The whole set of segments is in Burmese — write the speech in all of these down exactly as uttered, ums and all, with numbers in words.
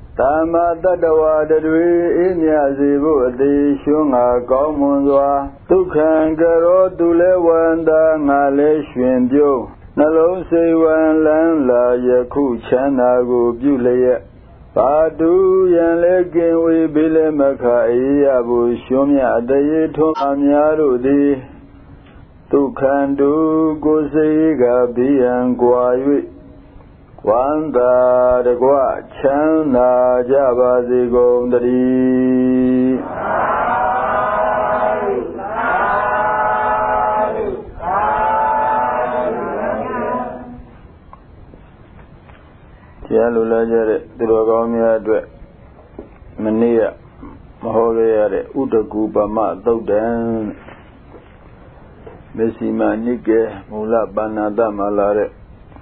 Tama Tatawa Dadwe Inyazibu Adi Shunga Kaumundwa Tukhan Garo Tulewanda Ngale Shwimbyo Nalo Sewan Lan La Yaku Chanago Buleye Padu Yanlekin We Bile Maka Iyabu Shumya Dayeto Amyarudi Tukhan Du Goseiga Bian Guayu Wanda de Gua Chana Jabazi Gondari Tialula Jare, Dirogomia Dwe Mania Mahore Utaku Bama Dodan Messima Nike Mula Banada Malare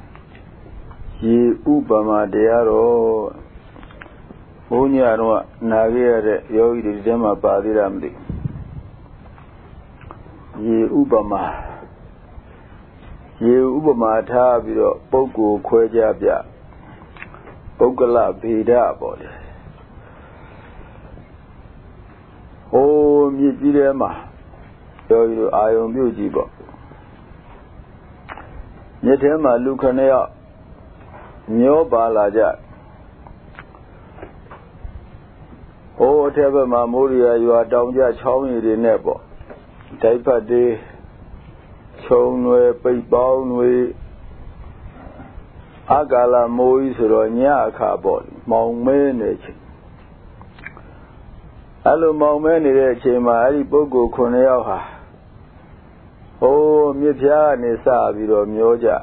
Ye Ubama Dearo Unyarwa Nagere Yogi Dema Padiramdi Ye Ubama Ye Ubama Tabiro Poku Kwejabia Pokala Bida Body Oh Mijirema Yogi Ayon Bujibo Yetema Lucanea Nyo Balaja Oh, whatever Mamuria, you are down there, chowing the nebo. Type a day, chownwe, payboundwe, Agala Mois, Ronya carbon, Mount Manage. Hello, Mount Manage, my Bogo Coneoha. Oh, Mipia Nisa, Vido Mioja.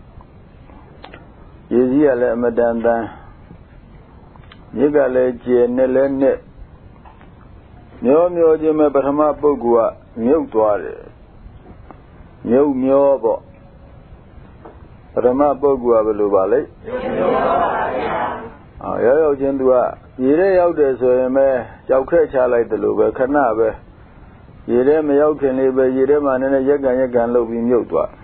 Yizia le madanda Yigale Jenelene Nyo Myo Jime Batama Bogua Myo Tware Myo Myobo Batama Bogua Belubale Yayo Jendua Yire out there so me Jaukecha like the Luba Kanabe Yire me Yauken Libe Yire Man and a Yagan Yagan Lobi Myotwa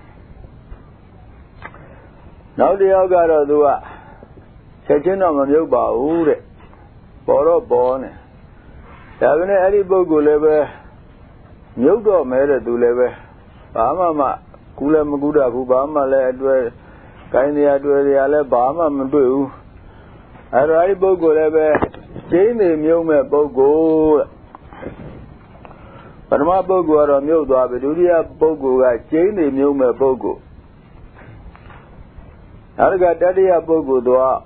Now the Algara Dua Chachina Manuba Ure Boro Bone Davine Eri Bogu Lebe Nudo Mere du Lebe Bama Kula Maguda Kubama Le Adwe Kaini Adwe Ale Bama Mbu Arai Bogu Lebe Jane Mume Bogu Panama Bogu Ara Mudo Abeduria Bogu Jane Mume Bogu Arga Tadia Bogu Dua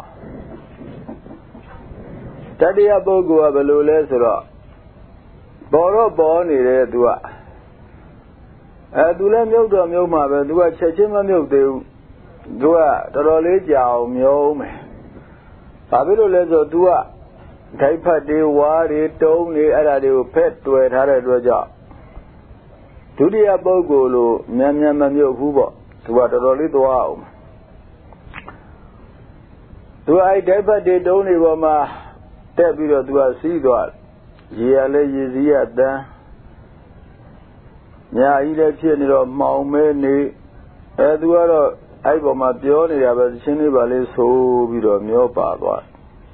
Tadia Bogu Abelulesra Boro Boni Dua Adula Mildo Milma Dua Chachima Mildu Dua Torole Jao Miome Abeluleso Dua Taipa de Wari Tony Aradu Pet to a Haradoja Tudia Bogolo Nyama Mil Hubo to what a Rolito. Do I never did only Roma Tabula to a sea dog? Yale Yizia da Ya ida Pianero Maumeni Eduardo Iboma Bioni about Chinibale so Vido Miopa.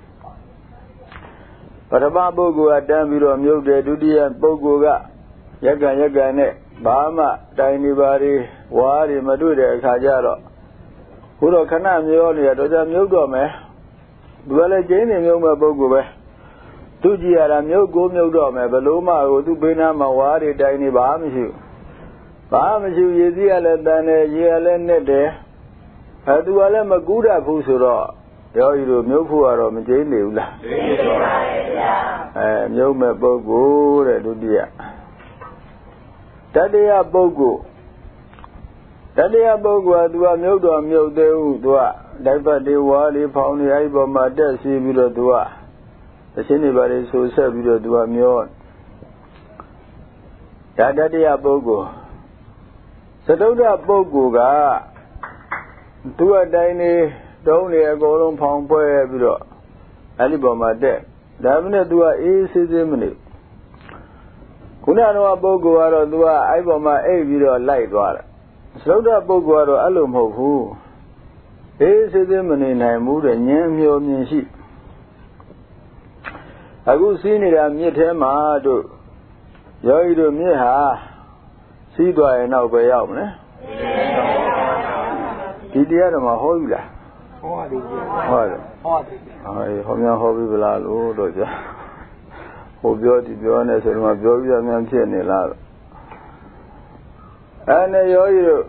But a Babogo at Dambido Mio de Dudi and Bogoga Yaga Yagane Bama Tiny Bari Wari Madude Kajaro. Uro kana mioni ya doja myogo me duale jeni myoma bogo be tuji ara myogo myogo me beloma go tu bena ma wari dai ni ba mshu ba mshu yezi ale dane ye ale nette ha tu ale maguda phu so ro yo yi ro myo phu aro ma jei ne u la jei ne ba ye bya eh myo me bogo de dutiya tatiya bogo Tadia Bogua, do a mildo, mildo, dua, Diva de Wally, Pony, Ibo, Mada, Sibiro, dua. The anybody so said, we do a mion. Tadadia Bogo. Sadoda Boguga, do a dine, don't a golden pound boy, Ebiro, Alibo, Mada, Davina, do a easy dimini. Kunano Bogo, do a Ibo, my Ebiro, light water. Sloda Boguaro Alum Hofu. Is it the money I moved and yam your music? အခုစီးနေတာမြစ်ထဲမှာတို့ယောဂီတို့မြစ်ဟာစီးသွားရင်တော့ပဲရောက်မလဲဒီတရားတော့မဟောဘူးလားဟောတယ်ဟောတယ်ဟောတယ်ဟောများဟောပြီးဗလားလို့တော့ကြာဟိုပြောဒီပြောနေဆိုတော့ပြောပြများဖြစ်နေလားအဲ့နဲ့ယောဂီတို့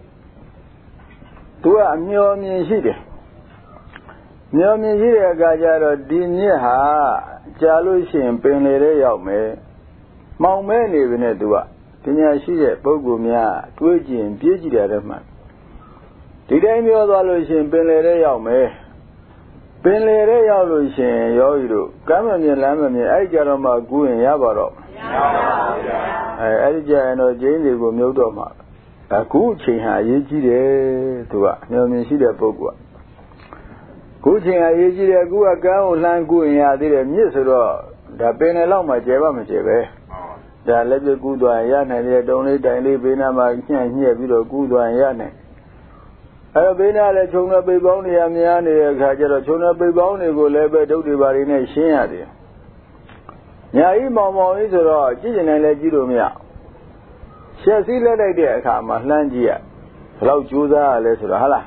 သူကအမျောမြင်ရှိတယ်မျောမြင်ရှိတဲ့အခါကျတော့ဒီမြစ်ဟာကြာလို့ရှိရင်ပင်လေတဲ့ရောက်မယ်မောင်မဲနေပြီနဲ့သူကပညာရှိတဲ့ပုဂ္ဂိုလ်များတွေးကြည့်ပြေးကြည့်တယ်တဲ့မှဒီတိုင်းပြောသွားလို့ရှိရင်ပင်လေတဲ့ရောက်မယ်ပင်လေတဲ့ရောက်လို့ရှိရင်ယောဂီတို့ကမ်းမမြင်လမ်းမမြင်အဲ့ကြတော့မှကူးရင်ရပါတော့မရပါဘူးဗျာအဲအဲ့ဒီကြရင်တော့ကျင်းတွေကိုမြုပ်တော့မှအခုအချိန်ဟာအရေးကြီးတယ်သူကမျောမြင်ရှိတဲ့ပုဂ္ဂိုလ်ကခုချိန်အရေးကြီးတယ်အခုကကမ်းကိုလှမ်းကူးရင်ရသေးတယ်မြစ်ဆိုတော့ဒါပင်လေလောက်မှကျဲပါမကျဲပဲဒါလက်ပြကူးသွားရင်ရနိုင်တယ်တုံလေးတိုင်လေးဘေးနားမှာညှက်ညှက်ပြီးတော့ကူးသွားရင်ရနိုင်အဲ့တော့ဘေးနားလည်းခြုံတဲ့ပိတ်ပေါင်းတွေကများနေတဲ့အခါကျတော့ခြုံတဲ့ပိတ်ပေါင်းတွေကိုလည်းပဲဒုတ်တွေပါတွေနဲ့ရှင်းရတယ်ညာကြီးမောင်မောင်ကြီးဆိုတော့ကြည့်ကျင်နိုင်လဲကြည့်လို့မရရှက်စည်းလက်လိုက်တဲ့အခါမှာလှမ်းကြည့်ရဘယ်လောက်ကြိုးစားရလဲဆိုတော့ဟုတ်လား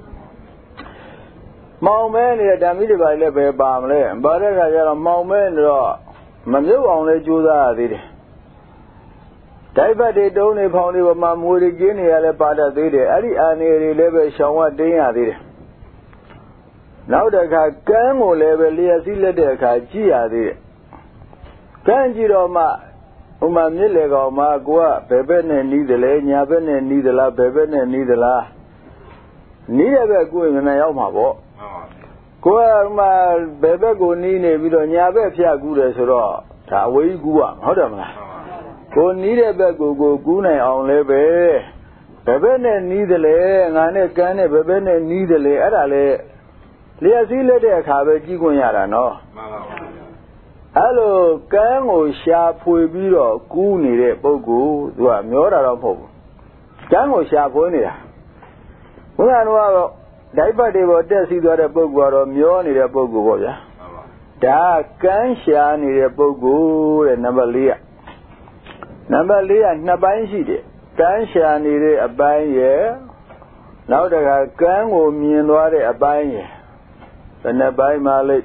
မောင်မဲနေတဲ့ဓာမိတွေပါလည်းပဲပါမလဲပါတဲ့အခါကျတော့မောင်မဲနေတော့မမြုပ်အောင်လဲကြိုးစားရသေးတယ်ဒိုက်ဘတ်တွေတုံးနေဖောင်းတွေပေါ်မှာမွေတွေကျင်းနေရလဲပါတတ်သေးတယ်အဲ့ဒီအာနေတွေလည်းပဲရှောင်ဝတင်းရသေးတယ်နောက်တစ်ခါကမ်းကိုလည်းပဲလျှက်စည်းလက်တဲ့အခါကြည့်ရသေးတယ်ကမ်းကြည့်တော့မှဥမာမြစ်လေကောင်မှာကိုကဘယ်ဘက်နဲ့နီးတယ်လဲညာဘက်နဲ့နီးသလားဘယ်ဘက်နဲ့နီးသလားနီးတဲ့ဘက်ကိုယ်မြန်ရောက်မှာပေါ့ကိုကဥမာဘယ်ဘက်ကိုနီးနေပြီးတော့ညာဘက်ဖြတ်ကူးတယ်ဆိုတော့ဒါအဝေးကူးရဟုတ်တယ်မလားကိုနီးတဲ့ဘက်ကိုကိုကူးနိုင်အောင်လဲပဲဘယ်ဘက်နဲ့နီးတယ်လဲငါနဲ့ကမ်းနဲ့ဘယ်ဘက်နဲ့နီးတယ်လဲအဲ့ဒါလဲလျှက်စည်းလက်တဲ့အခါပဲကြည့်ခွင့်ရတာနော်မှန်ပါဘူးအဲ့လိုကမ်းကိုရှာဖွေပြီးတော့ကူးနေတဲ့ပုဂ္ဂိုလ်သူကမျောတာတော့မဟုတ်ဘူးကမ်းကိုရှာဖွေနေတာဘုရားတော်ကတော့ဒိုက်ပတ်တွေပေါ်တက်စီသွားတဲ့ပုဂ္ဂိုလ်ကတော့မျောနေတဲ့ပုဂ္ဂိုလ်ပေါ့ဗျာဒါကမ်းရှာနေတဲ့ပုဂ္ဂိုလ်တဲ့နံပါတ်လေးကနံပါတ်လေးကနှစ်ပိုင်းရှိတယ်ကမ်းရှာနေတဲ့အပိုင်းရယ်နောက်တခါကမ်းကိုမြင်သွားတဲ့အပိုင်းရယ်ဘယ်နှပိုင်းမှလိမ့်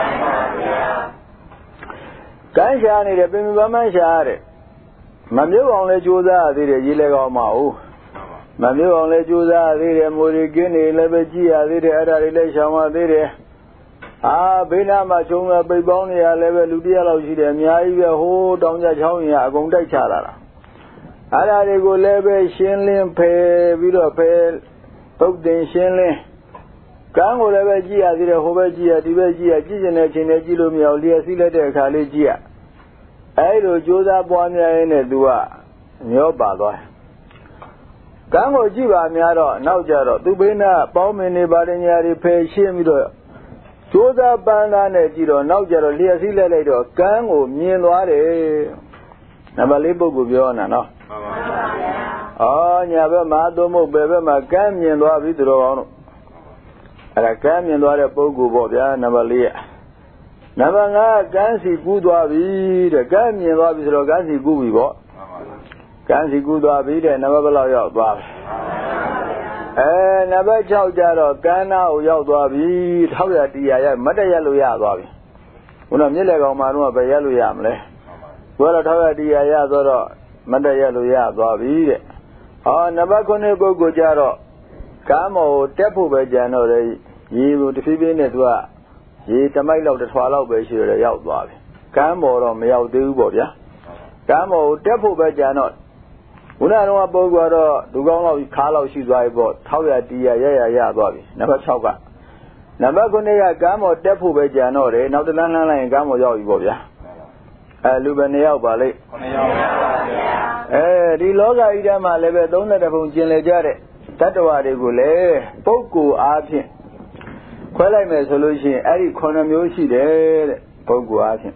ကမ်းရှာနေတယ်ပင်ပန်းပန်းရှာရတယ်မမြုပ်အောင်လဲကြိုးစားရသေးတယ်ရေးလဲကောင်းမဟုတ်မမြုပ်အောင်လဲကြိုးစားရသေးတယ်မိုးရီကင်းနေလည်းပဲကြည့်ရသေးတယ်အဲ့ဒါတွေလည်းရှောင်ရသေးတယ်အာဘေးနားမှာခြုံရပိတ်ပေါင်းနေရလည်းပဲလူတယောက်လောက်ရှိတယ်အများကြီးပဲဟိုးတောင်ကြချောင်းရင်အကုန်တိုက်ချလာတာအဲ့ဒါတွေကိုလည်းပဲရှင်းလင်းဖယ်ပြီးတော့ဖယ်တုတ်တင်ရှင်းလင်းကမ်းကိုလည်းပဲကြည့်ရသေးတယ်ဟိုဘက်ကြည့်ရဒီဘက်ကြည့်ရကြည့်ကျင်တဲ့အချိန်နဲ့ကြည့်လို့မရဘူးလျှက်စီးလက်တဲ့အခါလေးကြည့်ရအဲ့လိုကြိုးစားပွားများရင်းနဲ့သူကမျောပါသွားကမ်းကိုကြည့်ပါများတော့နောက်ကြတော့သူဘေးနားပေါင်းမင်းနေပါတယ်ညာတွေဖယ်ရှင်းပြီးတော့ကြိုးစားပန်းသားနဲ့ကြည့်တော့နောက်ကြတော့လျှက်စီးလက်လိုက်တော့ကမ်းကိုမြင်သွားတယ်နံပါတ်လေးပုဂ္ဂိုလ်ပြောနေတာနော်မှန်ပါဗျာအော်ညာဘက်မှာသို့မဟုတ်ဘယ်ဘက်မှာကမ်းမြင်သွားပြီသူတော်ကောင်းတို့အဲ့ဒါကမ်းမြင်သွားတဲ့ပုဂ္ဂိုလ်ပေါ့ဗျာနံပါတ်လေးရနံပါတ်ငါးကမ်းစီကူးသွားပြီတဲ့ကမ်းမြင်သွားပြီဆိုတော့ကမ်းစီကူးပြီပေါ့ကမ်းစီကူးသွားပြီတဲ့နံပါတ်ဘယ်လောက်ရောက်သွားပြီအဲနံပါတ်၆ကျတော့ကမ်းနာကိုရောက်သွားပြီထောက်ရတရားရမတ်တရက်လို့ရသွားပြီခုနမြစ်လေကောင်မှာတော့ပဲရက်လို့ရမလဲဘယ်တော့ထောက်ရတရားရဆိုတော့မတ်တရက်လို့ရသွားပြီတဲ့ဟောနံပါတ်ခုနှစ်ပုဂ္ဂိုလ်ကျတော့ကားမော်တက်ဖို့ပဲကြံတော့တယ်ရေကိုတဖြည်းဖြည်းနဲ့သူကရေတမိုက်လောက်တစ်ထွာလောက်ပဲရှိရရောက်သွားပြီကမ်းမော်တော့မရောက်သေးဘူးပေါ့ဗျာကမ်းမော်တက်ဖို့ပဲကြံတော့ဘုရားတော်ကပုဂ္ဂိုလ်ကတော့ဒုကောင်းလောက်ခါလောက်ရှိသွားပြီပေါ့ထောက်ရတီးရရရရသွားပြီနံပါတ်၆ကနံပါတ်ခုနှစ်ကကမ်းမော်တက်ဖို့ပဲကြံတော့တယ်နောက်တလန်းလှမ်းလိုက်ရင်ကမ်းမော်ရောက်ပြီပေါ့ဗျာအဲလူပဲနှစ်ယောက်ပါလိမ့်နှစ်ယောက်ပါဗျာအဲဒီလောကကြီးထဲမှာလည်းပဲသုံးသက်တပုံကျင်လေကြတဲ့တတ္တဝါတွေကိုလည်းပုဂ္ဂိုလ်အားဖြင့်ခွဲလိုက်မယ်ဆိုလို့ရှိရင်အဲ့ဒီခုနှစ်မျိုးရှိတယ်တဲ့ပုဂ္ဂိုလ်အားဖြင့်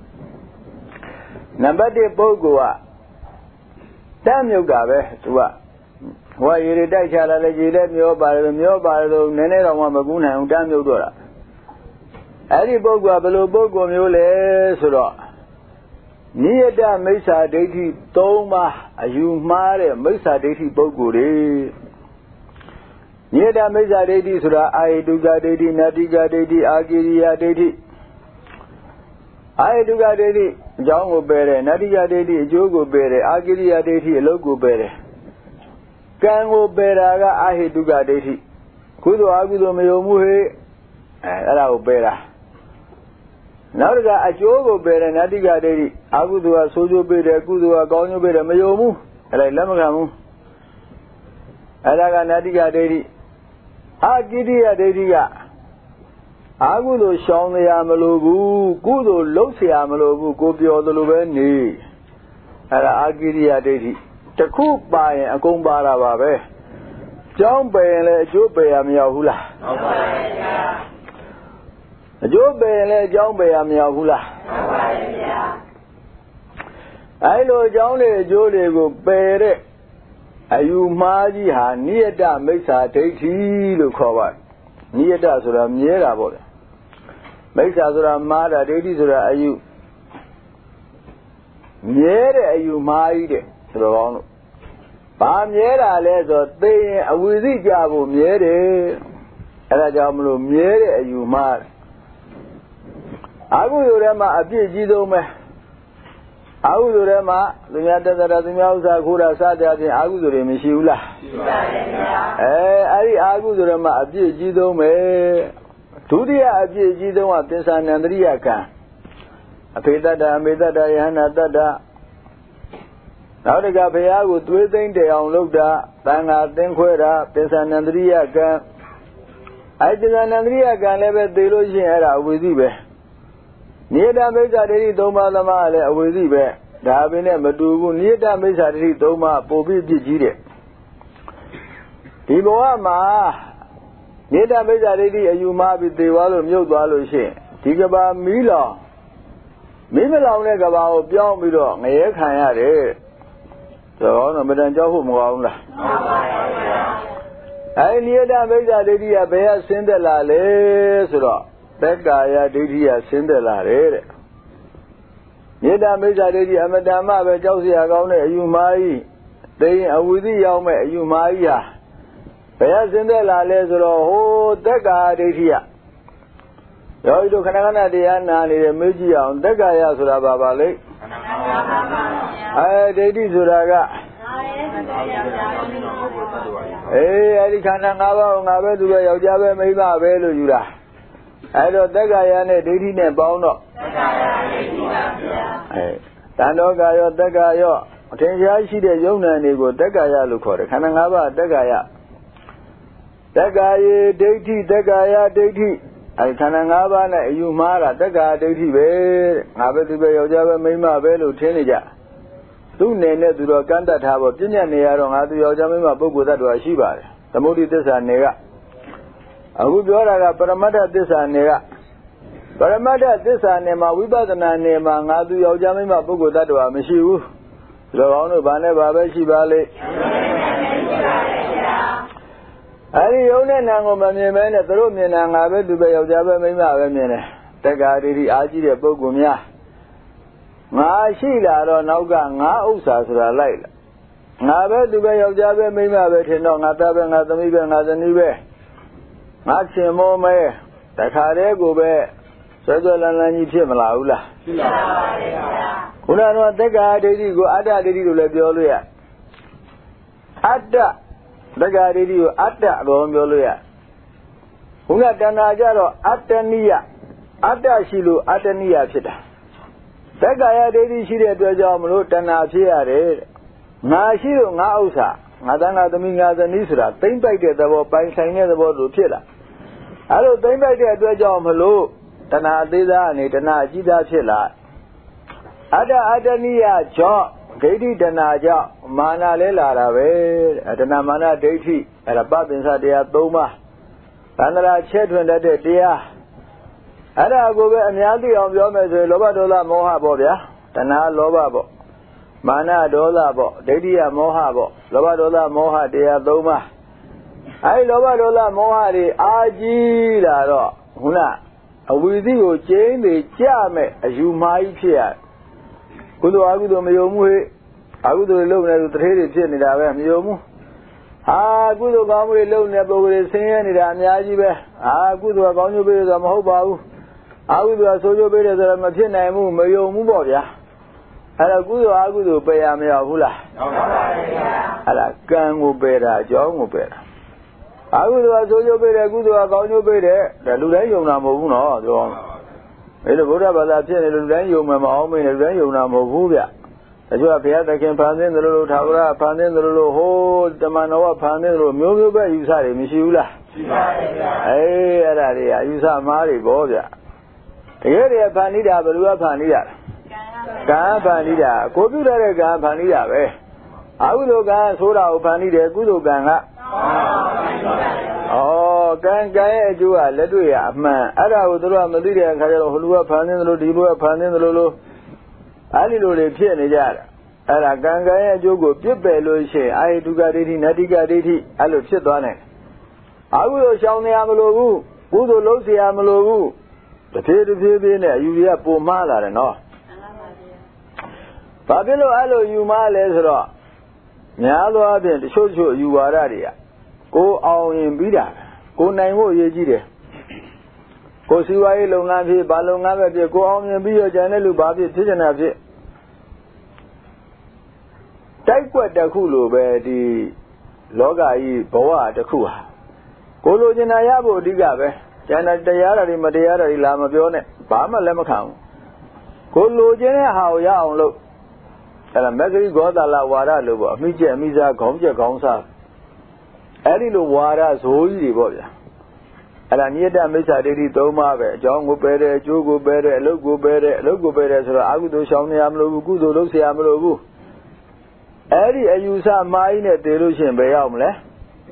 နံပါတ်တစ်ပုဂ္ဂိုလ်ကတမ်းမြုပ်တာပဲသူကဟိုရေတွေတိုက်ချလာလဲရေလည်းမျောပါတယ်မျောပါတယ်ဆိုနည်းနည်းတော့မှမကူးနိုင်ဘူးတမ်းမြုပ်တော့တာ Any Boga below Bogo Mule Sura Nieda Mesa Deity Toma Ayumare Mesa Deity Boguri Nieda Mesa Deity Sura I Duga Deity Nadiga Deity Agiria Deity I Duga Deity Jango Bere Nadiga Deity Jogo Bere Agiria Deity Logo Bere Kango Beraga Ahi Duga Deity Kudo Agudo Meyomuhe Ara Bera Now that a jogo bear and Adiga Dedi, Agudu, Sojo Bede, Gudu, Gonyo Bede, Mayomu, and I Lamagamu. Alaga Nadiga Dedi. Agidia Dediga Agudu, Shonga Yamalogu, Gudu, Losi Yamalogu, Gobio the Luveni. Ala Agidia Dedi. The cook by a Gombara Babe. John Bay and Jobe Amiahula. Jobe and Jobe Amiahula. I know Johnny Jody go bear. Are you Maji ha near that makes a take look cover. Near that sort of near about it. Makes us a mother, ladies, or are you near? Are you married? So, Pam Yera les or they a wizzy jabu mere. And a jamu mere, you mar. Agurema a Gidome Agurema, the Yata that the Mausa Kura Sada in Agure Mishula. Eh, Ari Agurema a Gidome Tudia a Gidoma Pinsan and Riaka. A Pedada Meda Diana Dada. Now the Gapea would within the Onlogda, Tanga, Denquera, Pinsan and Riaka. I did an Andriaka never delusion era with you. Near the Mesa Doma Lama with you, Davin Madu, near the Mesa Doma, Pobi Gide. Iboama near the Mesa you might be the Wallo Mugalo she. Tigaba Mila Mimela Negaba, Bion Milo, Mayak Hayare. So, no, Madame Johu I near the Mesa Lady a bear Cinderella Lesra. That guy did he a Cinderella. Near the Mesa Lady a Madama, Josie Agone, you my they are with the Yaume, you Maya. Bear Cinderella Lesra, oh, that guy did here. Yoido Kanana Diana, the Mugia, and that guy has Rababale. I did it Suraga. Eh, I can't have to wear your job, maybe I'll wear you. I don't think I am a dating and bound up. Tanoga, Dagayo, Tenja, she the young and go Dagaya look for it. Kananga, Dagaya. Dagaya, Dati, Dagaya, Dati. I can't you Mara, Daga, Dati, I bet to wear your job, maybe I'll wear Tenija. Soon they let the Ganda have a Pinya near on Adu Yamima book that was Shiba. The Modi this and Nega. I would go at Paramada this and Nega. Paramada this and Nema, we bought an Nema, Adu Yamima book that was Mishu. Loano Bane Baba Shibale. Ari Yone Nangoman men at the room in Angabe to be of Java Mima Vemene. Tagari Aji Bogumia. Ma Shila or Nauga, Na Usa Laila. Nabe to be of Java Mima Betino, Nataban at the Miban at the Nibe. Maximo me, the Carego be, Sutherland and Chimalaula. Una the guy did go Ada did you let Yolia. Ada, the guy did you Ada Romiolia. Una Danajaro, Atania, Ada Shilu, Atania Chita. The guy did she did the job, Rotana Chia, Nashiru Nausa, Nadana the Minga the Nisra, think back at the by saying about Rupilla. I don't think back at the job, hello, Tana Dida, Nitana Jida Chilla. Ada Adania Jaw, Gadi Danaja, Mana Lela Rave, Adana Mana Dati, at a pub inside the Doma. Andra children that dear. Ada go and Yadi of your measure, Lobadola Mohabobia, Tana Lobabo, Mana Dolabo, Dedia Mohabo, Lobadola Moha dea Doma. I Lobadola Mohari, Aji Laro, Huna, အဝီစီကိုကျင်းနေကြမဲ့အယူမှားကြီးဖြစ်ရကုသိုလ်အကုသိုလ်မယုံမှုဟဲ့အကုသိုလ်လုပ်နေသူတထေးတွေဖြစ်နေတာပဲမယုံမှုဟာကုသိုလ်ကောင်းမှုတွေလုပ်နေပုဂ္ဂိုလ်တွေဆင်းရဲနေတာအများကြီးပဲဟာကုသိုလ်ကောင်းကျိုးပေးတယ်ဆိုတာမဟုတ်ပါဘူးအကုသိုလ်ဆိုးကျိုးပေးတယ်ဆိုတာမဖြစ်နိုင်ဘူးမယုံမှုပေါ့ဗျာအဲ့ဒါကုသိုလ်အကုသိုလ်ပယ်ရမရဘူးလားဟုတ်ပါပါဗျာအဲ့ဒါကံကိုပယ်တာအကြောင်းကိုပယ်တာအကုသိုလ်ဆိုးကျိုးပေးတယ်ကုသိုလ်ကောင်းကျိုးပေးတယ်ဒါလူတိုင်းယုံတာမဟုတ်ဘူးနော်ပြောအဲ့လိုဗုဒ္ဓဘာသာဖြစ်နေလူတိုင်းယုံမှာမအောင်မင်းလူတိုင်းယုံတာမဟုတ်ဘူးဗျတချို့ကဘုရားသခင်ဖန်ဆင်းတယ်လို့ထာဝရဖန်ဆင်းတယ်လို့ဟိုးတမန်တော်ကဖန်ဆင်းတယ်လို့မျိုးမျိုးပဲယူဆတယ်မရှိဘူးလားရှိပါရဲ့ဗျာအေးအဲ့ဒါတွေအယူဆမားတွေပေါ့ဗျတကယ်တည်းဖန်နေတာဘယ်လိုကဖန်နေတာကံဖန်နေတာကိုပြုရတဲ့ကံဖန်နေတာပဲအကုသိုလ်ကံဆိုတာကိုဖန်နေတယ်ကုသိုလ်ကံကဩကံကံရဲ့အကျိုးကလက်တွေ့ရအမှန်အဲ့ဒါကိုတို့ကမသိတဲ့အခါကျတော့ဟိုလူကဖန်ဆင်းတယ်လို့ဒီလူကဖန်ဆင်းတယ်လို့လို့အဲ့ဒီလိုတွေဖြစ်နေကြတာအဲ့ဒါကံကံရဲ့အကျိုးကိုပြစ်ပယ်လို့ရှိရင်အာယတုကဒိဋ္ဌိနတ္တိကဒိဋ္ဌိအဲ့လိုဖြစ်သွားနိုင်အကုသိုလ်ရှောင်နေရမလို့ဘူးကုသိုလ်လုပ်เสียရမလို့ဘူးတစ်ဖြည်းတစ်ဖြည်းဖြည်းနဲ့အယူတွေကပုံမှားလာတယ်နော်ဘာဖြစ်လို့အဲ့လိုယူမှားလဲဆိုတော့များသောအားဖြင့်တချို့တချို့အယူဝါဒတွေကကိုအောင်ရင်ပြီးတာကိုနိုင်ဖို့အရေးကြီးတယ်ကိုစီဝါရေးလုပ်ငန်းဖြစ်ဘာလုပ်ငန်းပဲဖြစ်ကိုအောင်ရင်ပြီးရကြတဲ့လူဘာဖြစ်ဖြစ်နေတာဖြစ်တိုက်ကွက်တစ်ခုလိုပဲဒီလောကကြီးဘဝတစ်ခုဟာကိုလိုချင်တာရဖို့အဓိကပဲကျန်တဲ့တရားဓာတ်တွေမတရားဓာတ်တွေလာမပြောနဲ့ဘာမှလက်မခံဘူးကိုလိုချင်တဲ့ဟာကိုရအောင်လုပ်အဲ့ဒါမဂ္ဂရိဂောတာလဝါဒလို့ပေါ့အမိကျက်အမိစားခေါင်းကျက်ခေါင်းစားအဲ့ဒီလိုဝါဒဇိုးကြီးတွေပေါ့ဗျာအဲ့ဒါနိယတမိစ္ဆာဒိဋ္ဌိသုံးပါးပဲအကြောင်းကိုပယ်တယ်အကျိုးကိုပယ်တယ်အလုပ်ကိုပယ်တယ်အလုပ်ကိုပယ်တယ်ဆိုတော့အကုသိုလ်ရှောင်နေရမလို့ဘူးကုသိုလ်လုပ်เสียရမလို့ဘူးအဲ့ဒီအယူဆမားကြီးနဲ့တည်လို့ရှိရင်ဘယ်ရောက်မလဲ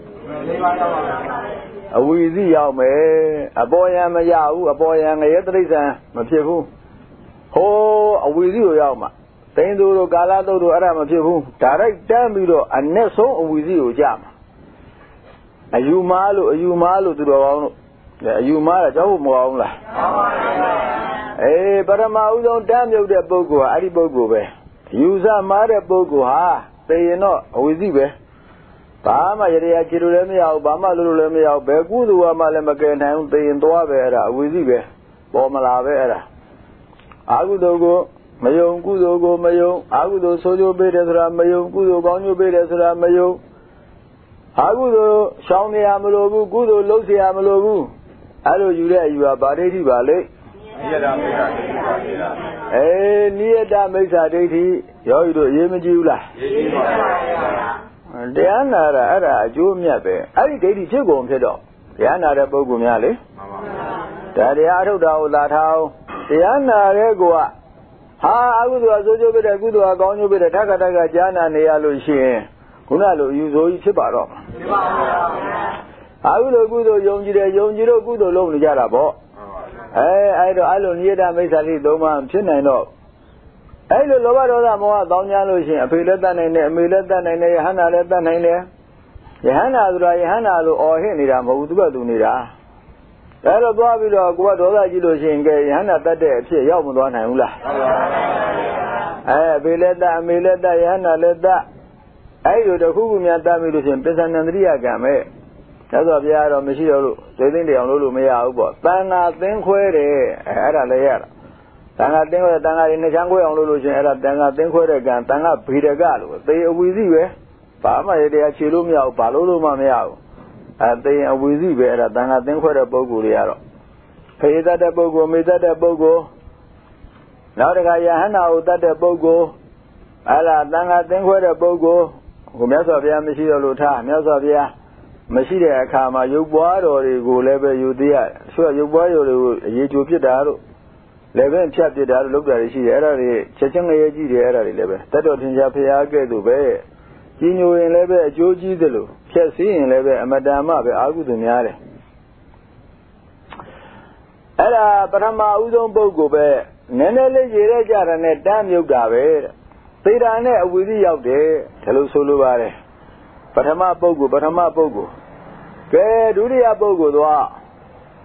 အဝီစီရောက်မယ်အပေါ်ယံမရဘူးအပေါ်ယံငရဲတိရစ္ဆာန်မဖြစ်ဘူးဟိုးအဝီစီကိုရောက်မှာသိန်းသူတို့ကာလတုတ်တို့အဲ့ဒါမဖြစ်ဘူးဒါရိုက်တန်းပြီးတော့အနဲ့ဆုံးအဝီစီကိုကြမှာအယူမားလို့အယူမားလို့သူတော်ကောင်းတို့အယူမားတာကြောက်ဖို့မကောင်းလားမှန်ပါပါအေးပရမဥဆုံးတန်းမြုပ်တဲ့ပုဂ္ဂိုလ်ဟာအဲ့ဒီပုဂ္ဂိုလ်ပဲယူဆမားတဲ့ပုဂ္ဂိုလ်ဟာသိရင်တော့အဝီစီပဲဘာမှရရချီလို့လည်းမရဘူးဘာမှလို့လို့လည်းမရဘူးဘယ်ကုသိုလ်မှလည်းမကယ်နိုင်ဘူးသိရင်သွားပဲအဲ့ဒါအဝီစီပဲပေါ်မလာပဲအဲ့ဒါအာဟုတုကိုမယုံကုသိုလ်ကိုမယုံအာဟုသိုလ်ဆိုးကျိုးပေးတယ်ဆိုတာမယုံကုသိုလ်ကောင်းကျိုးပေးတယ်ဆိုတာမယုံအာဟုသိုလ်ရှောင်နေရမလို့ဘူးကုသိုလ်လုပ်เสียရမလို့ဘူးအဲ့လိုယူတဲ့အယူဟာဗာဒိဋ္ဌိပါလေနိယတမိစ္ဆာဒိဋ္ဌိပါဗျာအေးနိယတမိစ္ဆာဒိဋ္ဌိယောဂီတို့အရေးမကြီးဘူးလားရေးကြီးပါဗျာတရားနာတာအဲ့ဒါအကျိုးမြတ်ပဲအဲ့ဒီဒိဋ္ဌိဖြစ်ကုန်ဖြစ်တော့တရားနာတဲ့ပုဂ္ဂိုလ်များလေမှန်ပါဗျာဒါတရားထုတ်တာကိုသာထားအောင်တရားနာတဲ့ကောဟာအကုသိုလ်အဆိုးကျိုးပေးတယ်ကုသိုလ်အကောင်းကျိုးပေးတယ်ထက်ကထက်ကကြားနာနေရလို့ရှိရင်ခုနလိုအယူဆိုးကြီးဖြစ်ပါတော့ဖြစ်ပါဗျာအကုသိုလ်ကုသိုလ်ယုံကြည်တယ်ယုံကြည်လို့ကုသိုလ်လုပ်နေကြတာပေါ့အဲအဲ့တော့အဲ့လိုနိယတမိစ္ဆာတိသုံးပါးဖြစ်နိုင်တော့အဲ့လိုလောဘဒေါသမောဟတောင်းကြလို့ရှိရင်အဖေလည်းတတ်နိုင်တယ်အမေလည်းတတ်နိုင်တယ်ယဟန္တာလည်းတတ်နိုင်တယ်ယဟန္တာဆိုတာယဟန္တာလို့အော်ဟစ်နေတာမဟုတ်ဘူးသူကသူနေတာအဲ့တော့သွားပြီးတော့ကိုကဒေါသကြီးလို့ရှိရင်ကဲယဟန္တာတတ်တဲ့အဖြစ်ရောက်မသွားနိုင်ဘူးလားအဲအဖေလည်းတတ်အမေလည်းတတ်ယဟန္တာလည်းတတ်အဲ့လိုတစ်ခုခုများတတ်ပြီလို့ရှိရင်ပစ္စန္နန္တရိယကံပဲသက်တော်ဘုရားတော့မရှိတော့လို့သိသိတေအောင်လို့လို့မရဘူးပေါ့တဏ္ဍာသင်ခွဲတယ်အဲ့ဒါလည်းရတာတဏ္ဍာသင်ခွဲတဏ္ဍာတွေနှစ်ချမ်းခွဲအောင်လို့လို့ရှင်အဲ့ဒါတဏ္ဍာသင်ခွဲတဲ့ကံတဏ္ဍာဗေဒကလို့သေအဝီစီပဲဘာမှရတရားခြေလို့မရဘူးဘာလို့လို့မှမရဘူးအဲသေအဝီစီပဲအဲ့ဒါတဏ္ဍာသင်ခွဲတဲ့ပုဂ္ဂိုလ်တွေကတော့ဖေတတ်တဲ့ပုဂ္ဂိုလ်မေတတ်တဲ့ပုဂ္ဂိုလ်နောက်တခါယဟန္တာကိုတတ်တဲ့ပုဂ္ဂိုလ်အဲ့ဒါတဏ္ဍာသင်ခွဲတဲ့ပုဂ္ဂိုလ်ကိုမြတ်စွာဘုရားမရှိတော့လို့ထားမြတ်စွာဘုရားမရှိတဲ့အခါမှာရုပ်ပွားတော်တွေကိုလည်းပဲယူသေးရတယ်။ဆိုတော့ရုပ်ပွားတော်တွေကိုအရေးကြိုဖြစ်တာတို့လည်းပဲဖြတ်ပြတာတို့လုပ်တာတွေရှိတယ်အဲ့ဒါတွေချက်ချင်းငရဲကြည့်တယ်အဲ့ဒါတွေလည်းပဲတတ်တော်ထင်ရှားဖရာကဲ့သို့ပဲကြီးညိုရင်လည်းပဲအကျိုးကြီးသလိုဖြတ်စည်းရင်လည်းပဲအမတန်မှပဲအာဟုသူများတယ်။အဲ့ဒါပထမဦးဆုံးပုဂ္ဂိုလ်ပဲနည်းနည်းလေးရေရဲကြတာနဲ့တန်းမြုပ်တာပဲတဲ့။သေတာနဲ့အဝီစီရောက်တယ်ဒါလို့ဆိုလိုပါတယ်။ပထမပုဂ္ဂိုလ်ပထမပုဂ္ဂိုလ်ကဲဒုတိယပုဂ္ဂိုလ်တော့သ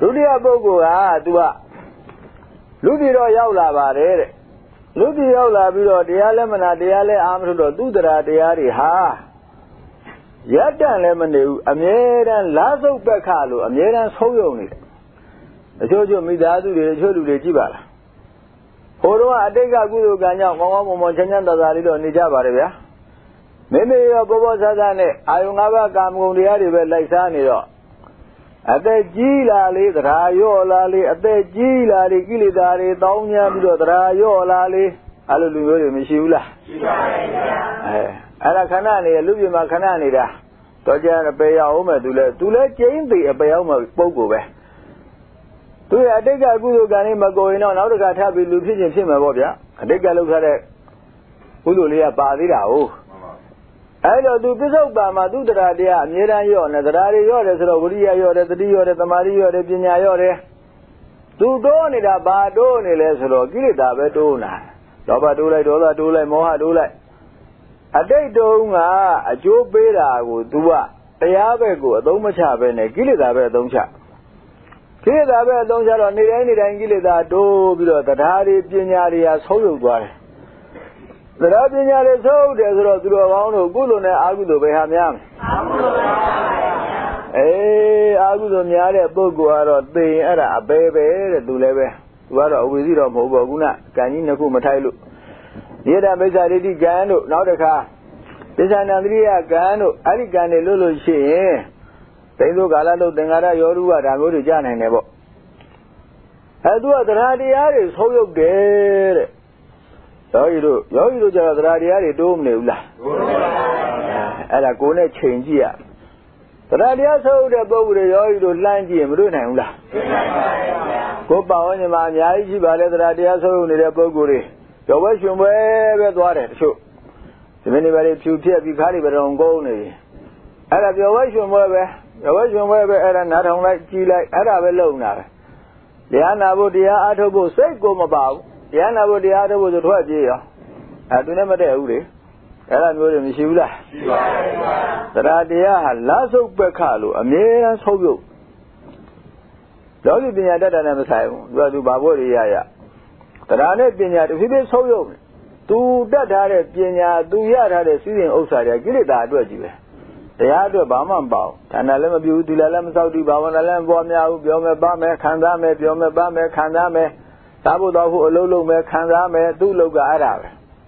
ဒုတိယပုဂ္ဂိုလ်ကသူကလူပြည်တော့ရောက်လာပါတယ်တဲ့လူပြည်ရောက်လာပြီးတော့တရားလည်းမနာတရားလည်းအားမထုတ်တော့သူတရားတရားတွေဟာရတ္တလည်းမနေဘူးအမြဲတမ်းလားစုပ်ပက်ခလို့အမြဲတမ်းဆုံးယုံနေတယ်အချို့ချို့မိသားစုတွေအချို့လူတွေကြည့်ပါလားဟိုတော့အတိတ်ကကုသိုလ်ကံကြောင့်ကောင်းကောင်းမွန်မွန်ချမ်းချမ်းသာသာလေးတော့နေကြပါတယ်ဗျာမိမိရောဘောဘောဆဆနဲ့အာယုံ၅ပါးကာမဂုဏ်တရားတွေပဲလိုက်စားနေတော့အသက်ကြီးလာလေသရာရော့လာလေအသက်ကြီးလာလေကိလေသာတွေတောင်းညာပြီးတော့သရာရော့လာလေအဲ့လိုလူမျိုးတွေမရှိဘူးလားရှိပါရဲ့ဗျာအဲအဲ့ဒါခဏနေလူပြည်မှာခဏနေတာတော့ကြအပေရောက်အောင်မဲ့သူလဲသူလဲကျင်းသေးအပေရောက်မဲ့ပုံကိုပဲသူရဲ့အတိတ်ကကုသိုလ်ကံလေးမကိုရင်တော့နောက်တစ်ခါထပ်ပြီးလူဖြစ်ချင်းဖြစ်မှာပေါ့ဗျာအတိတ်ကလုပ်ထားတဲ့ကုသိုလ်လေးကပါသေးတာဟုတ်အဲ့တော့သူပြစ္ဆုတ်ပါမှာသူတရားတရားအမြဲတမ်းရော့နေတရားတွေရော့တယ်ဆိုတော့ဝိရိယရော့တယ်တတိရော့တယ်သမာဓိရော့တယ်ပညာရော့တယ်သူတိုးနေတာဘာတိုးနေလဲဆိုတော့ကိလေသာပဲတိုးလာလောဘတိုးလိုက်ဒေါသတိုးလိုက်မောဟတိုးလိုက်အတိတ်တုန်းကအကျိုးပေးတာကို तू ကတရားပဲကိုအသုံးမချပဲနဲ့ကိလေသာပဲအသုံးချကိလေသာပဲအသုံးချတော့နေတိုင်းနေတိုင်းကိလေသာတိုးပြီးတော့တရားတွေပညာတွေဟာဆုံးယုတ်သွားတယ်တရားပညာတွေဆုံးတယ်ဆိုတော့သူတော်ကောင်းတို့ကုသိုလ်နဲ့အာကုသိုလ်ပဲဟာများမယ်အာကုသိုလ်ပါဗျာအေးအာကုသိုလ်များတဲ့ပုဂ္ဂိုလ်ကတော့သိရင်အဲ့ဒါအပဲပဲတဲ့သူလည်းပဲသူကတော့အဝိဇ္ဇိတော့မဟုတ်ပါဘူးခုနကံကြီးနှစ်ခုမထိုက်လို့နိဒာမိစ္ဆာဒိဋ္ဌိကံတို့နောက်တစ်ခါပစ္ဆန္ဒသရိယကံတို့အဲ့ဒီကံတွေလွတ်လို့ရှိရင်သိသောကာလတို့သင်္ဃာရယောရုဝဒါမျိုးတွေကြားနိုင်တယ်ပေါ့အဲသူကသရတရားတွေဆုံးယုတ်တယ်တဲ့ယောဂီတို့ယောဂီတို့ကျတော့သရတရားတွေတိုးမနေဘူးလားတိုးပါပါအဲ့ဒါကိုယ်နဲ့ချိန်ကြည့်ရသရတရားဆုံးယုတ်တဲ့ပုဂ္ဂိုလ်တွေယောဂီတို့လှမ်းကြည့်ရင်မတွေ့နိုင်ဘူးလားတွေ့နိုင်ပါဘူးကိုယ်ပါဝင်မှာအများကြီးရှိပါလေသရတရားဆုံးယုတ်နေတဲ့ပုဂ္ဂိုလ်တွေကျော်ဝဲရှင်ပွဲပဲသွားတယ်တချို့ဒီမင်းတွေပဲဖြူဖြက်ပြီးခါးတွေပဲတော့ကုန်းနေပြီအဲ့ဒါကျော်ဝဲရှင်ပွဲပဲကျော်ဝဲရှင်ပွဲပဲအဲ့ဒါနားထောင်လိုက်ကြည့်လိုက်အဲ့ဒါပဲလုံနေတာပဲတရားနာဖို့တရားအားထုတ်ဖို့စိတ်ကိုမပါဘူးတရားနာဖို့တရားထုတ်ဖို့ဆိုထွက်ပြေးရောအဲသူနဲ့မတည့်ဘူးလေအဲ့ဒါမျိုးတွေမရှိဘူးလားရှိပါဘူးတရားတရားဟာလားစုပ်ပက်ခလို့အမြဲတမ်းဆုံးယုတ်လောကီပညာတတ်တာနဲ့မဆိုင်ဘူးသူကသူဘာဖို့ရရရတရားနဲ့ပညာတစ်ဖြည်းဖြည်းဆုံးယုတ်သူတတ်ထားတဲ့ပညာသူရထားတဲ့စီးရင်ဥစ္စာတွေကိလေသာအတွက်ကြီးပဲတရားအတွက်ဘာမှမပေါ့ဌာနလည်းမပြူဘူးသီလလည်းမစောက်တည်ဘာဝနာလည်းမပွားများဘူးပြောမယ်ပါမယ်ခံစားမယ်ပြောမယ်ပါမယ်ခံစားမယ်သာဖို့တော့ဖို့အလုံးလုံးမယ်ခံစားမယ်သူ့လောက်ကအဲ့ဒါပဲ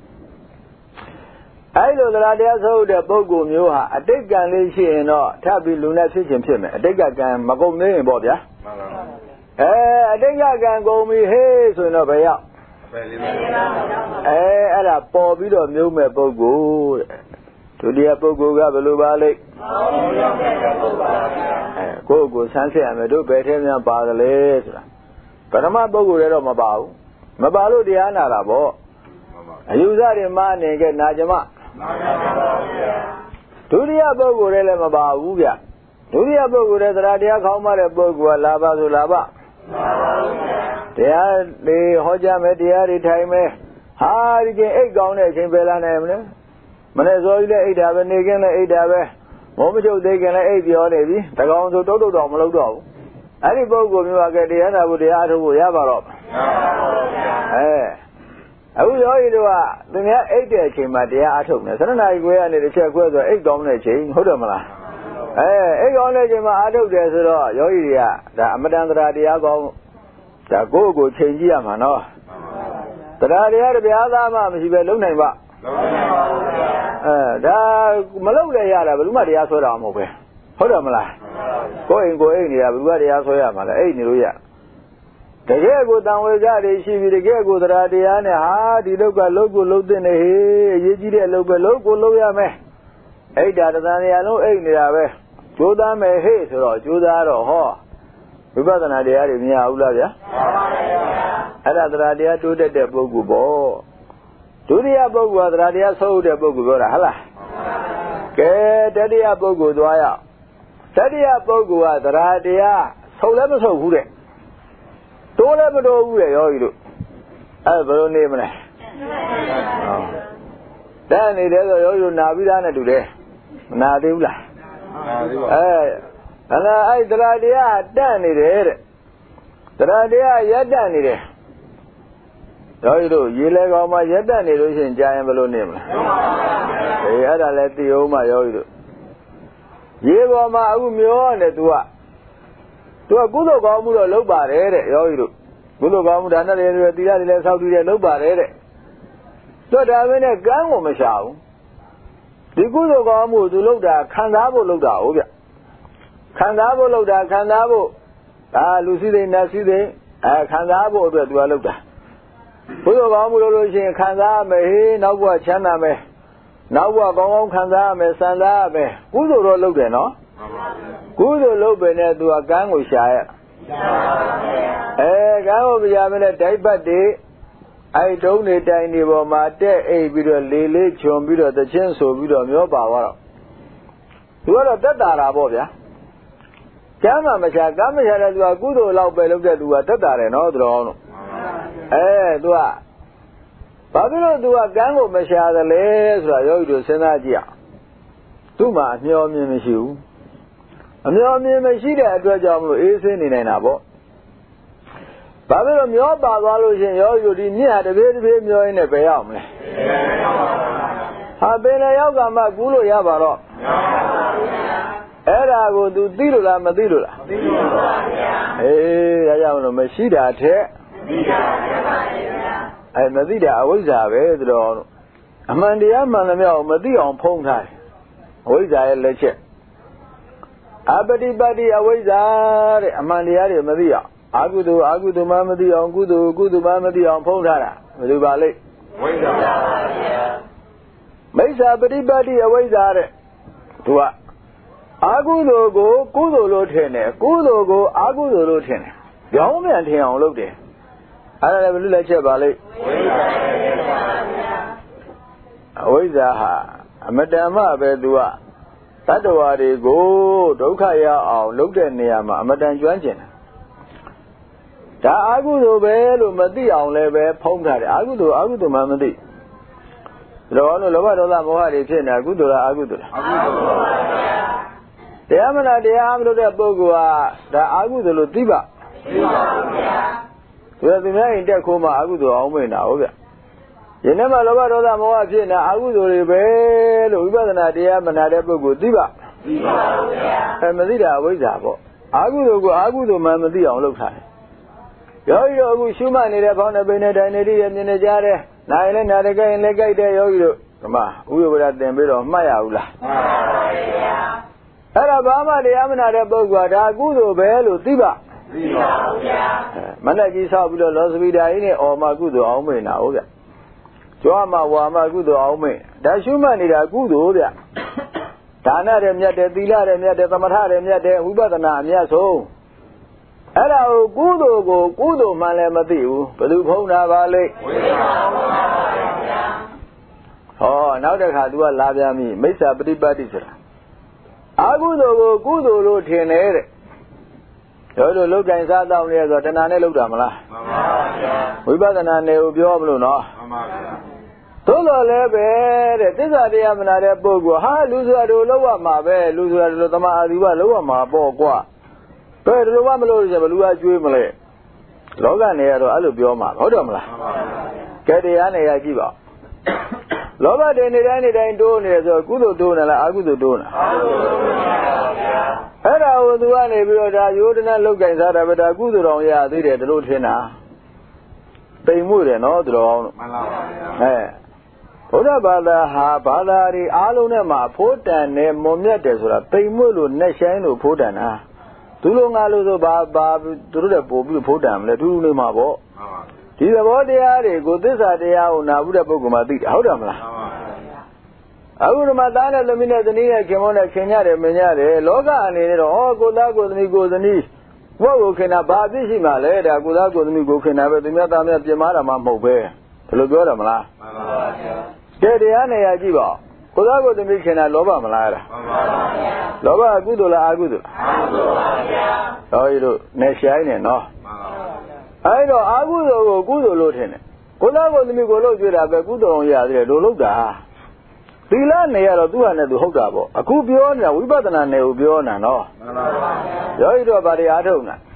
အဲ့လိုတရားတရားဆုံးတဲ့ပုဂ္ဂိုလ်မျိုးဟာအတိတ်ကံလေးရှိရင်တော့ထပ်ပြီးလူနဲ့ဖြစ်ခြင်းဖြစ်မယ်အတိတ်ကံမကုန်သေးရင်ပေါ့ဗျာမှန်ပါပါအဲအတိတ်ကံကုန်ပြီဟေးဆိုရင်တော့ဘယ်ရောက်ပဲလေးပါအဲအဲ့ဒါပေါ်ပြီးတော့မျိုးမဲ့ပုဂ္ဂိုလ်တဲ့ဒုတိယပုဂ္ဂိုလ်ကဘယ်လိုပါလိမ့်အဲကိုယ့်ကိုဆန်းစစ်ရမယ်တို့ဘယ်ထဲများပါသလဲဆိုတာပထမပုဂ္ဂိုလ်တွေတော့မပါဘူးမပါလို့တရားနာတာပေါ့အယူဆတွေမှနေကနာကြမဒုတိယပုဂ္ဂိုလ်တွေလည်းမပါဘူးဗျဒုတိယပုဂ္ဂိုလ်တွေသရတရားခေါင်းမတဲ့ပုဂ္ဂိုလ်ကလာပါဆိုလာပါတရားတွေဟောကြားမယ်တရားတွေထိုင်မယ်ဟာဒီကျင်အိတ်ကောင်းတဲ့အချိန်ပဲလာနိုင်မလဲမနေ့စောကြီးလည်းအိတ်တာပဲနေကင်းလည်းအိတ်တာပဲမိုးမချုပ်သေးခင်လည်းအိတ်ပြောနေပြီတကောင်ဆိုတုတ်တုတ်တော့မလုပ်တော့ဘူးအဲ့ဒီပုဂ္ဂိုလ်မျိုးကတရားနာဖို့တရားထုတ်ဖို့ရပါတော့အဲအခုယောဂီတို့ကသူများအိတ်တဲ့အချိန်မှာတရားအထုတ်နေဆန္ဒနာကြီးခွဲရနေတစ်ချက်ခွဲဆိုအိတ်ကောင်းတဲ့အချိန်ဟုတ်တယ်မလားအဲအိတ်ကောင်းတဲ့အချိန်မှာအထုတ်တယ်ဆိုတော့ယောဂီတွေကဒါအမတန်တရားတရားကောင်းဒါကိုယ့်ကိုချိန်ကြည့်ရမှာနော်တရားတရားတရားသားမှမရှိပဲလုံနိုင်ပါလုံနိုင်ပါဘူးဗျာအဲဒါမလုံလည်းရတာဘယ်သူမှတရားဆွဲတာမဟုတ်ပဲဟုတ်တယ်မလားကိုယ်အိမ်ကိုယ်အိမ်နေတာဘယ်သူကတရားဆွဲရမှာလဲအိတ်နေလို့ရတကယ်ကိုတန်ဝေကြတွေရှိပြီတကယ်ကိုတရားတရားနဲ့ဟာဒီလောက်ကလုံးကိုလုံးတဲ့နေဟေးအရေးကြီးတဲ့အလုပ်ပဲလုံးကိုလုံးရမယ်အိတ်တာတန်တရားလုံးအိတ်နေတာပဲကြိုးသားမယ်ဟေ့ဆိုတော့ကြိုးသားတော့ဟောဝိပဿနာတရားတွေမရဘူးလားဗျာမှန်ပါဗျာအဲ့ဒါတရားတရားတိုးတက်တဲ့ပုဂ္ဂိုလ်ပေါ့ဒုတိယပုဂ္ဂိုလ်ကတရားတရားဆုံးတဲ့ပုဂ္ဂိုလ်ပြောတာဟုတ်လားကဲတတိယပုဂ္ဂိုလ်သွားရတတိယပုဂ္ဂိုလ်ကတရားတရားဆုံးလည်းမဆုံးဘူးတဲ့တိုးလည်းမတိုးဘူးလေယောဂီတို့အဲ့ဘယ်လိုနေမလဲတဲ့နေတယ်ဆိုယောဂီတို့နာပြီးသားနဲ့တူတယ်မနာသေးဘူးလားနာသေးပါအဲအဲ့ဒါအဲ့တရားတရားတက်နေတယ်တဲ့တရားတရားရက်တန့်နေတယ်ယောဂီတို့ရေလဲကောင်းမှရက်တန့်နေလို့ရှိရင်ကြာရင်ဘယ်လိုနေမလဲအေးအဲ့ဒါလဲသိအောင်မှယောဂီတို့ရေပေါ်မှာအခုမျောနေ तू က तू ကကုသိုလ်ကောင်းမှုတော့လုပ်ပါတယ်တဲ့ယောဂီတို့ကုသိုလ်ကောင်းမှုဒါနဲ့လည်းသီလတွေလည်းစောင့်တည်တယ်လုပ်ပါတယ်တဲ့တို့ဒါပဲနဲ့ကံကိုမရှာဘူးဒီကုသိုလ်ကောင်းမှု तू လုပ်တာခံစားဖို့လုပ်တာဟုတ်ဗျခံစားဖို့လုပ်တာခံစားဖို့ဒါလူစည်းစိမ်နတ်စည်းစိမ်အဲခံစားဖို့အတွက် तू ကလုပ်တာကုသိုလ်ကောင်းမှုလုပ်လို့ရှိရင်ခံစားရမယ်ဟေးနောက်ဘဝချမ်းသာမယ်နောက်ဘဝကောင်းကောင်းခံစားရမယ်စံစားရမယ်ကုသိုလ်တော့လုပ်တယ်နော်ကုသိုလ်လုပ်ပဲနဲ့ तू ကကံကိုရှာရအဲကံကိုပြရမယ်နဲ့ဓိုက်ပတ်တွေအဲ့တုံးနေတိုင်နေပေါ်မှာတက်အိပ်ပြီးတော့လေလေးခြုံပြီးတော့သချင်းဆိုပြီးတော့မျောပါသွားတော့သူကတော့တက်တာတာပေါ့ဗျာကျမ်းမှာမချာကမ်းမချာတဲ့သူကကုသိုလ်လောက်ပဲလုပ်တဲ့သူကတက်တာတယ်နော်သူတော်တို့အဲသူကဘာဖြစ်လို့သူကကမ်းကိုမချာတယ်လဲဆိုတာယောဂီတို့စဉ်းစားကြည့်အောင်သူ့မှာအမျှော်မြင်မရှိဘူးအမျှော်မြင်မရှိတဲ့အတွက်ကြောင့်မလို့အေးဆေးနေနိုင်တာပေါ့ဘာဖြစ်လို့မျောပါသွားလို့ရှင်ယောဂီတို့ဒီမြင့်ဟာတပြေးတပြေးမျောရင်းနဲ့ပဲရောက်မလဲဟာပင်လည်းရောက်ကမှကူးလို့ရပါတော့အဲ့ဒါကို तू သိလို့လားမသိလို့လားသိလို့ပါဗျာအေးဒါကြောင့်လို့မရှိတာထက်သိတာဖြစ်ပါလေဗျာအဲမသိတာအဝိဇ္ဇာပဲဆိုတော့အမှန်တရားမှန်သမျှကိုမသိအောင်ဖုံးထားတယ်အဝိဇ္ဇာရဲ့လက်ချက်အပတိပတ္တိအဝိဇ္ဇာတဲ့အမှန်တရားတွေမသိအောင်အကုသိုလ်အကုသိုလ်မှမသိအောင်ကုသိုလ်ကုသိုလ်မှမသိအောင်ဖုံးထားတာဘယ်လိုပါလိမ့်ဝိဇ္ဇာပါဗျာမိစ္ဆာပฏิပတ်တိအဝိဇ္ဇာတဲ့သူကအကုသိုလ်ကိုကုသိုလ်လို့ထင်တယ်ကုသိုလ်ကိုအကုသိုလ်လို့ထင်တယ်ကြောင်းမြန်ထင်အောင်လုပ်တယ်အဲ့ဒါလည်းဘယ်လိုလဲချက်ပါလိမ့်ဝိဇ္ဇာဟာအမတန်မှပဲသူကတတ္တဝါတွေကိုဒုက္ခရအောင်လုပ်တဲ့နေရာမှာအမတန်ကျွမ်းကျင်တယ်ဒါအကုသိုလ်ပဲလို့မသိအောင်လည်းပဲဖုံးထားတယ်အကုသိုလ်အကုသိုလ်မှမသိတော့လို့လောဘဒေါသမောဟတွေဖြစ်နေတာကုသိုလ်လားအကုသိုလ်လားအကုသိုလ်ပါဗျာတရားမလားတရားမလို့တဲ့ပုဂ္ဂိုလ်ကဒါအကုသိုလ်လို့သိပါသိပါဗျာသူကသူများရင်တက်ခိုးမှအကုသိုလ်အောင်မင်းတာဟုတ်ဗျယနေ့မှလောဘဒေါသမောဟဖြစ်နေတာအကုသိုလ်တွေပဲလို့ဝိပဿနာတရားမနာတဲ့ပုဂ္ဂိုလ်သိပါသိပါဗျာအဲမသိတာအဝိဇ္ဇာပေါ့အကုသိုလ်ကိုအကုသိုလ်မှမသိအောင်လုပ်ထားတယ်ယောဂီတို့အခုရှုမှတ်နေတဲ့ဘောင်းနဲ့ပိနေတိုင်းနေတည်းရမြင်နေကြတယ်နိုင်လဲနားကြိုင်လဲကြိုက်တဲ့ယောဂီတို့ဓမ္မဥယျာဝရသင်ပြီးတော့မှတ်ရဘူးလားမှတ်ပါဗျာအဲ့ဒါဘာမှတရားမနာတဲ့ပုဂ္ဂိုလ်ကဒါကုသိုလ်ပဲလို့သိပါသိပါဗျာမနဲ့ကြီးဆောက်ပြီးတော့လောစပီတာကြီးနဲ့အော်မကုသိုလ်အောင်မင်းတာဟုတ်ဗျကြွားမှာဝါမှာကုသိုလ်အောင်မင်းဒါရှုမှတ်နေတာကုသိုလ်ဗျဒါနတဲ့မြတ်တဲ့သီလတဲ့မြတ်တဲ့သမထတဲ့မြတ်တဲ့ဝိပဿနာအမြတ်ဆုံးအဲ့ဒါကိုကုသိုလ်ကိုကုသိုလ်မှလည်းမသိဘူးဘယ်သူဖုံးတာပါလိမ့်ဝိပဿနာပါဗျာဟောနောက်တစ်ခါ तू ကလာပြန်ပြီမိစ္ဆာပฏิပတ်တိဆိုတာအကုသိုလ်ကိုကုသိုလ်လို့ထင်တယ်တဲ့တို့တို့လုတ်တိုင်စားတော့နေရဆိုတဏှာနဲ့လုတ်တာမလားမှန်ပါဗျာဝိပဿနာနယ်ကိုပြောမလို့နော်မှန်ပါဗျာသို့တော်လည်းပဲတဲ့သစ္စာတရားမနာတဲ့ပုဂ္ဂိုလ်ဟာလူဆိုတာတို့လောက်ရမှာပဲလူဆိုတာတို့သမာအာဒီဝလောက်ရမှာပေါ့ကွာဘယ်လိုမှမလို့ဆိုဘလူကကျွေးမလဲလောကနေရတော့အဲ့လိုပြောမှာဟုတ်တယ်မလားမှန်ပါဗျာကဲတရားနေရကြည့်ပါလောဘတွေနေတိုင်းနေတိုင်းတိုးနေတယ်ဆိုကုသိုလ်တိုးနေလားအကုသိုလ်တိုးနေအကုသိုလ်တိုးပါဗျာအဲ့ဒါကိုသူကနေပြီးတော့ဒါယောဒနာလောက်ကင်စားတာပဲဒါကုသိုလ်တော်ရသေးတယ်တို့ထင်တာတိမ်မှုတယ်နော်သူတော်အောင်မှန်ပါဗျာအဲဘုရားဘာသာဟာဘာသာတွေအားလုံးနဲ့မှာဖိုးတန်နဲ့မွန်မြတ်တယ်ဆိုတာတိမ်မှုလို့နဲ့ဆိုင်လို့ဖိုးတန်တာသူလိုငါလိုဆိုဘာဘာသူတို့လည်းပို့ပြီးဖိုးတန်မလဲသူလူနေမှာပေါ့ဒီသဘောတရားတွေကိုသစ္စာတရားကိုနာဘူးတဲ့ပုဂ္ဂိုလ်မှသိတာဟုတ်တယ်မလားအခုဒီမှာသားနဲ့သမီးနဲ့ဇနီးနဲ့ခင်မုန်းနဲ့ခင်ရတယ်မင်ရတယ်လောကအနေနဲ့တော့ဩကိုသားကိုသမီးကိုဇနီးဘုရားကိုခင်တာဘာအဖြစ်ရှိမှလဲဒါကိုသားကိုသမီးကိုခင်တာပဲသူများသားများပြင်မာတာမှမဟုတ်ပဲဘယ်လိုပြောတယ်မလားမှန်ပါပါဗျာကဲတရားနေရကြည့်ပါကိုသားကိုသမီးခင်တာလောဘမလားအဲ့ဒါမှန်ပါပါဗျာလောဘအကုသိုလ်လားအကုသိုလ်လားအကုသိုလ်ပါဗျာဟောဒီတို့နေဆိုင်နေနော်မှန်ပါပါအဲ့တော့အကုသိုလ်ကိုကုသိုလ်လို့ထင်တယ်ကိုသားကိုသမီးကိုလို့ကြွေးတာပဲကုသိုလ်အောင်ရသေးတယ်လို့လို့တာသီလနယ်ရတော့သူ့ဟာနဲ့သူဟုတ်တာပေါ့အခုပြောနေတာဝိပဿနာနယ်ကိုပြောနေတာနော်မှန်ပါဗျာယောဂီတို့ဗာတွေအားထုတ်နာ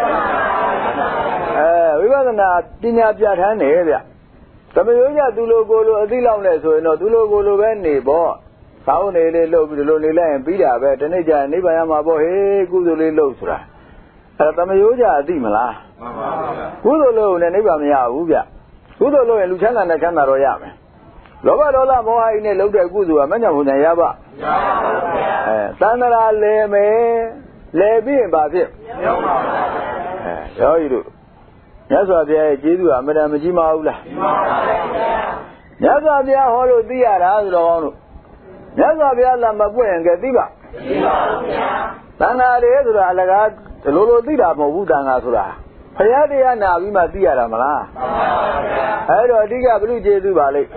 အဲဝိပဿနာပညာပြဋ္ဌာန်းတယ်ဗျသမယောညသူလိုကိုလိုအသိလောက်နဲ့ဆိုရင်တော့သူလိုကိုလိုပဲနေပေါ့သောင်းနေလေးလှုပ်ပြီးဒီလိုနေလိုက်ရင်ပြီးတာပဲတနေ့ကျရင်နိဗ္ဗာန်ရမှာပေါ့ဟေးကုသိုလ်လေးလှုပ်ဆိုတာအဲသမယောညအသိမလားမှန်ပါဗျာကုသိုလ်လို့နဲ့နိဗ္ဗာန်မရဘူးဗျကုသိုလ်လို့ရင်လူချမ်းသာနဲ့ချမ်းသာတော့ရမယ်လောဘဒေါသမောဟအိနဲ့လှုပ်တဲ့ကုသိုလ်ကမညံ့ဘုံညာရပါမရပါဘူးဗျာအဲသန္တရာလဲမယ်လဲပြီးရင်ဘာဖြစ်မရပါဘူးအဲယောဂီတို့မြတ်စွာဘုရားရဲ့ကျေးဇူးဟာအမှန်တမ်းမကြီးမဘူးလားကြီးပါပါဘုရားမြတ်စွာဘုရားဟောလို့သိရတာဆိုတော့တို့မြတ်စွာဘုရားလာမပွင့်ရင်ကဲသိပါသိပါဘူးဗျာသန္တာတွေဆိုတာအလကားဒီလိုလိုသိတာမဟုတ်ဘူးသံဃာဆိုတာဘုရားတရားနာပြီးမှသိရတာမလားမှန်ပါဗျာအဲ့တော့အဓိကဘုလူကျေးဇူးပါလိမ့်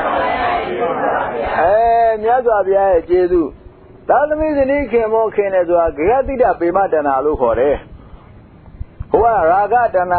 အဲမြတ်စွာဘုရားရဲ့ကျေးဇူးသာသမီဇနီးခင်မောခင်တယ်ဆိုတာဂေယတိတပေမတဏလို့ခေါ်တယ်ဟိုကရာဂတဏ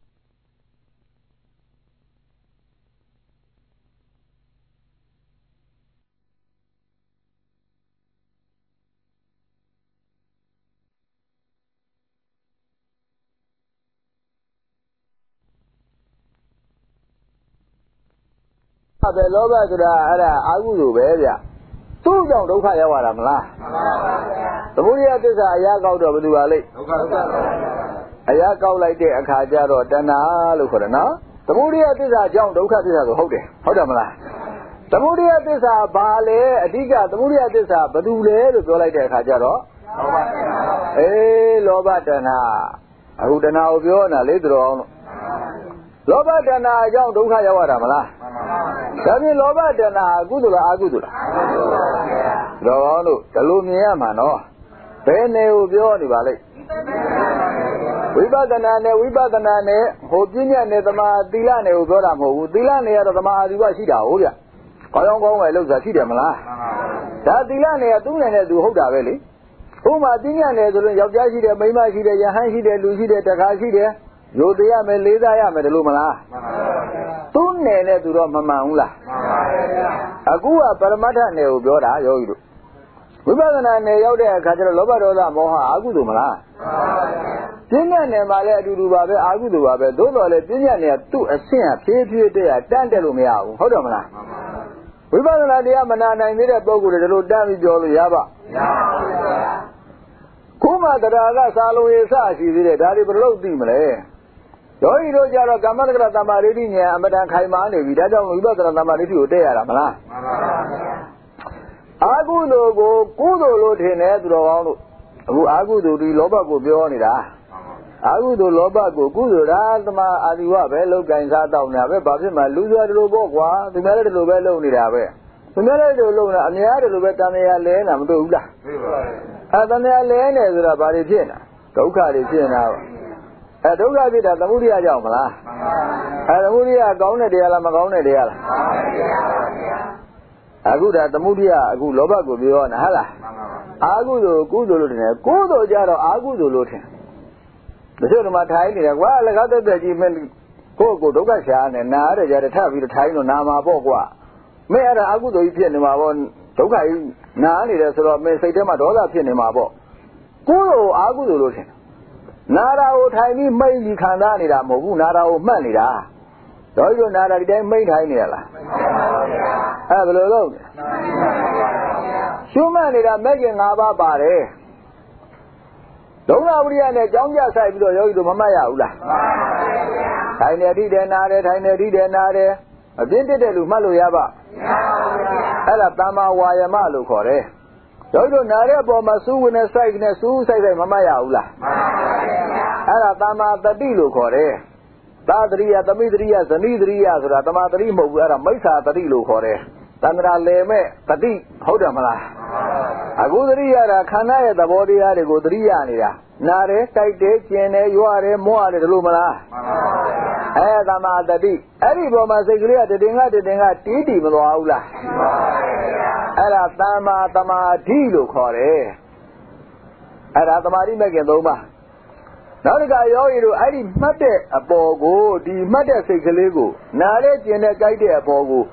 ပဲလောဘဆိုတာအဲ့ဒါအာဟုလိုပဲဗျသူ့ကြောင့်ဒုက္ခရောက်ရတာမလားမှန်ပါဗျာသမုဒိယသစ္စာအရာကောက်တော့ဘယ်သူပါလိမ့်ဒုက္ခဒုက္ခပါဗျာအရာကောက်လိုက်တဲ့အခါကျတော့တဏှာလို့ခေါ်တယ်နော်သမုဒိယသစ္စာကြောင့်ဒုက္ခသစ္စာဆိုဟုတ်တယ်ဟုတ်တယ်မလားသမုဒိယသစ္စာဘာလဲအဓိကသမုဒိယသစ္စာဘယ်သူလဲလို့ပြောလိုက်တဲ့အခါကျတော့လောဘတဏှာအေးလောဘတဏှာအခုတဏှာကိုပြောနေတာလေသူတော်အောင်လို့လောဘတဏှာအကြောင်းဒုက္ခရောက်ရတာမလားမှန်ပါဗျာဒါဖြင့်လောဘတဏှာအကုသိုလ်လားအကုသိုလ်လားအကုသိုလ်ပါဗျာတော့လို့ဒီလိုမြင်ရမှာနော်ဘယ်နေကိုပြောနေပါလိမ့်ဝိပဿနာနဲ့ဝိပဿနာနဲ့ဟိုပြဉ္ညာနဲ့သမာသီလနဲ့ကိုပြောတာမဟုတ်ဘူးသီလနဲ့ကတော့သမာအာဇီဝရှိတာဟုတ်ဗျကောင်းကောင်းပဲလို့ဆိုတာရှိတယ်မလားမှန်ပါဗျာဒါသီလနဲ့ကသူ့နဲ့နဲ့သူဟုတ်တာပဲလေဥပမာပြဉ္ညာနဲ့ဆိုရင်ယောက်ျားရှိတယ်မိန်းမရှိတယ်ယဟန်ရှိတယ်လူရှိတယ်တခါရှိတယ်ရိုသေရမယ်လေးစားရမယ်တလို့မလားမှန်ပါဗျာသူ့နယ်နဲ့သူတော့မမှန်ဘူးလားမှန်ပါဗျာအခုကပရမတ္ထနယ်ကိုပြောတာယောဂီတို့ဝိပဿနာနယ်ရောက်တဲ့အခါကျတော့လောဘဒေါသမောဟအာဟုသို့မလားမှန်ပါဗျာပြဉ္ညာနယ်မှာလည်းအတူတူပါပဲအာဟုသို့ပါပဲသို့တော်လည်းပြဉ္ညာနယ်ကသူ့အဆင့်အဖြည်းဖြည်းတည်းတန်းတက်လို့မရဘူးဟုတ်တယ်မလားမှန်ပါဝိပဿနာတရားမနာနိုင်သေးတဲ့ပုဂ္ဂိုလ်တွေဒီလိုတန်းပြီးပြောလို့ရပါမရပါဘူးဗျာခုမှတရားကစာလုံးရေးစရှိသေးတယ်ဒါတွေဘယ်လိုသိမလဲယောဂီတို့ကြတော့ကာမတက္ကရတမ္မာဒိဋ္ဌိဉာဏ်အမတန်ခိုင်မာနေပြီဒါကြောင့်ဝိပဿနာတမ္မာဒိဋ္ဌိကိုတက်ရတာမလားမှန်ပါဗျာအာဟုသို့ကိုကုသိုလ်လို့ထင်တယ်သူတော်ကောင်းတို့အခုအာဟုသို့ဒီလောဘကိုပြောနေတာအာဟုသို့လောဘကိုကုသိုလ်ဒါသမာအာဇီဝပဲလောက်ကင်စားတောင်းနေတာပဲဘာဖြစ်မှလူစွာတလို့ပေါ့ကွာသူများလည်းတလို့ပဲလုပ်နေတာပဲသူများလည်းတလို့လုပ်နေတာအများတလို့ပဲတန်မြာလဲနေတာမတွေ့ဘူးလားတွေ့ပါဘူးအဲတန်မြာလဲနေဆိုတာဘာတွေဖြစ်နေတာဒုက္ခတွေဖြစ်နေတာအဲဒုက္ခဖြစ်တာသမုဒိယကြောင့်မလားမှန်ပါဗျာအဲသမုဒိယကောင်းတဲ့တရားလားမကောင်းတဲ့တရားလားမှန်ပါဗျာအခုဒါသမုဒိယအခုလောဘကိုပြောရတာဟုတ်လားမှန်ပါဗျာအာဟုသို့ကုသိုလ်လို့ထင်တယ်ကုသိုလ်ကြတော့အာဟုသို့လို့ထင်တချို့ကမှထိုင်နေတယ်ကွာလကားတက်တက်ကြီးမင်းကိုယ့်ကိုဒုက္ခရှာနေနားရတယ်ကြတယ်ထပ်ပြီးတော့ထိုင်လို့နာမှာပေါ့ကွာမင်းအဲ့ဒါအာဟုသို့ကြီးဖြစ်နေမှာပေါ့ဒုက္ခကြီးနားနေတယ်ဆိုတော့မင်းစိတ်ထဲမှာဒေါသဖြစ်နေမှာပေါ့ကုသိုလ်အာဟုသို့လို့ထင်နာရာကိုထိုင်ပြီးမိတ်ပြီးခံစားနေတာမဟုတ်ဘူးနာရာကိုမှတ်နေတာတော့ဒီလိုနာရာဒီတိုင်းမိတ်ထိုင်နေရလားမှန်ပါဗျာအဲဘယ်လိုလုပ်လဲမှန်ပါဗျာရှုမှတ်နေတာမဲ့ခင်၅ပါးပါတယ်ဒုက္ခဝိရိယနဲ့ကြောင်းကြဆိုင်ပြီးတော့ယောဂီတို့မမှတ်ရဘူးလားမှန်ပါဗျာထိုင်နေတိတယ်နာတယ်ထိုင်နေတိတယ်နာတယ်အပြင်းတက်တဲ့လူမှတ်လို့ရပါမရပါဘူးဗျာအဲ့ဒါတမ္မာဝါယမလို့ခေါ်တယ်တို့တို့နာတဲ့အပေါ်မှာစူးဝင်နဲ့စိုက်နဲ့စူးစိုက်စိုက်မမှတ်ရဘူးလားမှန်ပါဗျာအဲ့ဒါတမ္မာတတိလို့ခေါ်တယ်သာတရိယသမိတရိယဇနိတရိယဆိုတာတမ္မာတတိမဟုတ်ဘူးအဲ့ဒါမိစ္ဆာတတိလို့ခေါ်တယ်တန္တရာလေမဲ့တတိဟုတ်တယ်မလားမှန်ပါဗျာအခုတရိယတာခန္ဓာရဲ့သဘောတရားတွေကိုတရိယနေတာနာတယ်တိုက်တယ်ကျင်တယ်ရွရတယ်မွရတယ်ဒီလိုမလားမှန်ပါဗျာအဲတမ္မာတတိအဲ့ဒီပေါ်မှာစိတ်ကလေးကတတင်ကတတင်ကတီးတီမသွားဘူးလားမှန်ပါဗျာအဲ့ဒါတမ္မာတမာဓိလို့ခေါ်တယ်အဲ့ဒါတမာဓိမဲ့ခင်သုံးပါနောက်တစ်ခါယောဂီတို့အဲ့ဒီမှတ်တဲ့အပေါ်ကိုဒီမှတ်တဲ့စိတ်ကလေးကိုနားလဲကျင်တဲ့ကြိုက်တဲ့အပေါ်ကို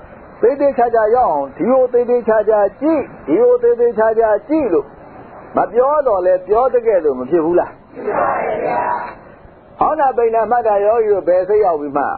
သေးသေးချာချာရောက်အောင်ဒီလိုသေးသေးချာချာကြည့်ဒီလိုသေးသေးချာချာကြည့်လို့မပြောတော့လဲပြောတကယ်လို့မဖြစ်ဘူးလားဖြစ်ပါရဲ့ဗျာဟောနာပိဏမှတ်တာယောဂီတို့ဘယ်စိတ်ရောက်ပြီးမှ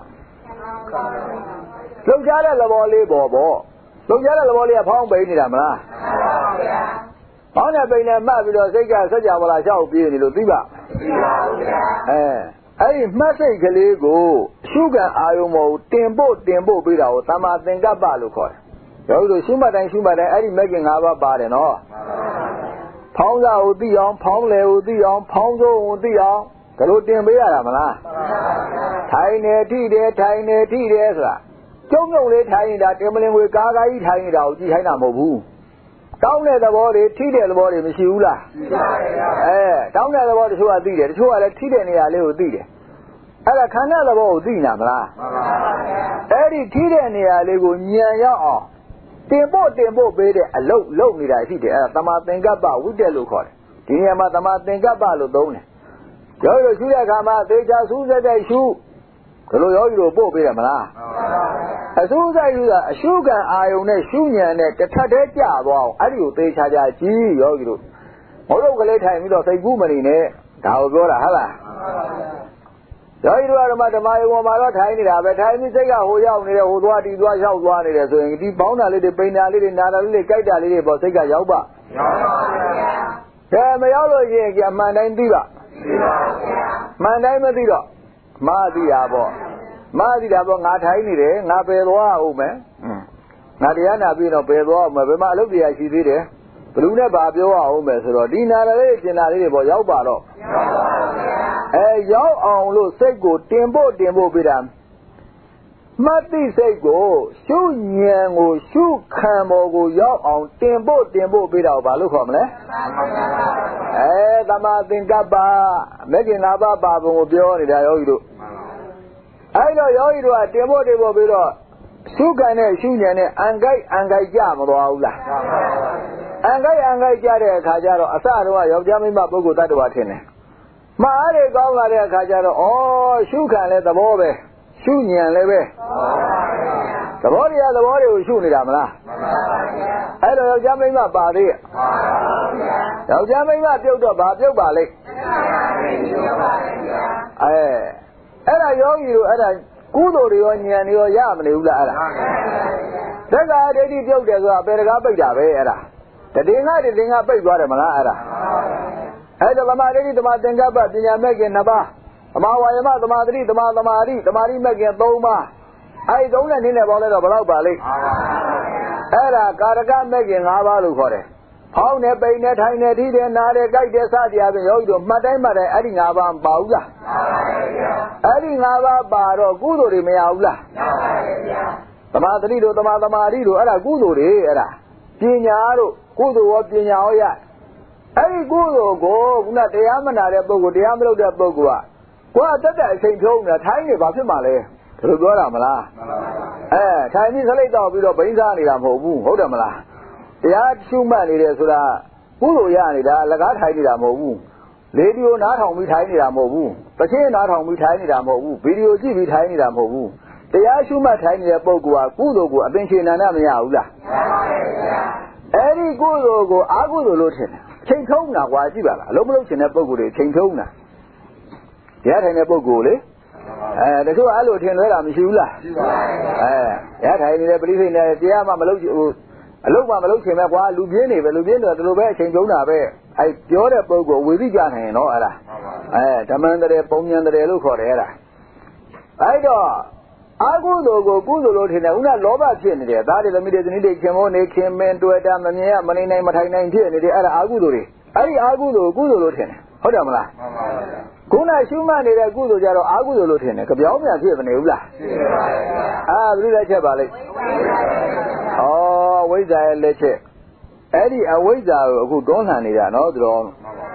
လှုပ်ရှားတဲ့သဘောလေးပေါ်ပေါ့လှုပ်ရှားတဲ့သဘောလေးကဖောင်းပိနေတာမလားမှန်ပါဗျာဟောနာပိဏမှတ်ပြီးတော့စိတ်ကစัจ java လာလျှောက်ပြေးနေလို့သိပါသိပါဘူးဗျာအဲအဲ့ဒီမှတ်စိတ်ကလေးကိုအရှုခံအာယုံမဟုတ်တင်ဖို့တင်ဖို့ပေးတာကိုသမာသင်္ကပ္ပလို့ခေါ်တယ်ယောဂီတို့ရှုမှတ်တိုင်းရှုမှတ်တိုင်းအဲ့ဒီမဂ်ကင်၅ပါးပါတယ်နော်ဖောင်းစားကိုသိအောင်ဖောင်းလေကိုသိအောင်ဖောင်းစိုးကိုသိအောင်ဒါလိုတင်ပေးရတာမလားထိုင်နေထိတယ်ထိုင်နေထိတယ်ဆိုတာကျုံကျုံလေးထိုင်နေတာတင်မလင်ဝေကားကားကြီးထိုင်နေတာကိုကြည့်ခိုင်းတာမဟုတ်ဘူးတောင်းတဲ့သဘောတွေထိတဲ့သဘောတွေမရှိဘူးလားရှိပါရဲ့အဲတောင်းတဲ့သဘောတချို့ကသိတယ်တချို့ကလည်းထိတဲ့နေရာလေးကိုသိတယ်အဲ့ဒါခန္ဓာသဘောကိုသိနာမလားမှန်ပါဗျာအဲ့ဒီထိတဲ့နေရာလေးကိုညံရောက်အောင်တင်ဖို့တင်ဖို့ပေးတဲ့အလုတ်လုတ်နေတာရှိတယ်အဲ့ဒါသမာသင်္ကပ္ပဝိတ္တလို့ခေါ်တယ်ဒီနေရာမှာသမာသင်္ကပ္ပလို့သုံးတယ်ယောဂီတို့ရှုတဲ့အခါမှာသေချာစူးစက်တဲ့ရှုဒါလိုယောဂီတို့ပို့ပေးတယ်မလားမှန်ပါဗျာအစူးစက်ရှုတာအရှုခံအာယုံနဲ့ရှုဉဏ်နဲ့တစ်ထပ်တည်းကြသွားအောင်အဲ့ဒီကိုသေချာချာကြည့်ယောဂီတို့မဟုတ်တော့ကလေးထိုင်ပြီးတော့စိတ်ကူးမနေနဲ့ဒါကိုပြောတာဟုတ်လားမှန်ပါဗျာယောဂီတို့ကတော့ဓမ္မယုံပေါ်မှာတော့ထိုင်နေတာပဲထိုင်ပြီးစိတ်ကဟိုရောက်နေတယ်ဟိုသွားတီသွားလျှောက်သွားနေတယ်ဆိုရင်ဒီပေါင်းတာလေးတွေပိန်တာလေးတွေနာတာလေးတွေကြိုက်တာလေးတွေပေါ့စိတ်ကရောက်ပါရောက်ပါဗျာဒါမရောက်လို့ရှိရင်ကြအမှန်တိုင်းသိပါသိပါဗျာမှန်တိုင်းမသိတော့မာသိတာပေါ့မာသိတာပေါ့ငါထိုင်နေတယ်ငါပယ်သွားအောင်မယ်ငါတရားနာပြီးတော့ပယ်သွားအောင်မယ်ဘယ်မှာအလုပ်တရားရှိသေးတယ်ဘလူနဲ့ဘာပြောအောင်မယ်ဆိုတော့ဒီနာလေးကျင်နာလေးတွေပေါ့ရောက်ပါတော့ရောက်ပါဗျာအဲရောက်အောင်လို့စိတ်ကိုတင်ဖို့တင်ဖို့ပြတာမှတ်သိစိတ်ကိုရှုဉဏ်ကိုရှုခံပေါ်ကိုရောက်အောင်တင်ဖို့တင်ဖို့ပြတာကိုဘာလို့ခေါ်မလဲအဲသမာသင်္ကပ္ပမဂ္ဂင်၅ပါးပါပုံကိုပြောနေတာယောဂီတို့အဲ့တော့ယောဂီတို့ကတင်ဖို့တင်ဖို့ပြီးတော့ရှုခံတဲ့ရှုဉဏ်နဲ့အံကြိုက်အံကြိုက်ကြမသွားဘူးလားအံကြိုက်အံကြိုက်ကြတဲ့အခါကျတော့အစတော့ယောက်ျားမိန်းမပုဂ္ဂိုလ်တ attva ထင်တယ်မှားရကောင်းလာတဲ့အခါကျတော့ဩရှုခံလဲသဘောပဲရှုဉဏ်လည်းပဲသဘောတရားသဘောတွေကိုရှုနေတာမလားမှန်ပါဗျာအဲ့တော့ယောက်ျားမိန်းမပါသေးရဲ့မှန်ပါဗျာယောက်ျားမိန်းမပြုတ်တော့ဘာပြုတ်ပါလိမ့်ပြုတ်ပါဗျာအဲအဲ့ဒါယောဂီတို့အဲ့ဒါကုသိုလ်တွေရောဉာဏ်တွေရောရမနေဘူးလားအဲ့ဒါသက္ကာဒိဋ္ဌိပြုတ်တယ်ဆိုတာပေတကားပိတ်တာပဲအဲ့ဒါတတိငါတတိငါပိတ်သွားတယ်မလားအဲ့ဒါအဲ့ဒါသမာဓိသမာသင်္ကပ္ပပညာမဲ့ခင်နှစ်ပါးသမာဝါယမသမာဓိသမာသမာဓိသမာဓိမဲ့ခင်သုံးပါးအဲ့ဒီသုံးနဲ့နည်းနဲ့ပေါင်းလိုက်တော့ဘယ်လောက်ပါလိမ့်အဲ့ဒါကာရကမဲ့ခင်၅ပါးလို့ခေါ်တယ်ဟောင်းနဲ့ပိန်နဲ့ထိုင်နဲ့ထိတယ်နားတယ်ကြိုက်တယ်စသည်အပြင်ယောဂီတို့မှတ်တိုင်းမှတ်တိုင်းအဲ့ဒီ၅ပါးမပါဘူးလားမှန်ပါဗျာအဲ့ဒီ၅ပါးပါတော့ကုသိုလ်တွေမရဘူးလားမှန်ပါဗျာသမာဓိတို့သမာသမာဓိတို့အဲ့ဒါကုသိုလ်တွေအဲ့ဒါပညာတို့ကုသိုလ်ရောပညာရောရအဲ့ဒီကုသိုလ်ကိုခုနတရားမနာတဲ့ပုဂ္ဂိုလ်တရားမလုပ်တဲ့ပုဂ္ဂိုလ်ကကိုယ်ကတက်တဲ့အချိန်ဖြုံးနေတာထိုင်းနေဘာဖြစ်မှလဲဒါလိုပြောတာမလားမှန်ပါဗျာအဲထိုင်ပြီးစလိတ်တော့ပြီးတော့ဘိန်းစားနေတာမဟုတ်ဘူးဟုတ်တယ်မလားတရားရှုမှတ်နေတယ်ဆိုတာကုသိုလ်ရနေတာလကားထိုင်နေတာမဟုတ်ဘူးလေဒီယိုနားထောင်ပြီးထိုင်နေတာမဟုတ်ဘူးပချင်းနားထောင်ပြီးထိုင်နေတာမဟုတ်ဘူးဗီဒီယိုကြည့်ပြီးထိုင်နေတာမဟုတ်ဘူးတရားရှုမှတ်ထိုင်နေတဲ့ပုဂ္ဂိုလ်ကကုသိုလ်ကိုအပင်ရှင်နန္ဒမရဘူးလားမှန်ပါဗျာအဲ့ဒီကုသိုလ်ကိုအာကုသိုလ်လို့ထင်တယ်ချိန်ထုံးတာကွာကြည့်ပါလားအလုံးမလုံးချင်တဲ့ပုဂ္ဂိုလ်တွေချိန်ထုံးတာတရားထိုင်တဲ့ပုဂ္ဂိုလ်လေအဲတချို့အဲ့လိုထင်လွဲတာမရှိဘူးလားရှိပါဘူးအဲတရားထိုင်နေတဲ့ပရိသေနဲ့တရားမှမလုပ်ဘူးအလုံးမှမလုပ်ချင်မဲ့ကွာလူပြင်းနေပဲလူပြင်းတော့ဒီလိုပဲအချိန်ကျုံးတာပဲအဲပြောတဲ့ပုဂ္ဂိုလ်ဝေသိကြနိုင်ရင်တော့အဲ့ဒါအဲဓမ္မန္တရေပုံညာတရေလို့ခေါ်တယ်အဲ့ဒါအဲ့တော့အာကုသိုလ်ကိုကုသိုလ်လို့ထင်တယ်ဥနာလောဘဖြစ်နေတယ်သားတွေသမီးတွေဇနီးတွေခင်မိုးနေခင်မင်းတွေ့တာမမြင်ရမနေနိုင်မထိုင်နိုင်ဖြစ်နေတယ်အဲ့ဒါအာကုသိုလ်တွေအဲ့ဒီအာကုသိုလ်ကိုကုသိုလ်လို့ထင်တယ်ဟုတ်တယ်မလားမှန်ပါဗျာခုနရှုမှတ်နေတဲ့ကုသိုလ်ကြတော့အာကုသိုလ်လို့ထင်တယ်ကြပြောင်းပြန်ဖြစ်မနေဘူးလားဖြစ်ပါပါဗျာအာဘယ်လိုလဲချက်ပါလိမ့်ဩဝိဇ္ဇာရဲ့လက်ချက်အဲ့ဒီအဝိဇ္ဇာကိုအခုတွန်းလှန်နေတာနော်သူတော်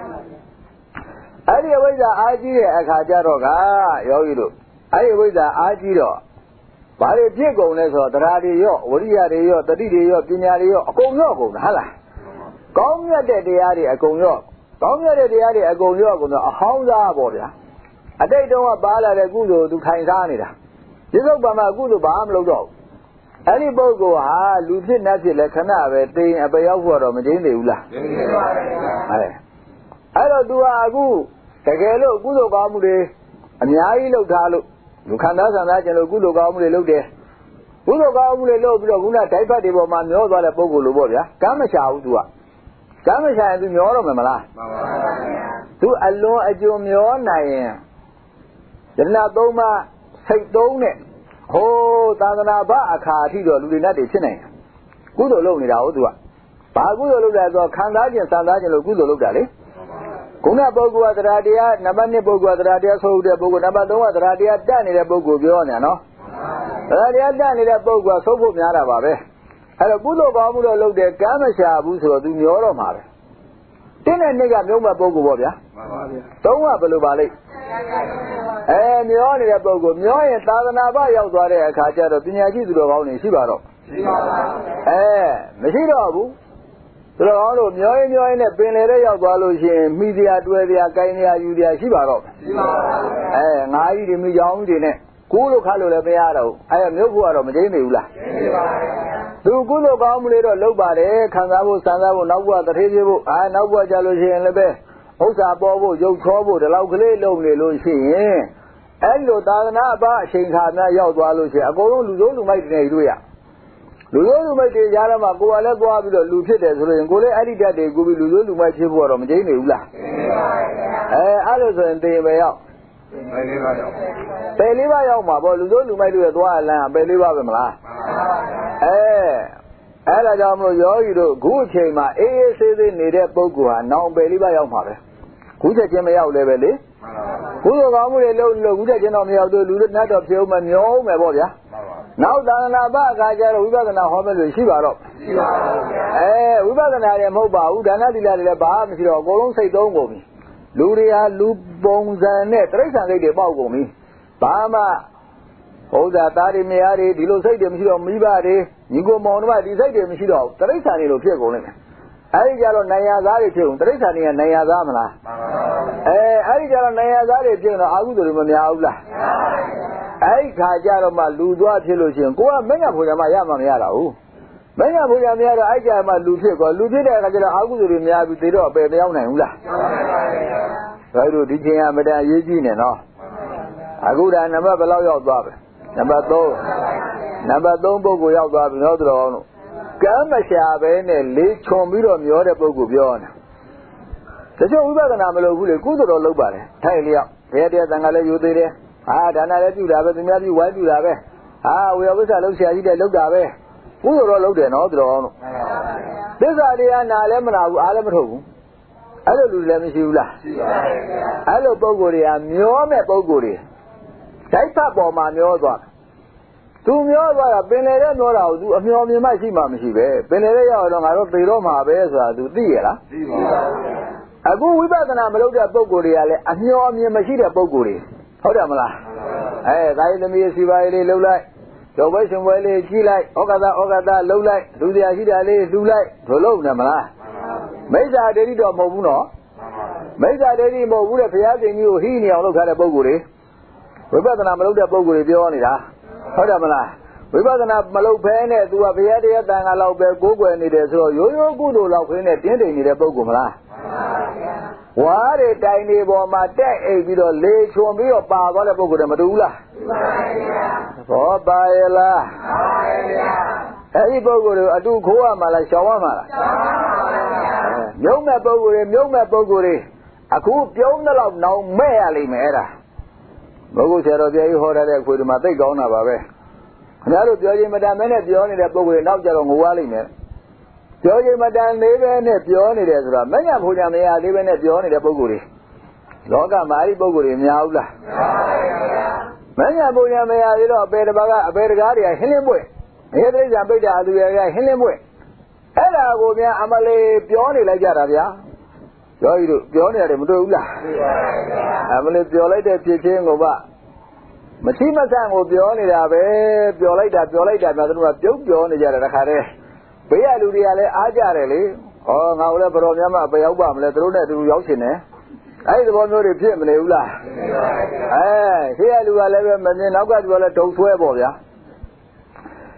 အဲ့ဒီအဝိဇ္ဇာအားကြီးတဲ့အခါကျတော့ကယောဂီတို့အဲ့ဒီအဝိဇ္ဇာအားကြီးတော့ဘာတွေပြည့်ကုန်လဲဆိုတော့တရားတွေရောဝိရိယတွေရောတတိတွေရောပညာတွေရောအကုန်ရောကုန်တာဟုတ်လားကောင်းမြတ်တဲ့တရားတွေအကုန်ရောကောင်းမြတ်တဲ့တရားတွေအကုန်ရောကုန်တော့အဟောင်းစားပေါ့ဗျာအတိတ်တုန်းကပါလာတဲ့ကုသိုလ်သူထိုင်စားနေတာဒီစုပ်ပါမှာကုသိုလ်ဘာမှမလုပ်တော့ဘူးအဲ့ဒီပုဂ္ဂိုလ်ဟာလူဖြစ်နတ်ဖြစ်လဲခဏပဲတိမ်အပရောက်ဖို့တော့မကျင်းသေးဘူးလားကျင်းသေးပါဘူးအဲအဲ့တော့ तू ဟာအခုတကယ်လို့ကုသိုလ်ကောင်းမှုတွေအများကြီးလုပ်ထားလို့လူခန္ဓာဆန္ဒကျင်လို့ကုသိုလ်ကောင်းမှုတွေလုပ်တယ်ကုသိုလ်ကောင်းမှုတွေလုပ်ပြီးတော့ခုနဓာတ်ဖတ်တွေပေါ်မှာမျောသွားတဲ့ပုဂ္ဂိုလ်လိုပေါ့ဗျာကမ်းမရှာဘူး तू ကကမ်းမရှာရင် तू မျောတော့မယ်မလားမှန်ပါပါဗျာ तू အလွန်အကျွံမျောနိုင်ရင်ယတနာသုံးပါးစိတ်သုံးနဲ့ဟိုးသာသနာ့ဘအခါအထိတော့လူတွေနဲ့တည်းဖြစ်နိုင်တယ်ကုသိုလ်လုပ်နေတာဟုတ် तू ကဘာကုသိုလ်လုပ်လဲဆိုတော့ခံစားခြင်းစံစားခြင်းလို့ကုသိုလ်လုပ်တာလေခုနပုဂ္ဂိုလ်ကတရားတရားနံပါတ်နှစ်ပုဂ္ဂိုလ်ကတရားတရားဆိုတဲ့ပုဂ္ဂိုလ်နံပါတ်သုံးကတရားတရားတတ်နေတဲ့ပုဂ္ဂိုလ်ပြောနေတာနော်တရားတရားတတ်နေတဲ့ပုဂ္ဂိုလ်ကသုံးဖို့များတာပါပဲအဲ့တော့ကုသိုလ်ကောင်းမှုတော့လုပ်တယ်ကမ်းမရှာဘူးဆိုတော့ तू မျောတော့မှာပဲတင်းတဲ့နှစ်ကမြုံးမဲ့ပုဂ္ဂိုလ်ပေါ့ဗျာမှန်ပါဗျာသုံးကဘယ်လိုပါလိမ့်အဲမျောနေတဲ့ပုဂ္ဂိုလ်မျောရင်သာသနာ့ဘရောက်သွားတဲ့အခါကျတော့ပညာရှိသူတော်ကောင်းတွေရှိပါတော့ရှိပါပါအဲမရှိတော့ဘူးသူတော်ကောင်းတို့မျောရင်မျောရင်နဲ့ပင်လေတဲ့ရောက်သွားလို့ရှိရင်မိစရာတွဲစရာကိုင်းစရာယူစရာရှိပါတော့ရှိပါပါအဲငါးကြီးတွေမိကြောင်ကြီးတွေနဲ့ကိုးလို့ခါလို့လည်းမရတော့ဘူးအဲမြုပ်ဖို့ကတော့မကျင်းနေဘူးလားကျင်းနေပါဘူးသူကုသိုလ်ကောင်းမှုတွေတော့လုပ်ပါတယ်ခံစားဖို့စံစားဖို့နောက်ဘဝတထေးပြေဖို့အာနောက်ဘဝကြလို့ရှိရင်လည်းပဲဥစ္စာပေါ်ဖို့ရုပ်ချောဖို့ဒီလောက်ကလေးလုပ်နေလို့ရှိရင်အဲ့လိုသာသနာ့ဘအချိန်ခါများရောက်သွားလို့ရှိရင်အကုန်လုံးလူစိုးလူမိုက်တွေတွေ့ရလူစိုးလူမိုက်တွေကြားထဲမှာကိုယ်ကလည်းသွားပြီးတော့လူဖြစ်တယ်ဆိုရင်ကိုယ်လည်းအဲ့ဒီတက်တွေကိုပြီးလူစိုးလူမိုက်ဖြစ်ဖို့တော့မကျင်းနေဘူးလားကျင်းနေပါဘူးအဲအဲ့လိုဆိုရင်တင်ပဲရောက်ပယ်လေးပါးရောက်ပယ်လေးပါးရောက်မှာပေါ့လူစိုးလူမိုက်တွေသွားအလန်းပယ်လေးပါးပဲမလားအဲအဲ့ဒါကြောင့်မလို့ယောဂီတို့ခုအချိန်မှာအေးအေးဆေးဆေးနေတဲ့ပုဂ္ဂိုလ်ဟာနောင်ပယ်လေးပါးရောက်မှာပဲခုချက်ချင်းမရောက်လည်းပဲလေကုသိုလ်ကောင်းမှုတွေလုပ်လို့ခုချက်ချင်းတော့မရောက်သေးလူတွေနဲ့တော့ပြုံးမမျောမယ်ပေါ့ဗျာနောက်သာသနာ့ဘအခါကျတော့ဝိပဿနာဟောမယ်လို့ရှိပါတော့ရှိပါဘူးဗျာအဲဝိပဿနာလည်းမဟုတ်ပါဘူးဒါနသီလတွေလည်းဘာမှမရှိတော့အကုန်လုံးစိတ်သုံးကုန်ပြီလူတွေဟာလူပုံစံနဲ့တိရစ္ဆာန်စိတ်တွေပေါက်ကုန်ပြီဘာမှဟောတာသားတွေမယားတွေဒီလိုစိတ်တွေမရှိတော့မိဘတွေညီကိုမောင်တို့ကဒီစိတ်တွေမရှိတော့တိရစ္ဆာန်တွေလိုဖြစ်ကုန်လိမ့်မယ်အဲဒီကြတော့နိုင်ရသားတွေဖြစ်ကုန်တိရစ္ဆာန်တွေကနိုင်ရသားမလားမှန်ပါဘူးအဲအဲဒီကြတော့နိုင်ရသားတွေဖြစ်တော့အာဟုသူတွေမများဘူးလားမှန်ပါဘူးအဲဒီခါကြတော့မှလူသွားဖြစ်လို့ရှိရင်ကိုကမင်းကဖွေရမှရမှမရတာဘူးမင်းကဖွေရမရတော့အဲဒီကြမှလူဖြစ်ကောလူဖြစ်တဲ့အခါကျတော့အာဟုသူတွေများပြီးသေတော့အပယ်မရောက်နိုင်ဘူးလားမှန်ပါဘူးဒါတို့ဒီချိန်ကမတန်အရေးကြီးနေနော်အခုဒါနံပါတ်ဘယ်လောက်ရောက်သွားပြီနံပါတ်သုံးနံပါတ်သုံးပုဂ္ဂိုလ်ရောက်သွားပြီနော်သူတော်ကောင်းတို့ကမ်းမရှာပဲနဲ့လေးခြုံပြီးတော့မျောတဲ့ပုဂ္ဂိုလ်ပြောနေတချို့ဝိပဿနာမလုပ်ဘူးလေကုသိုလ်တော်လုပ်ပါတယ်ထိုင်လျောက်ဘယ်တရားသံဃာလည်းယူသေးတယ်ဟာဒါနလည်းပြုတာပဲသူများပြုဝိုင်းပြုတာပဲဟာဝေယဝိဆလုပ်ဆရာကြီးတဲ့လုပ်တာပဲကုသိုလ်တော်လုပ်တယ်နော်သူတော်ကောင်းတို့သစ္စာတရားနာလည်းမနာဘူးအားလည်းမထုတ်ဘူးအဲ့လိုလူလည်းမရှိဘူးလားရှိပါဘူးအဲ့လိုပုဂ္ဂိုလ်တွေကမျောမဲ့ပုဂ္ဂိုလ်တွေဓာတ်ဖတ်ပေါ်မှာမျောသွားသူမျောသွားတာပင်လေတဲ့မျောတာကိုသူအမျောမြင်မှရှိမှမရှိပဲပင်လေတဲ့ရောက်တော့ငါတို့သေတော့မှာပဲဆိုတာသူသိရလားသိပါဘူးအခုဝိပဿနာမလုပ်တဲ့ပုဂ္ဂိုလ်တွေကလည်းအမျောမြင်မရှိတဲ့ပုဂ္ဂိုလ်တွေဟုတ်တယ်မလားအဲဒါကြီးသမီးစီပါလေးလှုပ်လိုက်တော့ဘယ်ရှင်ပွဲလေးကြည့်လိုက်ဩကာသဩကာသလှုပ်လိုက်လူတရားရှိတာလေးလှူလိုက်ဒုလုံးတယ်မလားမိစ္ဆာဒိဋ္ဌိတော့မဟုတ်ဘူးနော်မိစ္ဆာဒိဋ္ဌိမဟုတ်ဘူးတဲ့ဘုရားရှင်ကြီးကိုဟိနေအောင်လုပ်ထားတဲ့ပုဂ္ဂိုလ်တွေဝိပဿနာမလုပ်တဲ့ပုဂ္ဂိုလ်တွေပြောနေတာဟုတ်တယ်မလားဝိပဿနာမလုပ်ဘဲနဲ့သူကဘုရားတရားတန်ခါလောက်ပဲကိုးကွယ်နေတယ်ဆိုတော့ရိုးရိုးကုသိုလ်လောက်ခင်းနဲ့တင်းတိမ်နေတဲ့ပုဂ္ဂိုလ်မလားဝါးတွေတိုင်တွေပေါ်မှာတက်အိပ်ပြီးတော့လေချွန်ပြီးတော့ပါသွားတဲ့ပုဂ္ဂိုလ်တွေမတူဘူးလားဟောပါရဲ့လားအဲ့ဒီပုဂ္ဂိုလ်တွေအတူခိုးရမှာလားရှောင်ရမှာလားမြုံမဲ့ပုဂ္ဂိုလ်တွေမြုံမဲ့ပုဂ္ဂိုလ်တွေအခုပြုံးတဲ့လောက်နောင်မဲ့ရလိမ့်မယ်အဲ့ဒါဘုရားဆရာတော်ပြည့်ဟောထားတဲ့အခွေဒီမှာသိကောင်းတာပါပဲခင်ဗျားတို့ပြောခြင်းမတန်မဲနဲ့ပြောနေတဲ့ပုဂ္ဂိုလ်တွေနောက်ကြတော့ငိုရလိမ့်မယ်ပြောခြင်းမတန်သေးပဲနဲ့ပြောနေတယ်ဆိုတာမညာဖို့ညာမရသေးပဲနဲ့ပြောနေတဲ့ပုဂ္ဂိုလ်တွေလောကမှာအဲ့ဒီပုဂ္ဂိုလ်တွေများဘူးလားမညာဖို့ညာမရသေးတော့အပေတပါကအပေတကားတွေကဟင်းလင်းပွင့်အေးသိကြပိတ်တာအလူတွေကဟင်းလင်းပွင့်အဲ့ဒါကိုများအမလေးပြောနေလိုက်ကြတာဗျာပြောရည်တို့ပြောနေရတယ်မတွေ့ဘူးလားအမလေးပြောလိုက်တဲ့ဖြစ်ချင်းကိုကမချိမဆန့်ကိုပြောနေတာပဲပြောလိုက်တာပြောလိုက်တာများသူတို့ကပြုတ်ပြောနေကြတယ်တခါတည်းဘေးကလူတွေကလည်းအားကြတယ်လေဟောငါ့ကိုလည်းဘတော်များမှပဲရောက်ပါမလဲသူတို့နဲ့သူတို့ရောက်ရှင်တယ်အဲ့ဒီသဘောမျိုးတွေဖြစ်မနေဘူးလားအဲရှေ့ကလူကလည်းပဲမမြင်နောက်ကလူကလည်းဒုံဆွဲပေါ့ဗျာ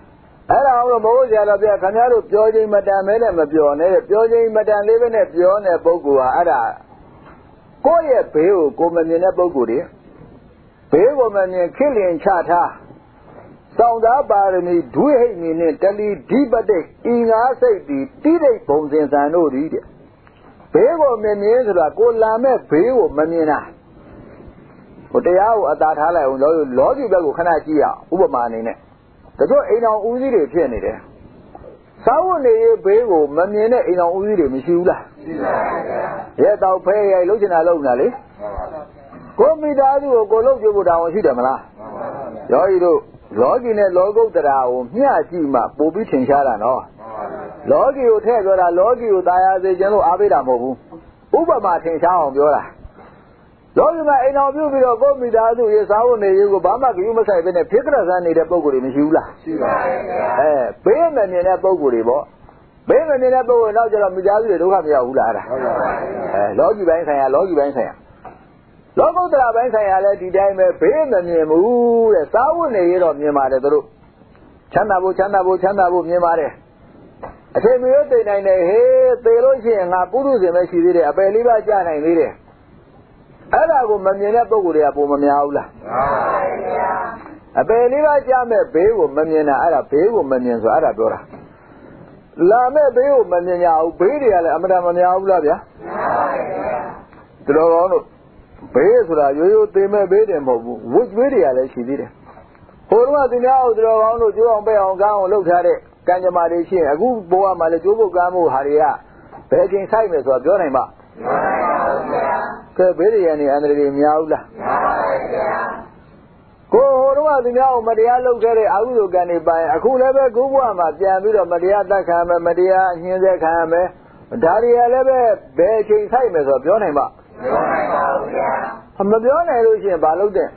အဲ့ဒါအောင်လို့မိုးကြတော့ပြခင်ဗျားတို့ပြောချင်းမတန်မဲနဲ့မပြောနဲ့ပြောချင်းမတန်လေးပဲနဲ့ပြောနေပုဂ္ဂိုလ်ဟာအဲ့ဒါကိုယ့်ရဲ့ဘေးကိုကိုမမြင်တဲ့ပုဂ္ဂိုလ်တွေဘေးကိုမမြင်ခိလင်ချထားစောင့်သားပါရမီဒွိဟိတ်မီနဲ့တလီဓိပတိတ်ဤငါးစိတ်ဒီတိတိတ်ဘုံစင်ဆန်တို့သည်တဲ့ဘေးကိုမမြင်ဆိုတာကိုလာမဲ့ဘေးကိုမမြင်တာဟိုတရားကိုအသာထားလိုက်အောင်လောလောကီဘက်ကိုခဏကြည့်ရအောင်ဥပမာအနေနဲ့တချို့အိမ်တော်ဦးစီးတွေဖြစ်နေတယ်သာဝနေဘေးကိုမမြင်တဲ့အိမ်တော်ဦးစီးတွေမရှိဘူးလားရှိပါဗျာရဲတော့ဖဲရိုက်လှုပ်ချင်တာလှုပ်နေတာလေကိုမိသားစုကိုကိုလှုပ်ကြဖို့တောင်းရှိတယ်မလားရောဤတို့လောကီနဲ့လောကုတ္တရာကိုမျှကြည့်မှပို့ပြီးထင်ရှားတာနော်လောကီကိုထည့်ပြောတာလောကီကိုตายရစေခြင်းလို့အားပေးတာမဟုတ်ဘူးဥပမာထင်ရှားအောင်ပြောတာလောကီမှာအိမ်တော်ပြုပြီးတော့ကိုမိသားစုရေစားဖို့နေရေးကိုဘာမှကြည့်မဆိုင်ပဲနဲ့ဖြစ်ကြဆန်းနေတဲ့ပုံကိုယ်တွေမရှိဘူးလားရှိပါရဲ့အဲဘေးမမြင်တဲ့ပုံကိုယ်တွေပေါ့ဘေးမမြင်တဲ့ပုံကိုယ်နောက်ကျတော့မိသားစုတွေဒုက္ခမရောက်ဘူးလားအဲ့ဒါဟုတ်ပါဘူးအဲလောကီပိုင်းဆိုင်ရာလောကီပိုင်းဆိုင်ရာလောကုတ္တရာပိုင်းဆိုင်ရာလည်းဒီတိုင်းပဲဘေးမမြင်ဘူးတဲ့စားဝတ်နေရတော့မြင်ပါတယ်တို့ချမ်းသာဖို့ချမ်းသာဖို့ချမ်းသာဖို့မြင်ပါတယ်အချိန်မျိုးတိတ်နိုင်တယ်ဟေးသေလို့ရှိရင်ငါပုရုဇဉ်ပဲရှိသေးတယ်အပယ်လေးပါးကြာနိုင်သေးတယ်အဲ့ဒါကိုမမြင်တဲ့ပုဂ္ဂိုလ်တွေကပုံမများဘူးလားမှန်ပါဗျာအပယ်လေးပါးကြာမဲ့ဘေးကိုမမြင်တာအဲ့ဒါဘေးကိုမမြင်ဆိုအဲ့ဒါပြောတာလာမဲ့ဘေးကိုမမြင်ကြဘူးဘေးတွေကလည်းအမှန်တမ်းမများဘူးလားဗျာမှန်ပါဗျာတော်တော်တို့ဘေးဆိုတာရိုးရိုးသိမဲ့ဘေးတယ်မဟုတ်ဘူးဝိဘေးတွေကလည်းရှိသေးတယ်ဟိုတော့သူများတို့တော်ကောင်းတို့ကျိုးအောင်ပဲအောင်ကောင်းအောင်လှုပ်ထားတဲ့ကံကြမ္မာတွေရှိရင်အခုဘဝမှာလည်းကျိုးပုတ်ကမ်းမှုဟာတွေကဘယ်ချိန်ဆိုင်မယ်ဆိုတာပြောနိုင်မှာပြောနိုင်ပါဘူးဗျာကဲဘေးတွေရနေအန္တရာယ်တွေများဘူးလားများပါဗျာကိုဟိုတော့သူများကိုမတရားလုပ်ခဲ့တဲ့အကုသိုလ်ကံတွေပိုင်အခုလည်းပဲကိုဘဝမှာပြန်ပြီးတော့မတရားတတ်ခံမယ်မတရားညှင်းဆဲခံမယ်ဒါတွေကလည်းပဲဘယ်ချိန်ဆိုင်မယ်ဆိုတာပြောနိုင်မှာပြောနိုင်ပါဘူးဗျာမပြောနိုင်လို့ရှိရင်ဘာလုပ်တဲ့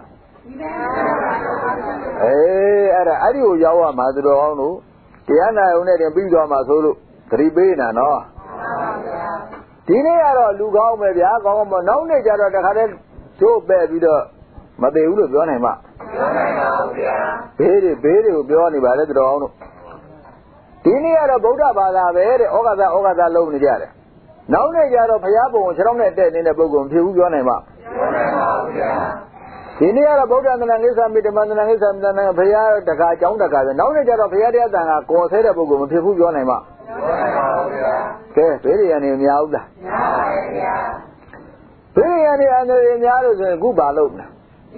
အေးအဲ့ဒါအဲ့ဒီကိုရောက်ရမှာသူတော်ကောင်းတို့တရားနာုံနဲ့တင်ပြီးသွားမှာဆိုလို့သတိပေးနေတာနော်ဒီနေ့ကတော့လူကောင်းပဲဗျာကောင်းမနောက်နေ့ကျတော့တခါတည်းကျိုးပဲ့ပြီးတော့မသေးဘူးလို့ပြောနိုင်မှာပြောနိုင်ပါဘူးဗျာဘေးတွေဘေးတွေကိုပြောနေပါလေသူတော်ကောင်းတို့ဒီနေ့ကတော့ဗုဒ္ဓဘာသာပဲတဲ့ဩဃာသဩဃာသလုံးနေကြတယ်နောက်နေ့ကျတော့ဘုရားပုံကိုခြေထောက်နဲ့တက်နေတဲ့ပုဂ္ဂိုလ်ဖြစ်ဘူးပြောနိုင်မှာပြောနိုင်ပါဘူးဗျာဒီနေ့ကတော့ဗုဒ္ဓသနာကိစ္စမိဓမ္မသနာကိစ္စမိဓမ္မဘုရားတကာအကြောင်းတကာပဲနောက်နေ့ကျတော့ဘုရားတရားတန်ခါကော်ဆဲတဲ့ပုဂ္ဂိုလ်မဖြစ်ဘူးပြောနိုင်မှာပြောနိုင်ပါဘူးဗျာကဲဘေးတွေကနေများဘူးလားများပါဗျာဘေးတွေကနေအန္တရာယ်များလို့ဆိုရင်ခုဘာလုပ်လဲ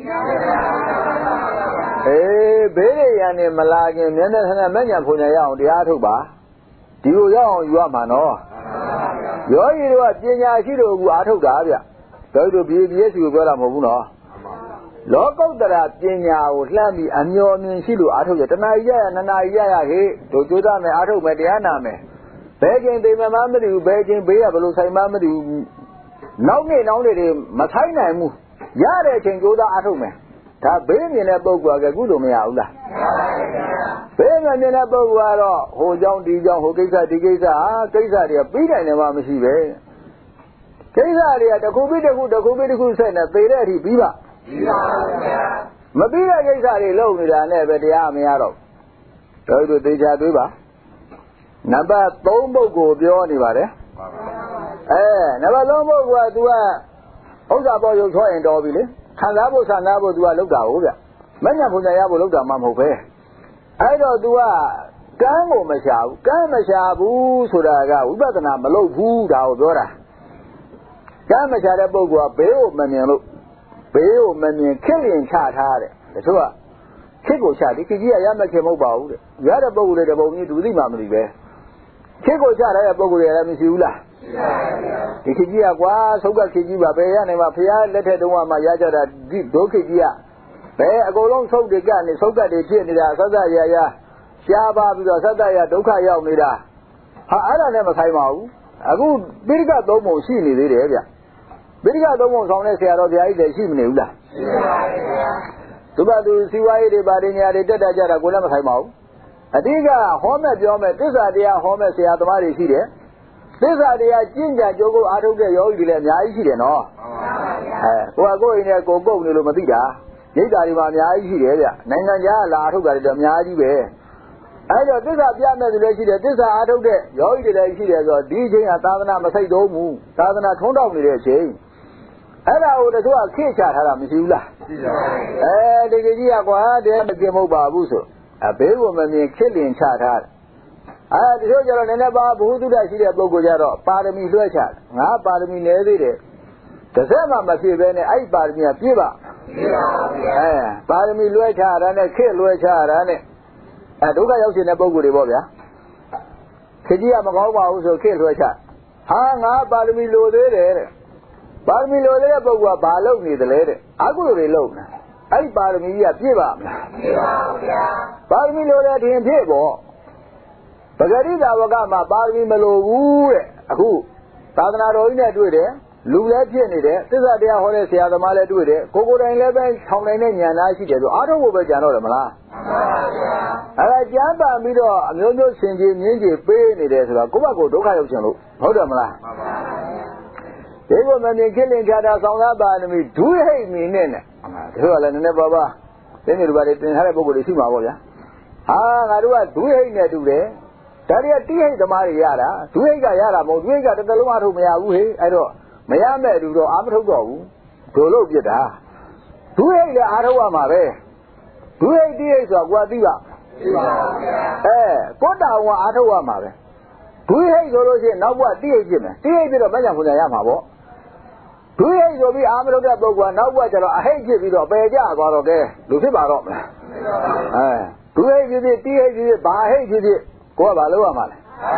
အေးဘေးတွေကနေမလာခင်မျက်နှာနဲ့မညံဖွညာရအောင်တရားထုတ်ပါဒီလိုရအောင်ယူရမှာနော်ယောဂီတို့ကပညာရှိတို့ကအားထုတ်တာဗျတို့တို့ပြည်ပြည်စီကိုပြောတာမဟုတ်ဘူးနော်လောကုတ္တရာပညာကိုလှမ်းပြီးအမျော်မြင်ရှိလို့အားထုတ်ရတဏှာကြီးရရနနာကြီးရရဟေ့တို့ကြိုးစားမယ်အားထုတ်မယ်တရားနာမယ်ဘယ်ချိန်သိမှမမသိဘူးဘယ်ချိန်ဘေးကဘယ်လိုဆိုင်မှမသိဘူးနောက်နေ့နောက်နေ့တွေမဆိုင်နိုင်ဘူးရတဲ့အချိန်ကြိုးစားအားထုတ်မယ်ဒါဘေးမြင်တဲ့ပုဂ္ဂိုလ်ကကုသိုလ်မရဘူးလားဘေးမြင်တဲ့ပုဂ္ဂိုလ်ကတော့ဟိုကြောင့်ဒီကြောင့်ဟိုကိစ္စဒီကိစ္စဟာကိစ္စတွေကပြီးနိုင်တယ်မှမရှိပဲကိစ္စတွေကတစ်ခုပြီးတစ်ခုတစ်ခုပြီးတစ်ခုဆက်နေသေတဲ့အထိပြီးပါပြီးပါဗျာမပြီးတဲ့ကိစ္စတွေလုပ်နေတာနဲ့ပဲတရားမရတော့တို့တို့သေချာတွေးပါနံပါတ်သုံးပုဂ္ဂိုလ်ပြောနေပါတယ်အဲနံပါတ်သုံးပုဂ္ဂိုလ်က तू ကဥစ္စာပေါ်ရုပ်ချောရင်တော်ပြီလေခံစားဖို့ဆန္ဒဖို့ तू ကလောက်တာဟုတ်ဗျမညံ့ဖွညာရဖို့လောက်တာမှမဟုတ်ပဲအဲ့တော့ तू ကကမ်းကိုမရှာဘူးကမ်းမရှာဘူးဆိုတာကဝိပဿနာမလုပ်ဘူးဒါကိုပြောတာကမ်းမရှာတဲ့ပုဂ္ဂိုလ်ကဘေးကိုမမြင်လို့ဘေးကိုမမြင်ခက်လျင်ချထားတယ်တချို့ကခက်ကိုချဒီခက်ကြီးကရမခင်မဟုတ်ပါဘူးတဲ့ရတဲ့ပုဂ္ဂိုလ်တွေတပုံကြီးသူသိမှမသိပဲခက်ကိုချတဲ့ပုဂ္ဂိုလ်တွေလည်းမရှိဘူးလားဒီခက်ကြီးကကွာသုတ်ကခက်ကြီးပါဘယ်ရနိုင်မှာဖရားလက်ထက်တုန်းကမှရကြတာဒီဒုခက်ကြီးကဘယ်အကုန်လုံးသုတ်တွေကနေသုတ်ကတွေဖြစ်နေတာသတ်သရရရှားပါပြီးတော့သတ်သရဒုက္ခရောက်နေတာဟာအဲ့ဒါနဲ့မဆိုင်ပါဘူးအခုပိဋကသုံးပုံရှိနေသေးတယ်ဗျပိဋကသုံးပုံဆောင်တဲ့ဆရာတော်ဘုရားကြီးလည်းရှိမနေဘူးလားရှိပါပါဗျာသူကသူစီဝါရေးတွေဗာဒီညာတွေတက်တာကြတာကိုလည်းမဆိုင်ပါဘူးအတိကဟောမဲ့ပြောမဲ့သစ္စာတရားဟောမဲ့ဆရာသမားတွေရှိတယ်သစ္စာတရားကျင့်ကြံကြိုးကိုအားထုတ်တဲ့ယောဂီတွေလည်းအများကြီးရှိတယ်နော်မှန်ပါဗျာအဲကိုကကိုယ်အိမ်နဲ့ကိုပုတ်နေလို့မသိတာရိတ်တာတွေမှာအများကြီးရှိတယ်ဗျနိုင်ငံခြားလာအားထုတ်တာတွေတော့အများကြီးပဲအဲ့တော့သစ္စာပြမဲ့သူလည်းရှိတယ်သစ္စာအားထုတ်တဲ့ယောဂီတွေလည်းရှိတယ်ဆိုတော့ဒီအချိန်ကသာသနာမစိတ်သုံးဘူးသာသနာထုံးတောက်နေတဲ့အချိန်အဲ့ဒါကိုတချို့ကခေ့ချထားတာမရှိဘူးလားရှိပါဘူးအဲဒီကြီးကကွာတဲ့မกินမဟုတ်ပါဘူးဆိုအဘေးကိုမမြင်ခေ့လင်ချထားတယ်အဲတချို့ကျတော့နည်းနည်းပါဘုဟုတုဒ္ဒရှိတဲ့ပုဂ္ဂိုလ်ကြတော့ပါရမီလွှဲချတယ်ငါပါရမီနည်းသေးတယ်တစ်စက်မှမဖြစ်ပဲနဲ့အဲ့ပါရမီကပြည့်ပါပြည့်ပါဘူးဗျာအဲပါရမီလွှဲချတာနဲ့ခေ့လွှဲချတာနဲ့အဲဒုက္ခရောက်ရှင်တဲ့ပုဂ္ဂိုလ်တွေပေါ့ဗျာခေကြီးကမကောင်းပါဘူးဆိုခေလွှဲချဟာငါပါရမီလိုသေးတယ်တဲ့ပါရမီလိုသေးတဲ့ပုဂ္ဂိုလ်ကဘာလုပ်နေသလဲတဲ့အကုသိုလ်တွေလုပ်နေအဲ့ဒီပါရမီကြီးကပြည့်ပါမလားပြည့်ပါဘူးဗျာပါရမီလိုတဲ့ထင်ဖြစ်ပေါ့ပဂရိသာဝကမှာပါရမီမလိုဘူးတဲ့အခုသာသနာတော်ကြီးနဲ့တွေ့တယ်လူလည်းဖြစ်နေတယ်သစ္စာတရားဟောတဲ့ဆရာသမားလည်းတွေ့တယ်ကိုကိုယ်တိုင်လည်းပဲထောင်နိုင်တဲ့ဉာဏ်သားရှိတယ်ဆိုအားထုတ်ဖို့ပဲကြံတော့တယ်မလားမှန်ပါဗျာအဲ့ဒါကြမ်းပန်ပြီးတော့အမျိုးမျိုးဆင်ခြင်မြင်းကြီးပေးနေတယ်ဆိုတော့ကိုယ့်ဘက်ကိုဒုက္ခရောက်ချင်လို့ဟုတ်တယ်မလားမှန်ပါဗျာဒီလိုမမြင်ခက်လင်ကြတာဆောင်သားပါရမီဒုဟိတ်မီနဲ့နဲ့တို့ကလည်းနည်းနည်းပါးပါးသိနေလူပါတွေတင်ထားတဲ့ပုံကိုယ်တွေရှိမှာပေါ့ဗျာဟာငါတို့ကဒုဟိတ်နဲ့တူတယ်ဒါတွေကတိဟိတ်သမားတွေရတာဒုဟိတ်ကရတာမဟုတ်ဒုဟိတ်ကတစ်သလုံးအထုတ်မရဘူးဟေ့အဲ့တော့မရမဲ့လူတော့အာမထုတ်တော့ဘူးဒို့လို့ပြစ်တာဒုဟိတ်လည်းအာထုတ်ရမှာပဲဒုဟိတ်တိဟိတ်ဆိုတော့ကိုယ်သိပါသိပါပါဗျာအဲကိုတာဝါအာထုတ်ရမှာပဲဒုဟိတ်ဆိုလို့ရှိရင်နောက်ဘုရားတိဟိတ်ဖြစ်မယ်တိဟိတ်ပြီးတော့မညံဖွညာရမှာပေါ့ဒုဟိတ်ဆိုပြီးအာမထုတ်တဲ့ပုဂ္ဂိုလ်ကနောက်ဘုရားကျတော့အဟိတ်ဖြစ်ပြီးတော့ပယ်ကြသွားတော့ကဲလူဖြစ်ပါတော့မလားအဲဒုဟိတ်ဖြစ်ဖြစ်တိဟိတ်ဖြစ်ဖြစ်ဘာဟိတ်ဖြစ်ဖြစ်ကိုကဘာလုပ်ရမှာလဲ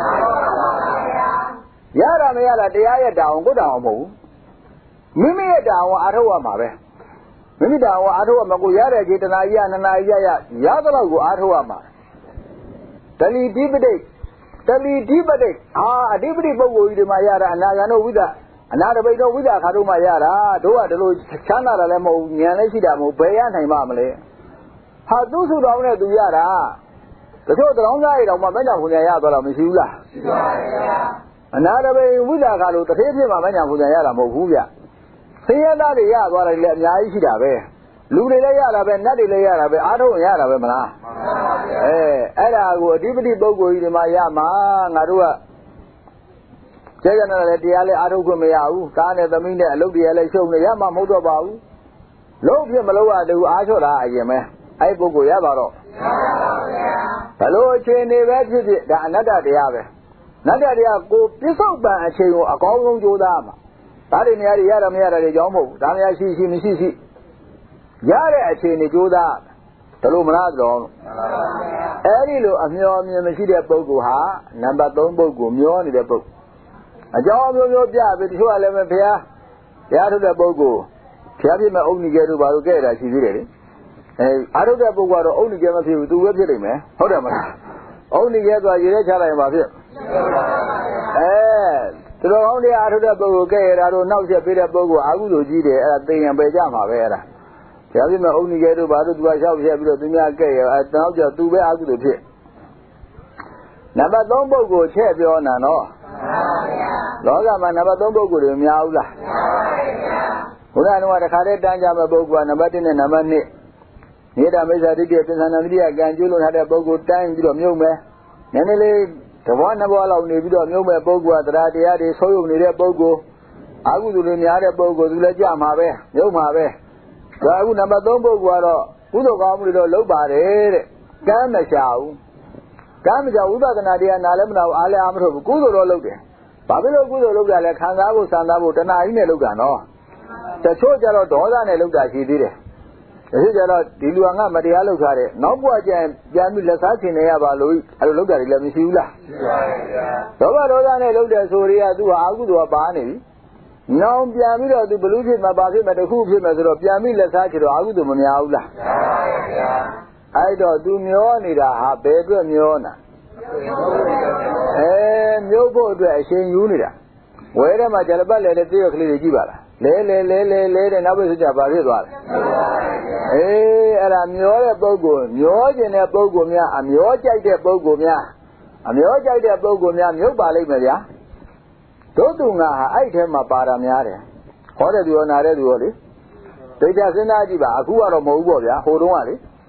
ရတာမရတာတရားရဲ့တောင်းကိုတောင်းမဟုတ်ဘူးမိမိရဲ့တောင်းကိုအားထုတ်ရမှာပဲမိမိတောင်းကိုအားထုတ်ရမှာကိုရတဲ့ခြေတနာကြီးကနနာကြီးရရရတဲ့လောက်ကိုအားထုတ်ရမှာတလီဓိပတိတလီဓိပတိအာအဓိပတိပုဂ္ဂိုလ်ကြီးတွေမှာရတာအနာဂံတို့ဝိဒအနာတပိတ်တို့ဝိဒခါတို့မှာရတာတို့ကဒီလိုချမ်းသာတာလည်းမဟုတ်ဉာဏ်လည်းရှိတာမဟုတ်ဘယ်ရနိုင်ပါမလဲဟာသူ့စုတော်နဲ့သူရတာတချို့တောင်းစားရတော့မှမညာခွန်ရရသွားတော့မရှိဘူးလားရှိပါဗျာအနာတပိဝိဇာခါလို့တစ်သေးဖြစ်မှမညာခွန်ရရတာမဟုတ်ဘူးဗျဆင်းရဲသားတွေရသွားတယ်လည်းအများကြီးရှိတာပဲလူတွေလည်းရတာပဲနတ်တွေလည်းရတာပဲအားထုတ်ရတာပဲမလားမှန်ပါဗျာအဲအဲ့ဒါကိုအဓိပတိပုဂ္ဂိုလ်ကြီးတွေမှာရမှာငါတို့ကကျေကြတယ်လည်းတရားလည်းအားထုတ်ခွင့်မရဘူးကားနဲ့သမီးနဲ့အလုပ်တရားလည်းရှုံနေရမှာမဟုတ်တော့ပါဘူးလုံးဖြစ်မလို့ရတူအားချော့တာအရင်ပဲအဲ့ပုဂ္ဂိုလ်ရပါတော့မှန်ပါဗျာဘလို့အခြေအနေပဲဖြစ်ဖြစ်ဒါအနတ္တတရားပဲနတ္တတရားကိုပြစ္ဆုတ်ပံအချိန်ကိုအကောင်းဆုံးကြိုးစားမှာဒါတွေနေရာတွေရတာမရတာတွေကြောင်းမဟုတ်ဘူးဒါများရှိရှိမရှိရှိရတဲ့အချိန်ကိုကြိုးစားဒါလို့မလားတော့မှန်ပါဗျာအဲ့ဒီလိုအမျော်မြင်မရှိတဲ့ပုဂ္ဂိုလ်ဟာနံပါတ်သုံးပုဂ္ဂိုလ်မျောနေတဲ့ပုဂ္ဂိုလ်အကြောင်းမျိုးမျိုးပြပြီးတချို့ကလည်းပဲဘုရားဘုရားထုတ်တဲ့ပုဂ္ဂိုလ်ဘုရားပြည့်မဲ့အုတ်နီကျဲတို့ဘာလို့ကြဲ့တာရှိသေးတယ်လေအဲအားထုတ်တဲ့ပုဂ္ဂိုလ်ကတော့အုတ်နီကျဲမဖြစ်ဘူးသူပဲဖြစ်နေမယ်ဟုတ်တယ်မလားအုတ်နီကျဲဆိုတာရေထဲချလိုက်မှာဖြစ်အဲသူတော်ကောင်းတရားအားထုတ်တဲ့ပုဂ္ဂိုလ်ကြဲ့ရတာတို့နောက်ဆက်ပေးတဲ့ပုဂ္ဂိုလ်အာဟုလိုကြီးတယ်အဲ့ဒါသိရင်ပယ်ကြမှာပဲအဲ့ဒါဘုရားပြည့်မဲ့အုတ်နီကျဲတို့ဘာလို့သူကလျှောက်ပြပြီးတော့သူများကြဲ့ရအဲနောက်ကျသူပဲအာဟုလိုဖြစ်နံပါတ်သုံးပုဂ္ဂိုလ်ချက်ပြောနာနော်လောကမှာနံပါတ်သုံးပုဂ္ဂိုလ်တွေများဘူးလားဘုရားတော်ကတခါတည်းတန်းကြမဲ့ပုဂ္ဂိုလ်ကနံပါတ်တစ်နဲ့နံပါတ်နှစ်နေတာမိစ္ဆာဒိဋ္ဌိသင်္ခါရတိယကံကျွလို့ထားတဲ့ပုဂ္ဂိုလ်တိုင်းပြီးတော့မြုပ်မယ်နည်းနည်းလေးတဘောနှစ်ဘောလောက်နေပြီးတော့မြုပ်မဲ့ပုဂ္ဂိုလ်ကတရားတရားတွေဆိုးရုံနေတဲ့ပုဂ္ဂိုလ်အာဟုသူတွေများတဲ့ပုဂ္ဂိုလ်သူလည်းကြမှာပဲမြုပ်မှာပဲဒါအခုနံပါတ်သုံးပုဂ္ဂိုလ်ကတော့ကုသိုလ်ကောင်းမှုတွေတော့လုပ်ပါတယ်တဲ့ကံမရှာဘူးကံမရှာဝိပဿနာတရားနားလည်းမနာဘူးအားလည်းအားမထုတ်ဘူးကုသိုလ်တော့လုပ်တယ်ဘာဖြစ်လို့ကုသိုလ်လုပ်တာလဲခံစားဖို့စံစားဖို့တဏှာကြီးနဲ့လုပ်တာနော်တချို့ကျတော့ဒေါသနဲ့လုပ်တာရှိသေးတယ်တချို့ကျတော့ဒီလူကငါမတရားလုပ်ထားတယ်နောက်ဘဝကျရင်ပြန်ပြီးလက်စားချင်နေရပါလို့အဲ့လိုလုပ်တာတွေလည်းမရှိဘူးလားရှိပါဗျာဒေါသဒေါသနဲ့လုပ်တဲ့ဆိုတွေကသူဟာအကုသိုလ်ကပါနေပြီနောင်ပြန်ပြီးတော့သူဘလူးဖြစ်မှာပါဖြစ်မှာတခုဖြစ်မှာဆိုတော့ပြန်ပြီးလက်စားချင်တော့အကုသိုလ်မများဘူးလားရှိပါဗျာအဲ့တော့သူမျောနေတာဟာဘယ်အတွက်မျောနာအဲမျိုးဖို့အတွက်အရှင်ယူနေတာဝဲထဲမှာကြလပတ်လဲတဲ့တည့်ရကလေးတွေကြည့်ပါလားလဲလဲလဲလဲလဲတဲ့နောက်ဘက်ဆိုကြပါဖြစ်သွားတယ်အေးအဲ့ဒါမျောတဲ့ပုဂ္ဂိုလ်မျောကျင်တဲ့ပုဂ္ဂိုလ်များအမျောကြိုက်တဲ့ပုဂ္ဂိုလ်များအမျောကြိုက်တဲ့ပုဂ္ဂိုလ်များမြုပ်ပါလိမ့်မယ်ဗျာတို့သူငါဟာအဲ့ထဲမှာပါတာများတယ်ဟောတဲ့သူရောနာတဲ့သူရောလေဒိဋ္ဌစဉ်းစားကြည့်ပါအခုကတော့မဟုတ်ဘူးပေါ့ဗျာဟိုတုန်းကလေ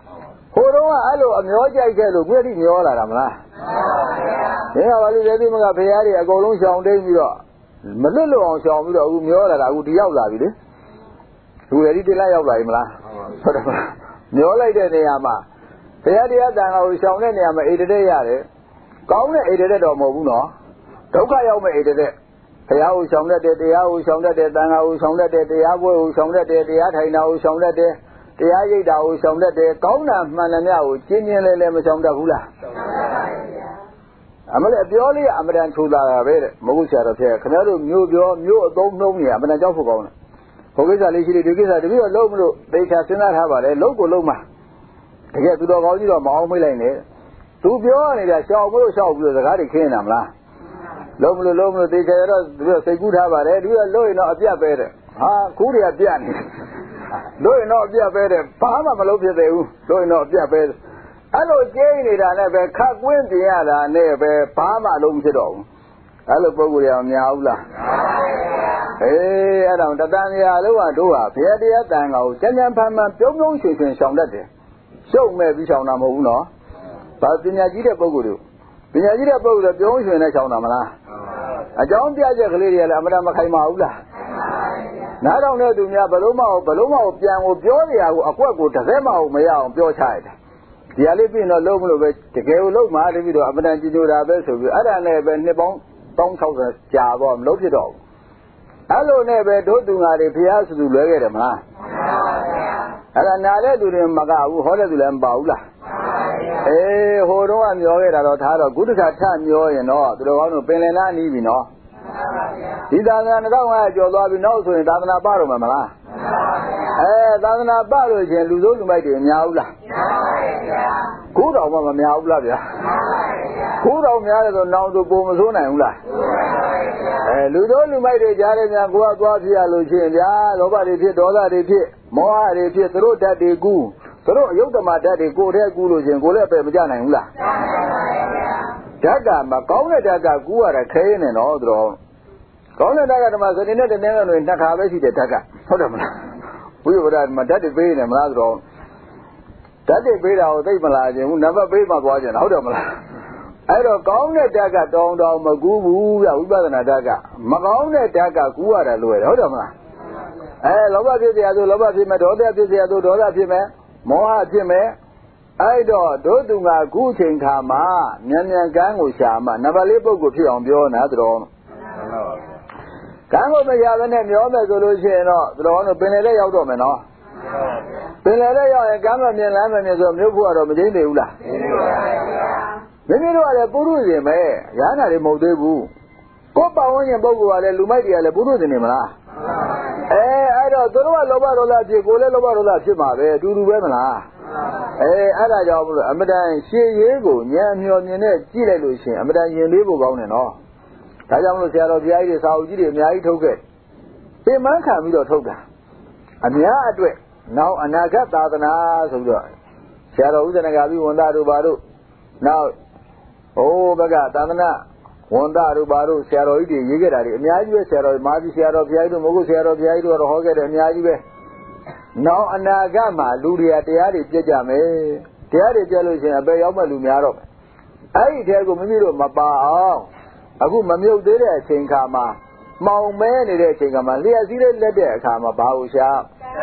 ဟိုတော့အဲ့လိုအမျောကြိုက်ခဲ့လို့ပြည့်တိမျောလာတာမလားမှန်ပါဗျာဒီကဘာလို့လဲဒီမကဖရာတွေအကုန်လုံးရှောင်တိတ်ပြီးတော့မလွတ်လွတ်အောင်ရှောင်ပြီးတော့အခုမျောလာတာအခုဒီရောက်လာပြီလေသူရည်ဒီတက်ရောက်လာပြီမလားဟုတ်တယ်မလားမျောလိုက်တဲ့နေရာမှာဖရာတရားတန်ခါကိုရှောင်တဲ့နေရာမှာအိတ်တဲ့ရတယ်ကောင်းတဲ့အိတ်တဲ့တော့မဟုတ်ဘူးနော်ဒုက္ခရောက်မဲ့အိတ်တဲ့ဘုရားကိုရှောင်တတ်တယ်တရားကိုရှောင်တတ်တယ်တန်ခါကိုရှောင်တတ်တယ်တရားပွဲကိုရှောင်တတ်တယ်တရားထိုင်တာကိုရှောင်တတ်တယ်တရားရိပ်တာကိုရှောင်တတ်တယ်ကောင်းတာမှန်တယ်များကိုကျင်းကျင်းလဲလဲမရှောင်တတ်ဘူးလားရှောင်တတ်ပါဗျာအမလေးအပြောလေးအမတန်ချိုးလာတာပဲတဲ့မဟုတ်ဆရာတော်ဖျက်ခင်ဗျားတို့မျိုးပြောမျိုးအသုံးနှုံးနေအမတန်ကြောက်ဖို့ကောင်းတယ်ဘုကိစ္စလေးရှိတယ်ဒီကိစ္စတပည့်တော့လုံးမလို့သေချာစဉ်းစားထားပါလေလုံးကိုလုံးမှာတကယ်သူတော်ကောင်းကြီးတော့မအောင်မေးလိုက်နဲ့သူပြောနေတာရှောင်ဖို့ရှောက်ပြီးတော့စကားတွေခင်းနေတာမလားလုံးမလို့လုံးမလို့သေချာရတော့သူတို့စိတ်ကူးထားပါတယ်သူကလို့ရင်တော့အပြတ်ပဲတဲ့ဟာကူးတွေကပြတ်နေလို့ရင်တော့အပြတ်ပဲတဲ့ဘာမှမလုပ်ဖြစ်သေးဘူးလို့ရင်တော့အပြတ်ပဲအဲ့လိုကျင်းနေတာနဲ့ပဲခတ်ကွင်းပြင်ရတာနဲ့ပဲဘာမှအလုံးဖြစ်တော့ဘူးအဲ့လိုပုံကိုယ်ရအောင်များဘူးလားမှန်ပါဗျာအေးအဲ့တော့တတန်ရာလုံးကတို့ဟာဘုရားတရားတန်ခါကိုကြမ်းကြမ်းဖမ်းဖမ်းပြုံးပြုံးရွှင်ရွှင်ရှောင်တတ်တယ်ရှုံမဲ့ပြီးရှောင်တာမဟုတ်ဘူးနော်ဘာပညာကြီးတဲ့ပုံကိုယ်တို့ပညာကြီးတဲ့ပုဂ္ဂိုလ်ပြုံးရွှင်နဲ့ချောင်းတာမလားအကြောင်းပြချက်ကလေးတွေကလည်းအမှန်တမခိုင်ပါဘူးလားနားထောင်တဲ့သူများဘလို့မဟုတ်ဘလို့မဟုတ်ပြန်ကိုပြောနေရကိုအကွက်ကိုတစ်စက်မဟုတ်မရအောင်ပြောချရတယ်ဒီဟာလေးပြင်တော့လုံးမလို့ပဲတကယ်ကိုလုံးမှာတပြီးတော့အမှန်တန်ကြည်ညိုတာပဲဆိုပြီးအဲ့ဒါနဲ့ပဲနှစ်ပေါင်းတစ်ထောင်ခြောက်ဆယ်ကြာတော့မလို့ဖြစ်တော့ဘူးအဲ့လိုနဲ့ပဲတို့သူငါတွေဖျားစုသူလွဲခဲ့တယ်မလားအဲ့ဒါနားတဲ့သူတွေမကဘူးဟောတဲ့သူလည်းမပါဘူးလားအေးဟိုတော့ကမျောခဲ့တာတော့ထားတော့ကုသခထမျောရင်တော့သူတော်ကောင်းတို့ပင်လယ်နားနီးပြီနော်ဒီသာသနာနှစ်ထောင်၅ရာကျော်သွားပြီနောက်ဆိုရင်သာသနာပတော့မှာမလားအဲသာသနာပလို့ချင်းလူစိုးလူမိုက်တွေများဘူးလားကိုးတော်မှမများဘူးလားဗျာကိုးတော်များတယ်ဆိုနောင်ဆိုပုံမစိုးနိုင်ဘူးလားအဲလူစိုးလူမိုက်တွေကြားတယ်များကိုကသွားဖြစ်ရလို့ချင်းဗျာလောဘတွေဖြစ်ဒေါသတွေဖြစ်မောဟတွေဖြစ်သူတို့ဓာတ်တွေကူးသူတို့အယုတ်တမဓာတ်တွေကိုယ်တည်းကူးလို့ချင်းကိုယ်လည်းပဲမကြနိုင်ဘူးလားဓာတ်ကမကောင်းတဲ့ဓာတ်ကကူးရတာခဲနေတော့သူတော်ကောင်းတဲ့ဓာတ်ကဓမ္မစနေနဲ့တနေ့ကလည်းနှစ်ခါပဲရှိတဲ့ဓာတ်ကဟုတ်တယ်မလားဝိပဒမှာဓာတ်တွေပေးနေမလားသူတော်ဓာတ်တွေပေးတာကိုသိမလားခြင်းဘူးနံပါတ်ပေးမှသွားခြင်းဟုတ်တယ်မလားအဲ့တော့ကောင်းတဲ့ဓာတ်ကတောင်းတောင်းမကူးဘူးပြဝိပဿနာဓာတ်ကမကောင်းတဲ့ဓာတ်ကကူးရတာလွယ်တယ်ဟုတ်တယ်မလားအဲလောဘဖြစ်เสียဆိုလောဘဖြစ်မယ်ဒေါသဖြစ်เสียဆိုဒေါသဖြစ်မယ်မောဟဖြစ်မယ်အဲ့တော့တို့သူငါခုချိန်ခါမှာမြန်မြန်ကန်းကိုရှာမှနံပါတ်လေးပုဂ္ဂိုလ်ဖြစ်အောင်ပြောနေတာတော်ကန်းကိုမရဘဲနဲ့မျောမယ်ဆိုလို့ရှိရင်တော့တော်တို့ပင်လယ်ထဲရောက်တော့မယ်နော်ပင်လယ်ထဲရောက်ရင်ကန်းမမြင်လမ်းမမြင်ဆိုမြို့ဖို့ကတော့မကျင်းသေးဘူးလားမိမိတို့ကလည်းပုရုဇဉ်ပဲရဟနာတွေမဟုတ်သေးဘူးကိုယ်ပတ်ဝန်းကျင်ပုဂ္ဂိုလ်ကလည်းလူမိုက်တွေကလည်းပုရုဇဉ်နေမလားအဲအဲ့တော့သူတို့ကလောဘဒေါသဖြစ်ကိုယ်လည်းလောဘဒေါသဖြစ်မှာပဲအတူတူပဲမလားအဲအဲ့ဒါကြောင့်မလို့အမတန်ရှေ့ရေးကိုဉာဏ်မျှော်မြင်နဲ့ကြည့်လိုက်လို့ရှိရင်အမတန်ယဉ်လေးဖို့ကောင်းတယ်နော်ဒါကြောင့်မလို့ဆရာတော်ဘုရားကြီးတွေစာအုပ်ကြီးတွေအများကြီးထုတ်ခဲ့ပြင်ပန်းခံပြီးတော့ထုတ်တာအများအတွက်နောက်အနာဂတ်သာသနာဆိုပြီးတော့ဆရာတော်ဥဒ္ဒနဂါပြီးဝန်သားတို့ဘာတို့နောက်ဟိုဘက်ကသာသနာဝန်သားတို့ဘာတို့ဆရာတော်ကြီးတွေရေးခဲ့တာတွေအများကြီးပဲဆရာတော်မာကြီးဆရာတော်ဘုရားကြီးတို့မဟုတ်ဆရာတော်ဘုရားကြီးတို့တော့ဟောခဲ့တယ်အများကြီးပဲနောက်အနာဂတ်မှာလူတွေကတရားတွေပြည့်ကြမယ်တရားတွေပြည့်လို့ရှိရင်အပေရောက်မဲ့လူများတော့မယ်အဲ့ဒီတဲကိုမိမိတို့မပါအောင်အခုမမြုပ်သေးတဲ့အချိန်ခါမှာမှောင်မဲနေတဲ့အချိန်ခါမှာလျှက်စည်းလေးလက်တဲ့အခါမှာဘာလို့ရှာ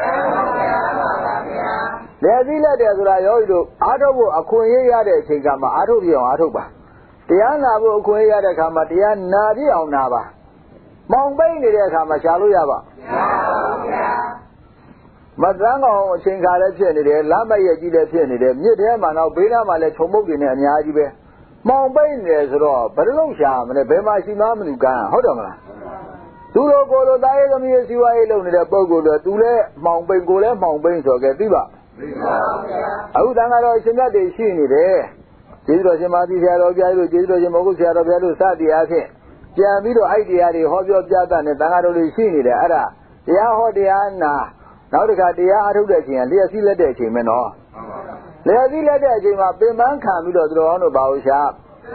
လျှက်စည်းလက်တယ်ဆိုတာယောဂီတို့အားထုတ်ဖို့အခွင့်အရေးရတဲ့အချိန်ခါမှာအားထုတ်ပြအောင်အားထုတ်ပါတရားနာဖို့အခွင့်အရေးရတဲ့အခါမှာတရားနာပြအောင်နာပါမောင်ပိတ်နေတဲ့အခါမှာရှာလို့ရပါမရပါဘူးဗျာမသန်းကောင်အချိန်ခါလည်းဖြစ်နေတယ်လမ်းမရက်ကြီးလည်းဖြစ်နေတယ်မြစ်ထဲမှာတော့ဘေးနားမှာလည်းခြုံပုတ်တွေနဲ့အများကြီးပဲမောင်ပိတ်နေတယ်ဆိုတော့ဘယ်လိုရှာမလဲဘယ်မှာရှိမှမလို့ကန်းဟုတ်တယ်မလားသူတို့ကိုယ်လိုတာရေးသမီးစီဝါရေးလုပ်နေတဲ့ပုံကိုယ်တော့သူလည်းမောင်ပိတ်ကိုလည်းမောင်ပိတ်ဆိုကြသိပါသိပါဗျာအခုတန်ခါတော့အရှင်မြတ်တွေရှိနေတယ်ကျေးဇူးတော်ရှင်မာသီဆရာတော်ဘုရားတို့ကျေးဇူးတော်ရှင်မဟုတ်ဆရာတော်ဘုရားတို့စသည်အားဖြင့်ပြန်ပြီးတော့အဲ့တရားတွေဟောပြောပြသတဲ့တန်ခါတော်တွေရှိနေတယ်အဲ့ဒါတရားဟောတရားနာနောက်တစ်ခါတရားအားထုတ်တဲ့အချိန်ကလျှက်စီးလက်တဲ့အချိန်ပဲနော်လျှက်စီးလက်တဲ့အချိန်မှာပင်ပန်းခံပြီးတော့သူတော်တို့ဘာလို့ရှာ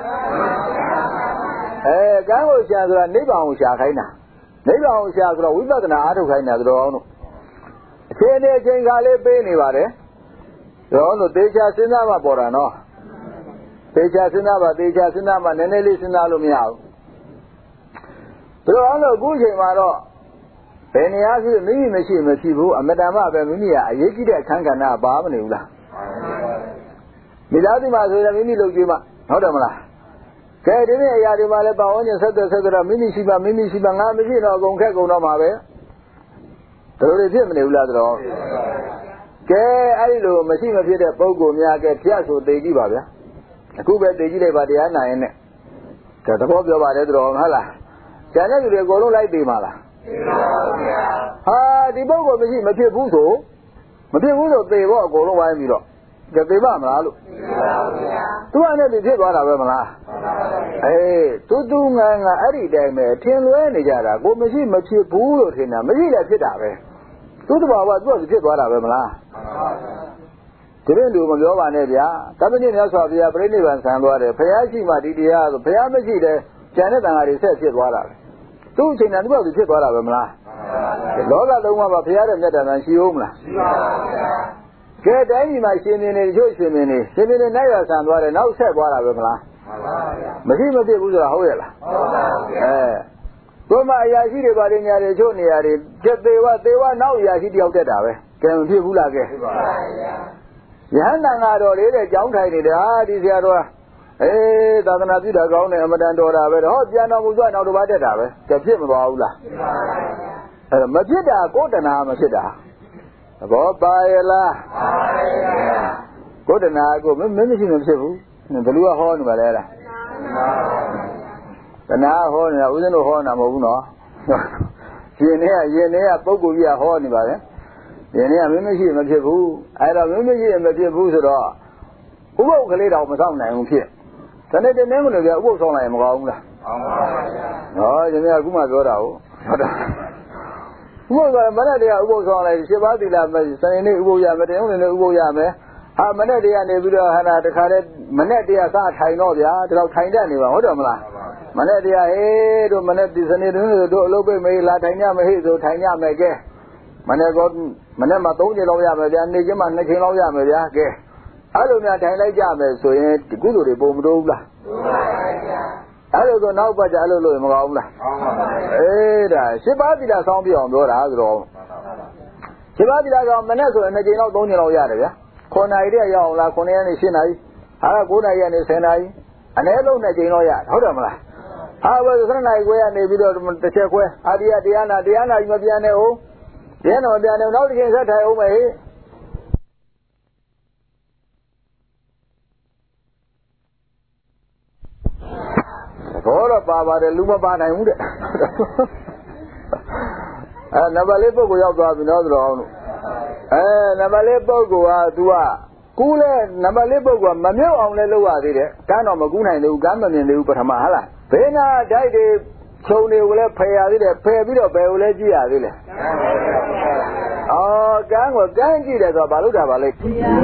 အဲကံကိုရှာဆိုတာနိဗ္ဗာန်ကိုရှာခိုင်းတာနိဗ္ဗာန်ကိုရှာဆိုတော့ဝိပဿနာအားထုတ်ခိုင်းတာသူတော်တို့အချိန်နဲ့အချိန်ခါလေးပေးနေပါတယ်တော့လို့တေချာစဉ်းစားမှပေါ်တာနော်တေချာစဉ်းစားပါတေချာစဉ်းစားမှနည်းနည်းလေးစဉ်းစားလို့မရဘူးဘယ်လိုအောင်လို့အခုချိန်မှာတော့ဘယ်နေရာဖြစ်မိမိမရှိမဖြစ်ဘူးအမတန်မှပဲမိမိကအရေးကြီးတဲ့အခန်းကဏ္ဍပါမနေဘူးလားမိသားစုမှာဆိုရင်မိမိလုပ်ကြည့်မှဟုတ်တယ်မလားကဲဒီနေ့အရာတွေမှာလည်းပါဝင်ခြင်းဆက်သွယ်ဆက်သွယ်တော့မိမိရှိမှမိမိရှိမှငါမရှိတော့အကုန်ခက်ကုန်တော့မှာပဲဒါလိုတွေဖြစ်မနေဘူးလားတော့ကဲအဲ့ဒီလိုမရှိမဖြစ်တဲ့ပုဂ္ဂိုလ်များကဖျက်ဆိုသိကြည့်ပါဗျာအခုပဲသိကြည့်လိုက်ပါတရားနာရင်နဲ့ဒါသဘောပြောပါတယ်တော်ဟုတ်လားကျန်တဲ့လူတွေအကုန်လုံးလိုက်သေးမှာလားသိပါဘူးဗျာဟာဒီပုဂ္ဂိုလ်မရှိမဖြစ်ဘူးဆိုမဖြစ်ဘူးဆိုသေဖို့အကုန်လုံးဝိုင်းပြီးတော့ကြသေပါမလားလို့သိပါဘူးဗျာသူကလည်းဖြစ်သွားတာပဲမလားအေးတူတူငန်းငါအဲ့ဒီတိုင်းပဲထင်လွဲနေကြတာကိုမရှိမဖြစ်ဘူးလို့ထင်တာမရှိလည်းဖြစ်တာပဲသူ့တဘာဝသူ့ဖြစ်သွားတာပဲမလားဒီလိုလူမပြောပါနဲ့ဗျာတပည့်မြတ်စွာဘုရားပြိဋိဘံဆံသွားတယ်ဘုရားရှိမှဒီတရားဆိုဘုရားမရှိတဲ့ကျန်တဲ့တန်ဃာတွေဆက်ဖြစ်သွားတာပဲသူ့အချိန်တန်သူ့ဘာသူဖြစ်သွားတာပဲမလားလောကလုံးမှာဘုရားရဲ့မြတ်တန်ရှိဦးမလားရှိပါဘူးဗျာကဲတိုင်းဒီမှာရှင်မြင်းနေတို့ရှင်မြင်းနေရှင်မြင်းနေနိုင်ရဆံသွားတယ်နောက်ဆက်သွားတာပဲမလားမှန်ပါဗျာမရှိမဖြစ်ဘူးဆိုတာဟုတ်ရဲ့လားဟုတ်ပါဘူးဗျာအဲကိုမအရာရှိတွေပါတဲ့ညာတွေချို့နေရာတွေကျက်သေးဝသေးဝနောက်အရာရှိတယောက်တက်တာပဲကဲမဖြစ်ဘူးလားကဲဖြစ်ပါဗျာယဟန်တန်ဃာတော်လေးတဲ့ကြောင်းထိုင်နေတာဒီဆရာတော်အေးသာသနာပြုတာကောင်းတယ်အမတန်တော်တာပဲတော့ပြန်တော်မူသွားနောက်တစ်ပါးတက်တာပဲကြဖြစ်မသွားဘူးလားဖြစ်ပါဗျာအဲ့မဖြစ်တာကိုယ်တဏှာမဖြစ်တာသဘောပါရဲ့လားပါရဲ့ဗျာကိုယ်တဏှာကိုမင်းမရှိမဖြစ်ဘူးဘယ်လိုဟောနေပါလဲလားတဏှာဟောနေတာဦးဇင်းတို့ဟောနေတာမဟုတ်ဘူးနော်ရှင်နေကရင်နေကပုဂ္ဂိုလ်ကြီးကဟောနေပါလေရင်နေကမင်းမရှိမဖြစ်ဘူးအဲ့တော့မင်းမရှိမဖြစ်ဘူးဆိုတော့ဥပုပ်ကလေးတော့မဆောင်နိုင်ဘူးဖြစ်တနေ့တနေ့မလို့ပြဥပုပ်ဆောင်လိုက်ရင်မကောင်းဘူးလားကောင်းပါပါဗျာဟောရှင်နေကအခုမှပြောတာဟုတ်ဟုတ်တယ်ဥပုပ်ကမနေ့တည်းကဥပုပ်ဆောင်လိုက်ရှင်းပါသီလမယ်စနေနေ့ဥပုပ်ရမယ်တင်းဦးနေဥပုပ်ရမယ်ဟာမနေ့တည်းကနေပြီးတော့ဟာနာတခါတည်းမနေ့တည်းကစထိုင်တော့ဗျာဒီတော့ထိုင်တတ်နေပါဟုတ်တယ်မလားမနေ့တည်းဟေးတို့မနေ့ဒီစနေတို့တို့အလုပ်ပိတ်မေးလာထိုင်ကြမဟိဆိုထိုင်ကြမယ်ကဲမနေ့ကမနေ့မှသုံးချိန်လောက်ရမယ်ဗျာနေ့ချင်းမှနှစ်ချိန်လောက်ရမယ်ဗျာကဲအဲ့လိုများထိုင်လိုက်ကြမယ်ဆိုရင်ဒီကုသိုလ်တွေပုံမတိုးဘူးလားတိုးပါပါဗျာအဲ့လိုဆိုနောက်ပတ်ကြအဲ့လိုလို့မကောင်းဘူးလားကောင်းပါပါအေးဒါရှင်းပါသီလဆောင်းပြအောင်ပြောတာဆိုတော့ရှင်းပါသီလကောင်မနေ့ဆိုရင်နှစ်ချိန်လောက်သုံးချိန်လောက်ရတယ်ဗျာခုနှစ်နာရီတည်းရအောင်လားခုနှစ်ရက်နေရှင်းနာရီဟာကိုးနာရီကနေဆယ်နာရီအနည်းဆုံးနှစ်ချိန်လောက်ရဟုတ်တယ်မလားဟာဘယ်ဆယ်နာရီခွဲရနေပြီးတော့တစ်ချက်ခွဲအာဒီယတရားနာတရားနာကြီးမပြန်နဲ့ဟုတ်ပြန်တော့ပြန်တယ်နောက်တစ်ချိန်ဆက်ထိုင်အောင်မယ်ဟေ့ဘောတော့ပါပါတယ်လူမပါနိုင်ဘူးတဲ့အဲနံပါတ်လေးပုဂ္ဂိုလ်ရောက်သွားပြီနော်ဆိုတော့အောင်လို့အဲနံပါတ်လေးပုဂ္ဂိုလ်ဟာ तू ကကူးလဲနံပါတ်လေးပုဂ္ဂိုလ်ကမမြုပ်အောင်လဲလုပ်ရသေးတယ်ကမ်းတော့မကူးနိုင်သေးဘူးကမ်းမမြင်သေးဘူးပထမဟလားဘေးနာဓာတ်တွေခြုံတွေကိုလည်းဖယ်ရသေးတယ်ဖယ်ပြီးတော့ဘယ်ကိုလဲကြည့်ရသေးလဲအော်ကမ်းကိုကမ်းကြည့်တယ်ဆိုတော့ဘာလို့တာပါလဲ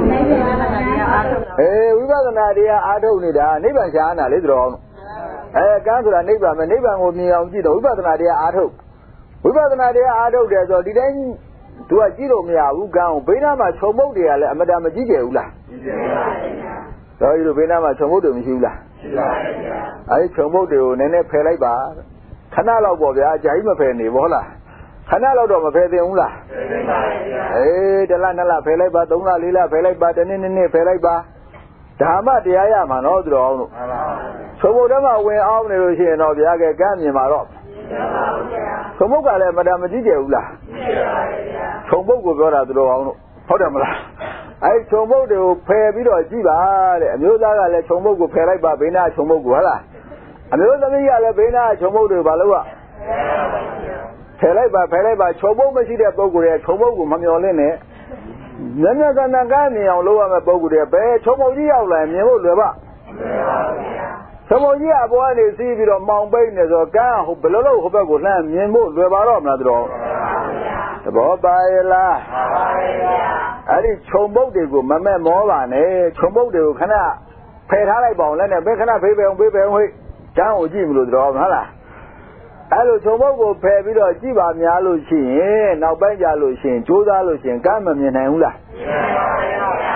အေးဝိပဿနာတရားအားထုတ်နေတာနိဗ္ဗာန်ရှားနာလေဆိုတော့အဲကမ်းဆိုတာနိဗ္ဗာန်ပဲနိဗ္ဗာန်ကိုမြင်အောင်ကြည့်တော့ဝိပဿနာတရားအားထုတ်ဝိပဿနာတရားအားထုတ်တယ်ဆိုတော့ဒီတိုင်းသူကကြည့်လို့မရဘူးကမ်းကိုဘေးနားမှာခြုံမုတ်တွေကလည်းအမတန်မကြည့်ကြဘူးလားကြည့်ကြပါဘူးတော်ကြီးတို့ဘေးနားမှာခြုံမုတ်တွေမရှိဘူးလားရှိပါရဲ့ဗျာအဲဒီခြုံမုတ်တွေကိုနည်းနည်းဖယ်လိုက်ပါခဏလောက်ပေါ့ဗျာအကြာကြီးမဖယ်နေဘောလားခဏလောက်တော့မဖယ်သင့်ဘူးလားဖယ်သင့်ပါရဲ့ဗျာအေးတလနှစ်လဖယ်လိုက်ပါသုံးလလေးလဖယ်လိုက်ပါတစ်နှစ်နှစ်နှစ်ဖယ်လိုက်ပါဓမ္မတရားရမှာနော်သူတော်အောင်လို့မှန်ပါပါခြုံမုတ်ထဲမှာဝင်အောင်နေလို့ရှိရင်တော့ဗျာကဲကမ်းမြင်ပါတော့ခြုံမုတ်ကလည်းမတန်မကြည့်ကြဘူးလားကြည့်ပါရဲ့ဗျာခြုံမုတ်ကိုပြောတာသူတော်အောင်လို့ဟုတ်တယ်မလားအဲခြုံမုတ်တွေကိုဖယ်ပြီးတော့ကြည့်ပါတဲ့အမျိုးသားကလည်းခြုံမုတ်ကိုဖယ်လိုက်ပါဘေးနာခြုံမုတ်ကိုဟုတ်လားအမျိုးသမီးကလည်းဘေးနာခြုံမုတ်တွေဘာလို့อ่ะဖယ်လိုက်ပါဖယ်လိုက်ပါခြုံမုတ်မရှိတဲ့ပုဂ္ဂိုလ်တွေခြုံမုတ်ကိုမမျော်လင့်နဲ့မျက်မျက်ကဏ္ဍကမြင်အောင်လုပ်ရမယ့်ပုဂ္ဂိုလ်တွေဘယ်ခြုံမုတ်ကြီးရောက်လာမြင်ဖို့လွယ်ပါခြုံမုတ်ကြီးအပေါ်ကနေစီးပြီးတော့မောင်ပိတ်နေဆိုကန်းဟိုဘယ်လိုလုပ်ဟိုဘက်ကိုလှမ်းမြင်ဖို့လွယ်ပါတော့မလားသူတော်သဘောပါရဲ့လားပါပါရဲ့ဗျာအဲ့ဒီခြုံမုတ်တွေကိုမမက်မောပါနဲ့ခြုံမုတ်တွေကိုခဏဖယ်ထားလိုက်ပါအောင်လည်းနဲ့ဘယ်ခဏဖေးပေအောင်ဖေးပေအောင်ဟိကန်းကိုကြည့်မလို့သူတော်ဟုတ်လားအဲ့လိုခြုံမုတ်ကိုဖယ်ပြီးတော့ကြည့်ပါများလို့ရှိရင်နောက်ပိုင်းကြလို့ရှိရင်ကြိုးစားလို့ရှိရင်ကမ်းမမြင်နိုင်ဘူးလားမြင်ပါပါဗျာ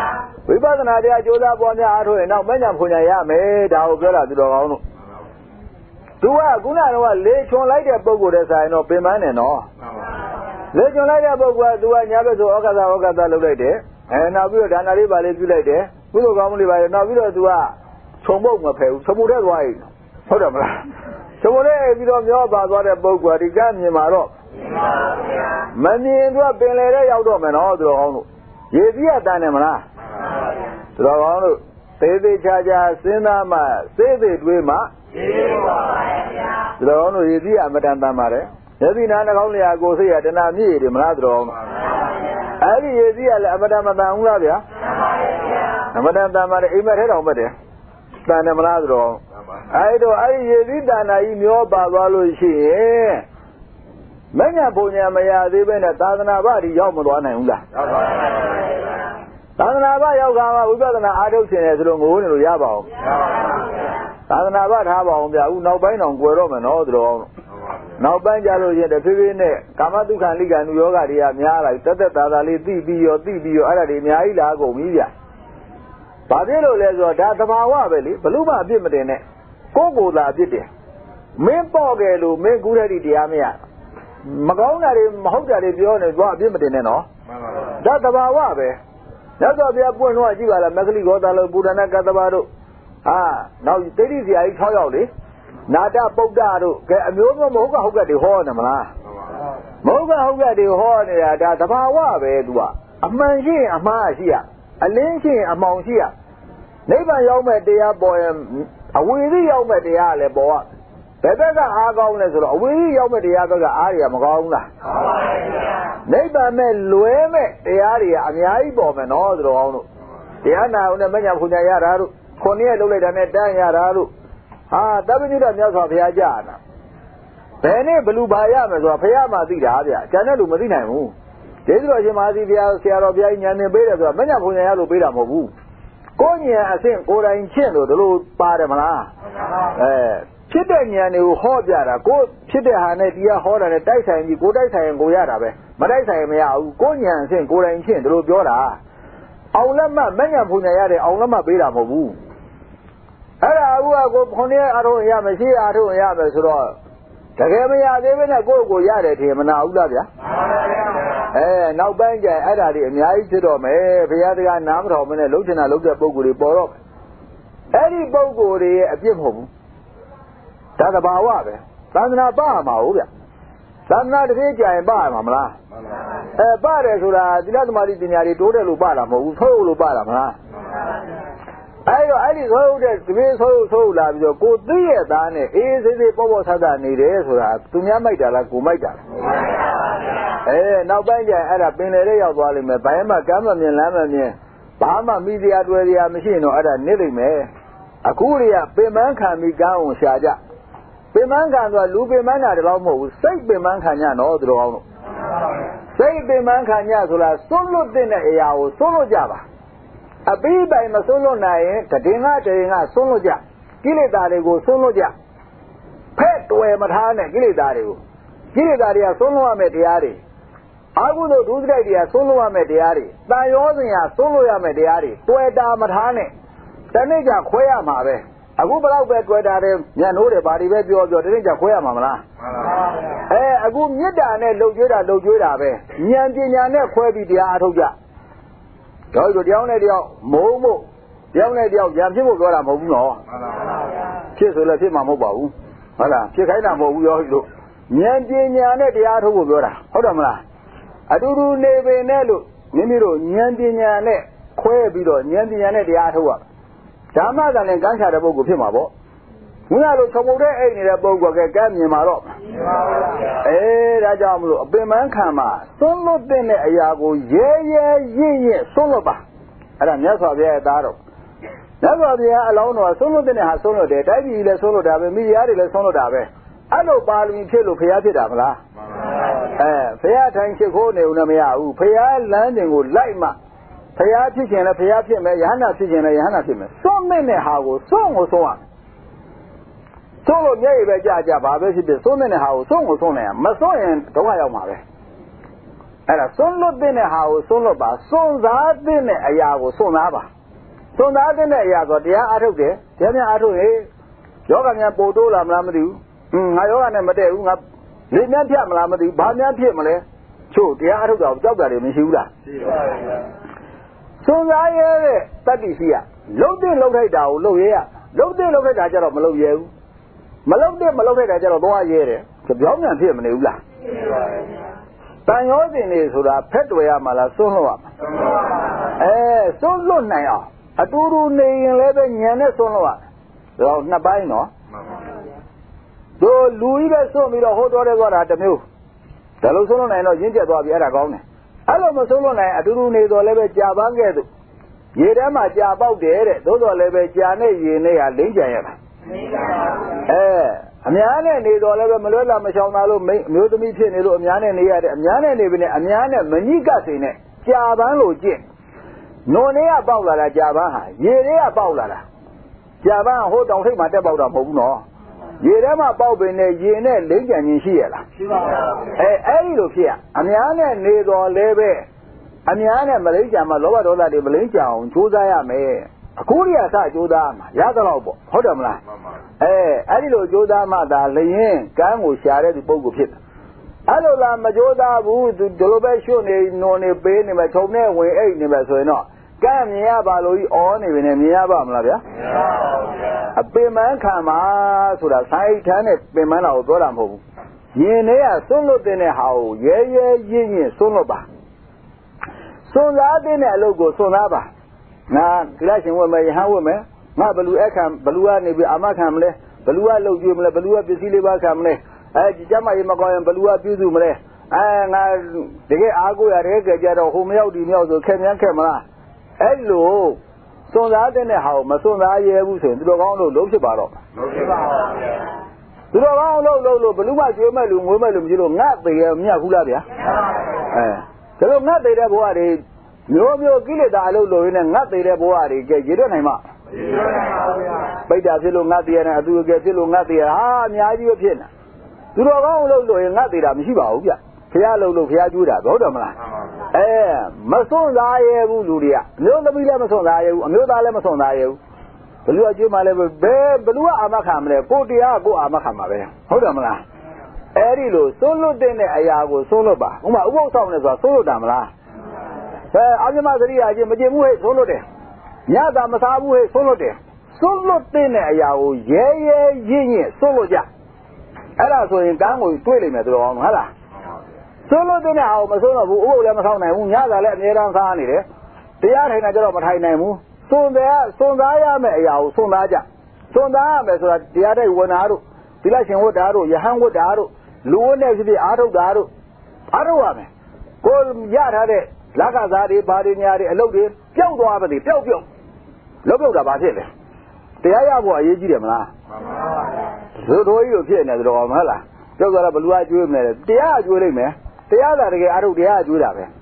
ဝိပဿနာတရားကြိုးစားပွားများအားထုတ်ရင်နောက်မဉ္ဇဉ်ဖွညာရမယ်ဒါကိုပြောတာသူတော်ကောင်းတို့သူကခုနကတော့လေချွန်လိုက်တဲ့ပုံကိုယ်တဲ့ဆိုင်တော့ပင်ပန်းတယ်နော်လေချွန်လိုက်တဲ့ပုံကသူကညာဘက်ဆိုဩကာသဩကာသလုပ်လိုက်တယ်အဲနောက်ပြီးတော့ဒါနာလေးပါလေးပြုလိုက်တယ်ကုသိုလ်ကောင်းမှုတွေပါလေနောက်ပြီးတော့သူကခြုံပုတ်မဖယ်ဘူးခြုံပုတ်ထဲသွားရင်ဟုတ်တယ်မလားခြုံပုတ်ထဲပြီးတော့မျောပါသွားတဲ့ပုံကဒီကမြင်မှာတော့မမြင်တော့ပင်လေတဲ့ရောက်တော့မယ်နော်သူတော်ကောင်းတို့ရေစီးရတန်းတယ်မလားသူတော်ကောင်းတို့သေးသေးချာချာစဉ်းစားမှစေးသေးတွေးမှသိပါပါဗျာသူတော်ကောင်းတို့ရေစီးရအမတန်တန်ပါတယ်ရသီနာနှကောင်းလျာကိုစိတ်ရတဏမြည့်တယ်မလားသူတော်ကောင်းတို့အဲ့ဒီရေစီးရလည်းအမတန်မတန်ဘူးလားဗျာအမတန်တန်ပါတယ်အိမ်မက်ထဲတော်မှတ်တယ်တန်တယ်မလားသူတော်အဲ့တော့အဲ့ဒီရေစီးတန်တာကြီးမျောပါသွားလို့ရှိရင်မဉ္ဇဉ်ပုံညာမရသေးပဲနဲ့သာသနာ့ဘာဒီရောက်မသွားနိုင်ဘူးလားရောက်ပါဘူးသာသနာ့ဘာရောက်ခါမှာဝိပဿနာအားထုတ်ခြင်းလေဆိုလို့ငိုးနေလို့ရပါအောင်သာသနာ့ဘာထားပါအောင်ဗျာအခုနောက်ပိုင်းတော့ကြွယ်တော့မယ်နော်သူတော်နောက်ပိုင်းကြလို့ရင်တဖြည်းဖြည်းနဲ့ကာမတုခံလိကံနုယောဂတွေကများလာတက်တက်သာသာလေးသိပြီးရောသိပြီးရောအဲ့ဒါတွေအများကြီးလာကုန်ပြီဗျာဘာဖြစ်လို့လဲဆိုတော့ဒါသဘာဝပဲလေဘလို့မှအပြစ်မတင်နဲ့ကိုယ့်ကိုယ်သာအပြစ်တင်မင်းပေါ့ကြလို့မင်းကူးတဲ့တရားမရမကောင်းတာတွေမဟုတ်တာတွေပြောနေသွားအပြစ်မတင်နဲ့နော်ဒါသဘာဝပဲရသော်ဗျာပွင့်တော့ကြည့်ပါလားမက္ခလိဂောတာလို့ဘုဒ္ဓနာကတ္တဗတို့ဟာနောက်တိတိဆရာကြီး၆ယောက်လေနာတပုဒ္ဒတို့ကဲအမျိုးမျိုးမဟုတ်ကဟုတ်ကတွေဟောနေမလားမဟုတ်ကဟုတ်ကတွေဟောနေတာဒါသဘာဝပဲသူကအမှန်ရှိရင်အမှားရှိရအလင်းရှိရင်အမှောင်ရှိရနိဗ္ဗာန်ရောက်မဲ့တရားပေါ်ရင်အဝေသိရောက်မဲ့တရားလည်းပေါ်ရဘယ်ဘက်ကအားကောင်းလဲဆိုတော့အဝေသိရောက်မဲ့တရားဘက်ကအားရမကောင်းဘူးလားမှန်ပါဗျာနိဗ္ဗာန်မဲ့လွဲမဲ့တရားတွေကအများကြီးပေါ်မယ်နော်သူတော်ကောင်းတို့တရားနာအောင်နဲ့မညာဖွညာရတာတို့ခုနှစ်ရက်လုပ်လိုက်တာနဲ့တန်းရတာတို့ဟာတပ္ပညုတမြတ်စွာဘုရားကြားနာဘယ်နဲ့ဘလူပါရမယ်ဆိုတာဘုရားမှသိတာဗျာကျန်တဲ့လူမသိနိုင်ဘူးကျေးဇူးတော်ရှင်မဟာသီဘုရားဆရာတော်ဘုရားကြီးဉာဏ်သင်ပေးတယ်ဆိုတာမညာဖွညာရလို့ပေးတာမဟုတ်ဘူးကိုဉာဏ်အဆင့်ကိုယ်တိုင်ချင်းလို့ဒီလိုပါတယ်မလားအဲဖြစ်တဲ့ဉာဏ်တွေကိုဟောပြတာကိုဖြစ်တဲ့ဟာနဲ့တရားဟောတာနဲ့တိုက်ဆိုင်ပြီးကိုတိုက်ဆိုင်ရင်ကိုရတာပဲမတိုက်ဆိုင်ရင်မရဘူးကိုဉာဏ်အဆင့်ကိုယ်တိုင်ချင်းဒီလိုပြောတာအောင်လက်မမဉာဏ်ဖွညာရတဲ့အောင်လက်မပေးတာမဟုတ်ဘူးအဲ့ဒါအခုကကိုခုနှစ်အားထုတ်ရမယ်ရှိအားထုတ်ရမယ်ဆိုတော့တကယ်မရသေးဘဲနဲ့ကိုယ့်ကိုရတယ်ထင်မနာဘူးလားဗျာအဲနောက်ပိုင်းကျရင်အဲ့ဒါတွေအများကြီးဖြစ်တော့မယ်ဘုရားတရားနားမထောင်မနဲ့လှုပ်ချင်တာလှုပ်တဲ့ပုံကိုယ်တွေပေါ်တော့အဲ့ဒီပုံကိုယ်တွေရဲ့အပြစ်မဟုတ်ဘူးဒါသဘာဝပဲသာသနာပါမှာဟုတ်ဗျသာသနာတစ်ပြေးကြရင်ပါမှာမလားအဲပါတယ်ဆိုတာသီလသမာဓိပညာတွေတိုးတယ်လို့ပါတာမဟုတ်ဘူးဆိုးလို့ပါတာမလားအဲ့တော့အဲ့ဒီဆိုးတဲ့တပြေးဆိုးဆိုးလာပြီးတော့ကိုသိရဲ့သားနဲ့အေးသေးသေးပေါ့ပေါ့ဆတ်ဆတ်နေတယ်ဆိုတာသူများမိုက်တာလားကိုမိုက်တာလားအဲနောက်ပိုင်းကျရင်အဲ့ဒါပင်လေတဲ့ရောက်သွားလိမ့်မယ်ဘယ်မှကမ်းမမြင်လမ်းမမြင်ဘာမှမိစရာတွေ့စရာမရှိရင်တော့အဲ့ဒါနစ်လိမ့်မယ်အခုတွေကပင်ပန်းခံပြီးကန်းအောင်ရှာကြပင်ပန်းခံဆိုတာလူပင်ပန်းတာတည်းမဟုတ်ဘူးစိတ်ပင်ပန်းခံညနော်သူတော်အောင်လို့စိတ်ပင်ပန်းခံညဆိုတာစွန့်လွတ်တဲ့အရာကိုစွန့်လွတ်ကြပါအပိပိုင်မစွန့်လွတ်နိုင်ရင်တည်ငါတည်ငါစွန့်လွတ်ကြကိလေသာတွေကိုစွန့်လွတ်ကြဖက်တွယ်မထားနဲ့ကိလေသာတွေကိုကိလေသာတွေကစွန့်လွတ်ရမယ့်တရားတွေအာဟုသောဒုစရိုက်တွေကစွန့်လွတ်ရမယ့်တရားတွေတန်ရောစဉ်ဟာစွန့်လွတ်ရမယ့်တရားတွေတွေ့တာမထားနဲ့တနေ့ကျခွဲရမှာပဲအခုဘလောက်ပဲတွေ့တာတယ်ညနိုးတယ်ဘာတွေပဲပြောပြောတနေ့ကျခွဲရမှာမလားမှန်ပါဗျာအဲအခုမေတ္တာနဲ့လှုပ်ကြွေးတာလှုပ်ကြွေးတာပဲဉာဏ်ပညာနဲ့ခွဲပြီးတရားအားထုတ်ကြတော့ဒီတရားနဲ့တရားမုံမို့တရားနဲ့တရားဉာဏ်ဖြစ်ဖို့ပြောတာမဟုတ်ဘူးနော်မှန်ပါဗျာဖြစ်ဆိုလည်းဖြစ်မှာမဟုတ်ပါဘူးဟုတ်လားဖြစ်ခိုင်းတာမဟုတ်ဘူးရောလို့ဉာဏ်ပညာနဲ့တရားထုတ်ဖို့ပြောတာဟုတ်တယ်မလားအတူတူနေပင်နဲ့လို့မိမိတို့ဉာဏ်ပညာနဲ့ခွဲပြီးတော့ဉာဏ်ပညာနဲ့တရားထုတ်ရဓမ္မကလည်းကမ်းချတဲ့ပုဂ္ဂိုလ်ဖြစ်မှာပေါ့ဘုရားလိုချုပ်ပုတ်တဲ့အိတ်နေတဲ့ပုဂ္ဂိုလ်ကကဲမြင်မှာတော့အေးဒါကြောင့်မလို့အပင်ပန်းခံမှာသွန်းလွတ်တဲ့အရာကိုရဲရဲရင့်ရင့်သွန်းလွတ်ပါအဲ့ဒါမြတ်စွာဘုရားရဲ့သားတော်မြတ်စွာဘုရားအလောင်းတော်သွန်းလွတ်တဲ့ဟာသွန်းလွတ်တယ်တိုက်ပြည်လည်းသွန်းလွတ်တာပဲမိရားတွေလည်းသွန်းလွတ်တာပဲအဲ့လိုပါဠိဖြစ်လို့ဘုရားဖြစ်တာမလားအဲဘုရားထိုင်ချစ်ခိုးနေဦးလည်းမရဘူးဘုရားလမ်းစဉ်ကိုလိုက်မှဘုရားဖြစ်ခြင်းလည်းဘုရားဖြစ်မယ်ယဟနာဖြစ်ခြင်းလည်းယဟနာဖြစ်မယ်သွန်းတဲ့ဟာကိုသွန်းကိုသွန်းရသွန်းလို့မျက်ရည်ပဲကြာကြာဘာပဲဖြစ်ဖြစ်သွန်းတဲ့ဟာကိုသွန်းကိုသွန်းနိုင်ရမသွန်းရင်ဒုက္ခရောက်မှာပဲအဲ့ဒါသွန်းလွတ်တဲ့ဟာကိုသွန်းလွတ်ပါသွန်းစားတဲ့အရာကိုသွန်းသားပါစွန့်စားတဲ့အရာဆိုတရားအားထုတ်တယ်တရားများအားထုတ်ရင်ယောဂများပို့တိုးလာမလားမသိဘူးဟင်းငါယောဂနဲ့မတည့်ဘူးငါလေများဖြတ်မလားမသိဘူးဘာများဖြစ်မလဲချို့တရားအားထုတ်တာကြောက်တာတွေမရှိဘူးလားရှိပါဘူးစွန့်စားရဲတဲ့တတ္တိရှိရလုံးတဲ့လုံးထိုက်တာကိုလုံးရဲရလုံးတဲ့လုံးထိုက်တာကြတော့မလုံးရဲဘူးမလုံးတဲ့မလုံးထိုက်တာကြတော့သွားရဲတယ်ကြောက်မြန်ဖြစ်မနေဘူးလားရှိပါဘူးတန်ရောစင်နေဆိုတာဖက်တွေ့ရမှာလားစွန့်လို့ရမှာအဲစွန့်လွတ်နိုင်အောင်အတူတူနေရင်လည်းပဲညံနဲ့စွန့်လို့ရတော့နှစ်ပိုင်းနော်တို့လူကြီးပဲစွန့်ပြီးတော့ဟိုတော်တယ်သွားတာတစ်မျိုးဒါလို့စွန့်လို့နိုင်တော့ရင်းကျက်သွားပြီအဲ့ဒါကောင်းတယ်အဲ့လိုမစွန့်လို့နိုင်အတူတူနေတော့လည်းပဲကြာပန်းခဲ့သူရေထဲမှာကြာပေါက်တယ်တဲ့သို့တော်လည်းပဲကြာနဲ့ရေနဲ့ဟာလိမ့်ကြံရတာအဲအများနဲ့နေတော့လည်းပဲမလွဲလာမချောင်တာလို့မျိုးသမီးဖြစ်နေလို့အများနဲ့နေရတယ်အများနဲ့နေပြီနဲ့အများနဲ့မညိကစိန်နဲ့ကြာပန်းလို့ကျင့်နွန်လေးကပေါက်လာတာကြာပန်းဟာရေလေးကပေါက်လာတာကြာပန်းဟိုတောင်ထိပ်မှာတက်ပေါက်တာမဟုတ်ဘူးနော်ရေထဲမှာပေါက်ပင်နဲ့ရေနဲ့လိမ့်ကြံခြင်းရှိရလားရှိပါဘူးအဲအဲ့ဒီလိုဖြစ်ရအများနဲ့နေတော့လည်းပဲအများနဲ့မလိမ့်ကြံမှာလောဘဒေါသတွေမလိမ့်ကြအောင်ကြိုးစားရမယ်အခုရိယာစကြိုးစားမှာရတော့ပေါ့ဟုတ်တယ်မလားအဲအဲ့ဒီလိုကြိုးစားမှသာလျင်ကမ်းကိုရှာတဲ့သူပုဂ္ဂိုလ်ဖြစ်တယ်အဲ့လိုလားမကြိုးစားဘူးသူဒီလိုပဲရွှွနေနွန်နေပေးနေမယ်ခြုံနဲ့ဝင်အိတ်နေမယ်ဆိုရင်တော့ကမ်းမြင်ရပါလို့ဤအောနေပြီနဲ့မြင်ရပါမလားဗျာမရပါဘူးဗျာအပင်မန်းခံပါဆိုတာဆိုင်းထမ်းနဲ့ပင်မန်းလာကိုပြောတာမဟုတ်ဘူးရင်ထဲကစွန့်လွတ်တဲ့ဟာကိုရဲရဲရင့်ရင့်စွန့်လွတ်ပါစွန့်စားတဲ့အလုပ်ကိုစွန့်စားပါငါဒီလိုက်ရှင်ဝတ်မယ်ယဟန်ဝတ်မယ်ငါဘလူအခမ်းဘလူကနေပြီးအာမခံမလဲဘလူကလှုပ်ကြည့်မလဲဘလူကပစ္စည်းလေးပါခံမလဲအဲဒီကျမကြီးမကောင်းရင်ဘလူကပြုစုမလဲအဲငါတကယ်အားကိုရတဲ့ကြကြတော့ဟိုမရောက်ဒီမရောက်ဆိုခဲမြန်းခဲ့မလားအဲ့လိုစွန့်စားတဲ့ဟာကိုမစွန့်စားရဲဘူးဆိုရင်သူတော်ကောင်းလို့လုံးဖြစ်ပါတော့လုံးဖြစ်ပါပါဗျာသူတော်ကောင်းလို့လို့လို့ဘလူမကျွေးမဲ့လူငွေမဲ့လူမကြည့်လို့ငတ်သေးရမြတ်ဘူးလားဗျာအဲဒါလို့ငတ်သေးတဲ့ဘဝတွေမျိုးမျိုးကိလေသာအလုပ်လုပ်ရင်းနဲ့ငတ်သေးတဲ့ဘဝတွေကြရေတွက်နိုင်မှာရေတွက်နိုင်ပါဗျာပိတ်တာဖြစ်လို့ငတ်သေးရတယ်အတူအကယ်ဖြစ်လို့ငတ်သေးရဟာအများကြီးပဲဖြစ်နေသူတော်ကောင်းလို့လို့ရင်ငတ်သေးတာမရှိပါဘူးဗျဖះလို့လို့ဖះကျွေးတာဟုတ်တယ်မလားအဲမစွန့်စားရဲဘူးလူတွေကအမျိုးသမီးလည်းမစွန့်စားရဲဘူးအမျိုးသားလည်းမစွန့်စားရဲဘူးဘလူအကျွေးမှလည်းဘယ်ဘလူကအာမခံမလဲကိုတရားကိုအာမခံမှာပဲဟုတ်တယ်မလားအဲ့ဒီလိုစွန့်လွတ်တဲ့အရာကိုစွန့်လွတ်ပါဥပမာဥပုသ်ဆောင်နေဆိုတာစွန့်လွတ်တာမလားအဲအမြမသတိရချင်းမကျင်ဘူးဟဲ့ဆုံးလွတ်တယ်ညတာမစားဘူးဟဲ့ဆုံးလွတ်တယ်ဆုံးလွတ်တဲ့အရာကိုရဲရဲရင့်ရင့်ဆုံးလွတ်ကြအဲ့ဒါဆိုရင်ကမ်းကိုတွေးလိမ့်မယ်သူတော်ဟုတ်လားဆုံးလွတ်တဲ့အောင်မဆုံးတော့ဘူးဥပုပ်လည်းမဆောင်နိုင်ဘူးညတာလည်းအမြဲတမ်းစားနေတယ်တရားထိုင်တာကြတော့မထိုင်နိုင်ဘူးစွန်တယ်စွန်သားရမယ့်အရာကိုစွန်သားကြစွန်သားရမယ်ဆိုတာတရားတဲ့ဝန်သားတို့သီလရှင်ဝတ်တာတို့ယဟန်ဝတ်တာတို့လူဝတ်နဲ့ဖြစ်ဖြစ်အာထုတ်တာတို့အာထုတ်ရမယ်ကိုရထားတဲ့လက်ကစားတွေဘာတွေညာတွေအလုပ်တွေပျောက်သွားပါသေးပျောက်ပျောက်လောက်ပျောက်တာဘာဖြစ်လဲတရားရဖို့အရေးကြီးတယ်မလားမှန်ပါပါဘုရားကြီးကိုဖြစ်နေတယ်တော့မဟုတ်လားပျောက်သွားတာဘလူကကျွေးမယ်တရားကျွေးလိုက်မယ်တရားသာတကယ်အထုတ်တရားကျွေးတာပဲ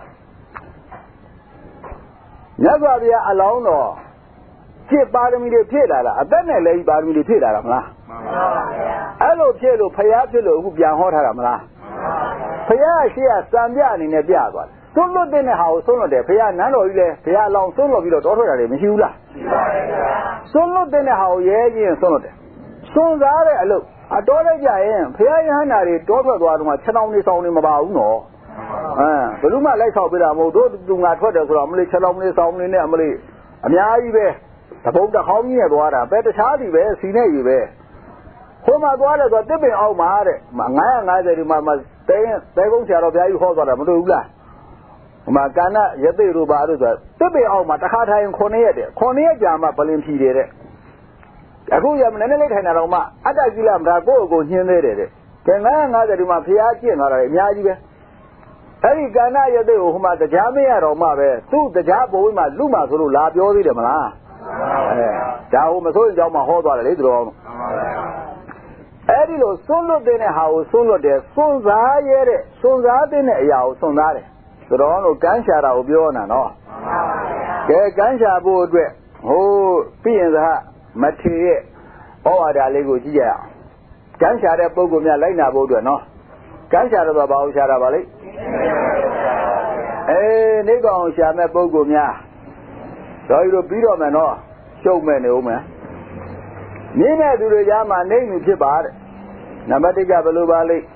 မြတ်စွာဘုရားအလောင်းတော်ဖြစ်ပါရမီတွေဖြည့်လာတာအသက်နဲ့လည်းပါရမီတွေဖြည့်လာတာမလားမှန်ပါပါအဲ့လိုဖြည့်လို့ဖျားဖြစ်လို့အခုပြန်ဟောထားတာမလားမှန်ပါပါဖျားရှိရစံပြအနေနဲ့ပြသွားတယ်စွန့်လွတ်တဲ့ဟာကိုစွန့်လွတ်တယ်ဖျားနန်းတော်ကြီးလဲဖျားအလောင်းစွန့်လွတ်ပြီးတော့တောထွက်တာတွေမရှိဘူးလားရှိပါရဲ့ဗျာစွန့်လွတ်တဲ့ဟာကိုရဲချင်းစွန့်လွတ်တယ်စွန့်စားတဲ့အလုပ်အတော်လိုက်ကြရင်ဖျားရဟန္တာတွေတောထွက်သွားတော့ခြေထောင်နေဆောင်နေမပါဘူးနော်အဲဘယ်သူမှလိုက်ဆောက်ပေးတာမဟုတ်တို့သူငါထွက်တယ်ဆိုတော့အမလေးခြေထောင်နေဆောင်နေနဲ့အမလေးအများကြီးပဲတပုံးတစ်ခေါင်းကြီးနဲ့သွားတာပဲတခြားစီပဲစီနဲ့ကြီးပဲဟိုမှာသွားတယ်ဆိုတစ်ပင်အောင်မှာတဲ့ငါးငါးဆယ်ဒီမှာမတဲတဲကုန်းဆရာတော်ဘုရားကြီးဟောသွားတာမတွေ့ဘူးလားဟိုမှာကာဏရသိတို့ပါတို့ဆိုတစ်ပင်အောင်မှာတစ်ခါထိုင်ခုနှစ်ရက်တဲ့ခုနှစ်ရက်ကြာမှပလင်ဖြီတယ်တဲ့အခုရမနည်းနည်းလေးထိုင်တာတော့မှအတ္တကြီးလာမလားကိုယ့်ကိုညှင်းသေးတယ်တဲ့ကဲငါးငါးဆယ်ဒီမှာဘုရားကျင့်သွားတာအများကြီးပဲအဲ့ဒီကာဏရသိကိုဟိုမှာတရားမရတော့မှပဲသူ့တရားဘုံမှာလူမှဆိုလို့လာပြောသေးတယ်မလားအဲဒါဟိုမစိုးရင်ကြောင်းမှာဟောသွားတယ်လေသူတော်အဲ့ဒီလိုစွန့်လွတ်တဲ့ဟာကိုစွန့်လွတ်တယ်စွန့်စားရတဲ့စွန့်စားတဲ့အရာကိုစွန့်စားတယ်သူတော်တို့ကမ်းရှာတာကိုပြောနေတာနော်ကဲကမ်းရှာဖို့အတွက်ဟိုပြီးရင်သာမထေရဲ့ဩဝါဒလေးကိုကြည့်ကြရအောင်ကမ်းရှာတဲ့ပုဂ္ဂိုလ်များလိုက်နာဖို့အတွက်နော်ကမ်းရှာတော့ဘာလို့ရှာတာပါလဲအေးနေကောင်ရှာမဲ့ပုဂ္ဂိုလ်များတော်ကြီးတို့ပြီးတော့မယ်နော်ရှုပ်မဲ့နေဦးမယ်မြင်တဲ့သူတွေကြားမှာနေမှုဖြစ်ပါတဲ့နံပါတ်တစ်ကဘယ်လိုပါလိမ့်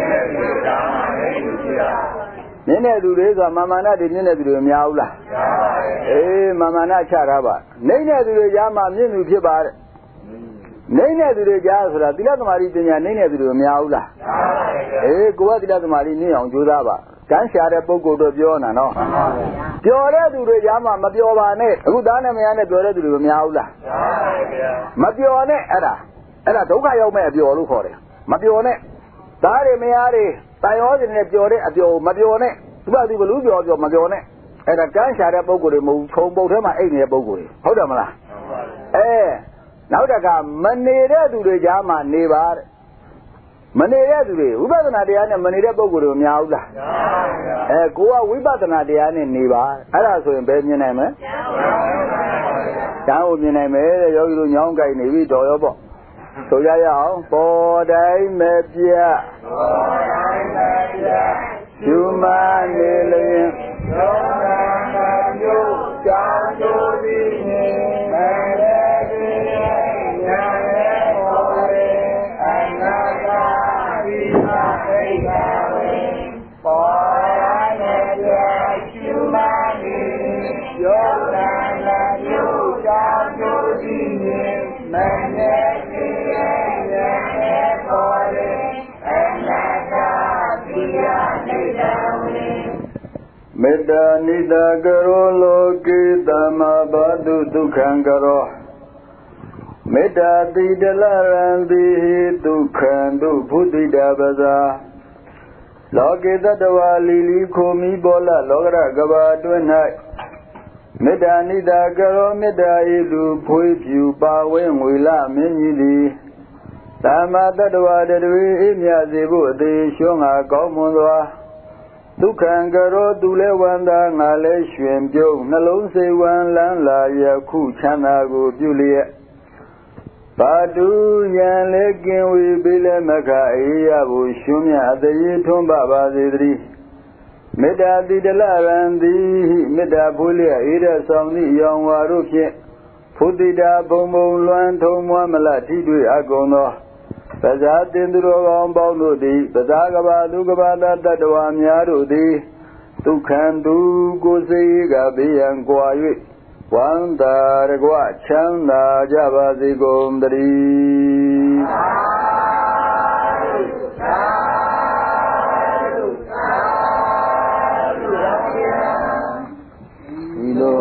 မြင်တဲ့သူတွေဆိုတာမာမနာတွေမြင်တဲ့သူတွေမများဘူးလားအေးမာမနာချထားပါနေတဲ့သူတွေကြားမှာမြင်မှုဖြစ်ပါတဲ့နေတဲ့သူတွေကြားဆိုတာသီလသမာဓိပညာနေတဲ့သူတွေမများဘူးလားအေးကိုယ်ကသီလသမာဓိနည်းအောင်ကြိုးစားပါကန်းရှာတဲ့ပုဂ္ဂိုလ်တို့ပြောနေတာနော်ပျော်တဲ့သူတွေကြားမှာမပျော်ပါနဲ့အခုသားနဲ့မယားနဲ့ပျော်တဲ့သူတွေမများဘူးလားမပျော်နဲ့အဲ့ဒါအဲ့ဒါဒုက္ခရောက်မဲ့အပျော်လို့ခေါ်တယ်မပျော်နဲ့သားတွေမယားတွေတန်ရောစင်နဲ့ပျော်တဲ့အပျော်မပျော်နဲ့သူကသူဘလူးပျော်ပျော်မပျော်နဲ့အဲ့ဒါကန်းရှာတဲ့ပုဂ္ဂိုလ်တွေမဟုတ်ခြုံပုတ်ထဲမှာအိတ်နေတဲ့ပုဂ္ဂိုလ်တွေဟုတ်တယ်မလားအဲနောက်တခါမနေတဲ့သူတွေကြားမှာနေပါတဲ့မနေတဲ့သူတွေဝိပဿနာတရားနဲ့မနေတဲ့ပုဂ္ဂိုလ်တွေများဘူးလားအဲကိုကဝိပဿနာတရားနဲ့နေပါအဲ့ဒါဆိုရင်ဘယ်မြင်နိုင်မလဲကျောင်းကိုမြင်နိုင်မယ်တဲ့ယောဂီတို့ညောင်းကြိုက်နေပြီတော်ရောပေါ့ဆိုကြရအောင်ပေါ်တိုင်းမပြတ်ပေါ်တိုင်းမပြတ်ယူမနေလျင်သောနာမမျိုးကြောင်းကျိုးသည်နှင့်မတဲ့ခြင်းညာရဲ့ပေါ်ရင်အနာဂတ်ဒီမှာအိတ်ပါဝင်ပေါ်တိုင်းမပြတ်ယူမနေယောနာမမျိုးကြောင်းကျိုးသည်နှင့်မတဲ့မေတ္တာနိတကရောလောကေသမဘတုဒုက္ခံကရောမေတ္တာတိတလရံတိဒုက္ခံတုဘုဒ္ဓိတပဇာလောကေတတဝါလီလီခိုမီဘောလလောကရကဘာတွင်၌မေတ္တာနိတကရောမေတ္တာဤလူဖွေးဖြူပါဝဲငွေလမင်းကြီးသည်သမတတဝါတတွေအေးမြစေဖို့အသေးရှုံးငါကောင်းမွန်စွာဒုက္ခံကရောသူလဲဝန္တာငါလဲရွှင်ပြုံးနှလုံးစိတ်ဝမ်းလန်းလာရခုချမ်းသာကိုပြုလျက်ဘာတုယံလဲကင်ဝေပိလဲမခအေးရဖို့ရှုံးမြအသေးထွန်းပပါစေတည်းမေတ္တာတိတလရံသည်မေတ္တာဖိုးလျက်အေးတဲ့ဆောင်သည့်အယောင်ဝါတို့ဖြင့်ဖုတိတာဘုံဘုံလွမ်းထုံမွမ်းမလထိတွေ့အကုန်သောပဇာတင်သူတော်ကောင်းပေါင်းတို့သည်ပဇာကဘာလူကဘာသာတတ္တဝါများတို့သည်ဒုက္ခံသူကိုယ်စိတ်ကဘေးရန်ကွာ၍ဝန္တာရကွချမ်းသာကြပါစေကုန်သတည်းဒီလို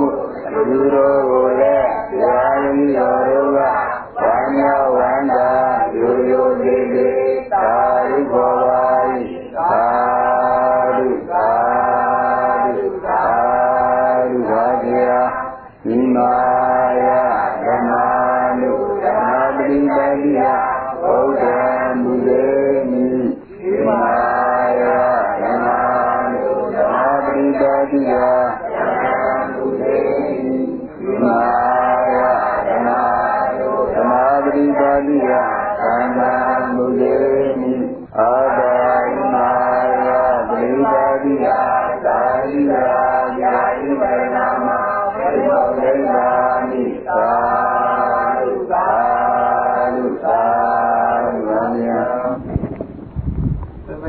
လူတော်ကိုလည်းတရားသမီးတော်တို့ကဝါမျှဝန္တာ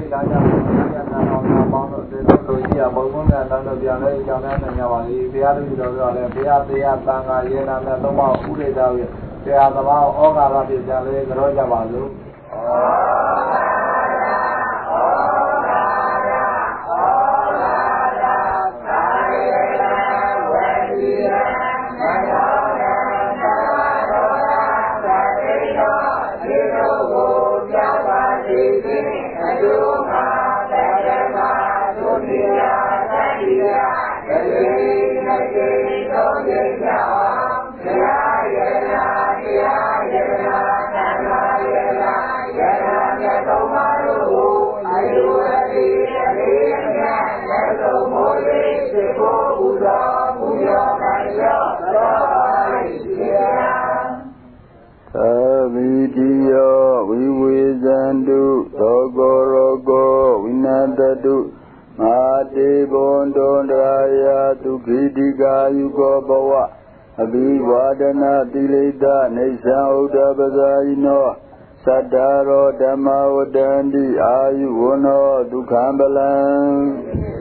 ဒါကြောင့်ဉာဏ်နာအောင်နာပေါင်းတော့ဒီလိုလိုကြီးကဘုံဘုံနဲ့တန်းတော့ပြန်လဲကြောင်းတဲ့နေရာပါလေတရားသူတော်ပြောတယ်ဘုရားတရားသံဃာယေနာနဲ့သုံးပါးဥရိတာရဲ့တရားသဘာဝဩဃာရဖြစ်ကြလဲကြောကြပါစို့ဝိဝေဇန္တုသောကောရောကောဝိနတတုမာတေဘွန်တုံတရာယသုခိတိကာယုကောဘဝအဘိဝါဒနာတိလိတနေသံဥဒ္ဓပဇာယိနောသတ္တရောဓမ္မဝတ္တန္တိအာယုဝနောဒုက္ခံပလံ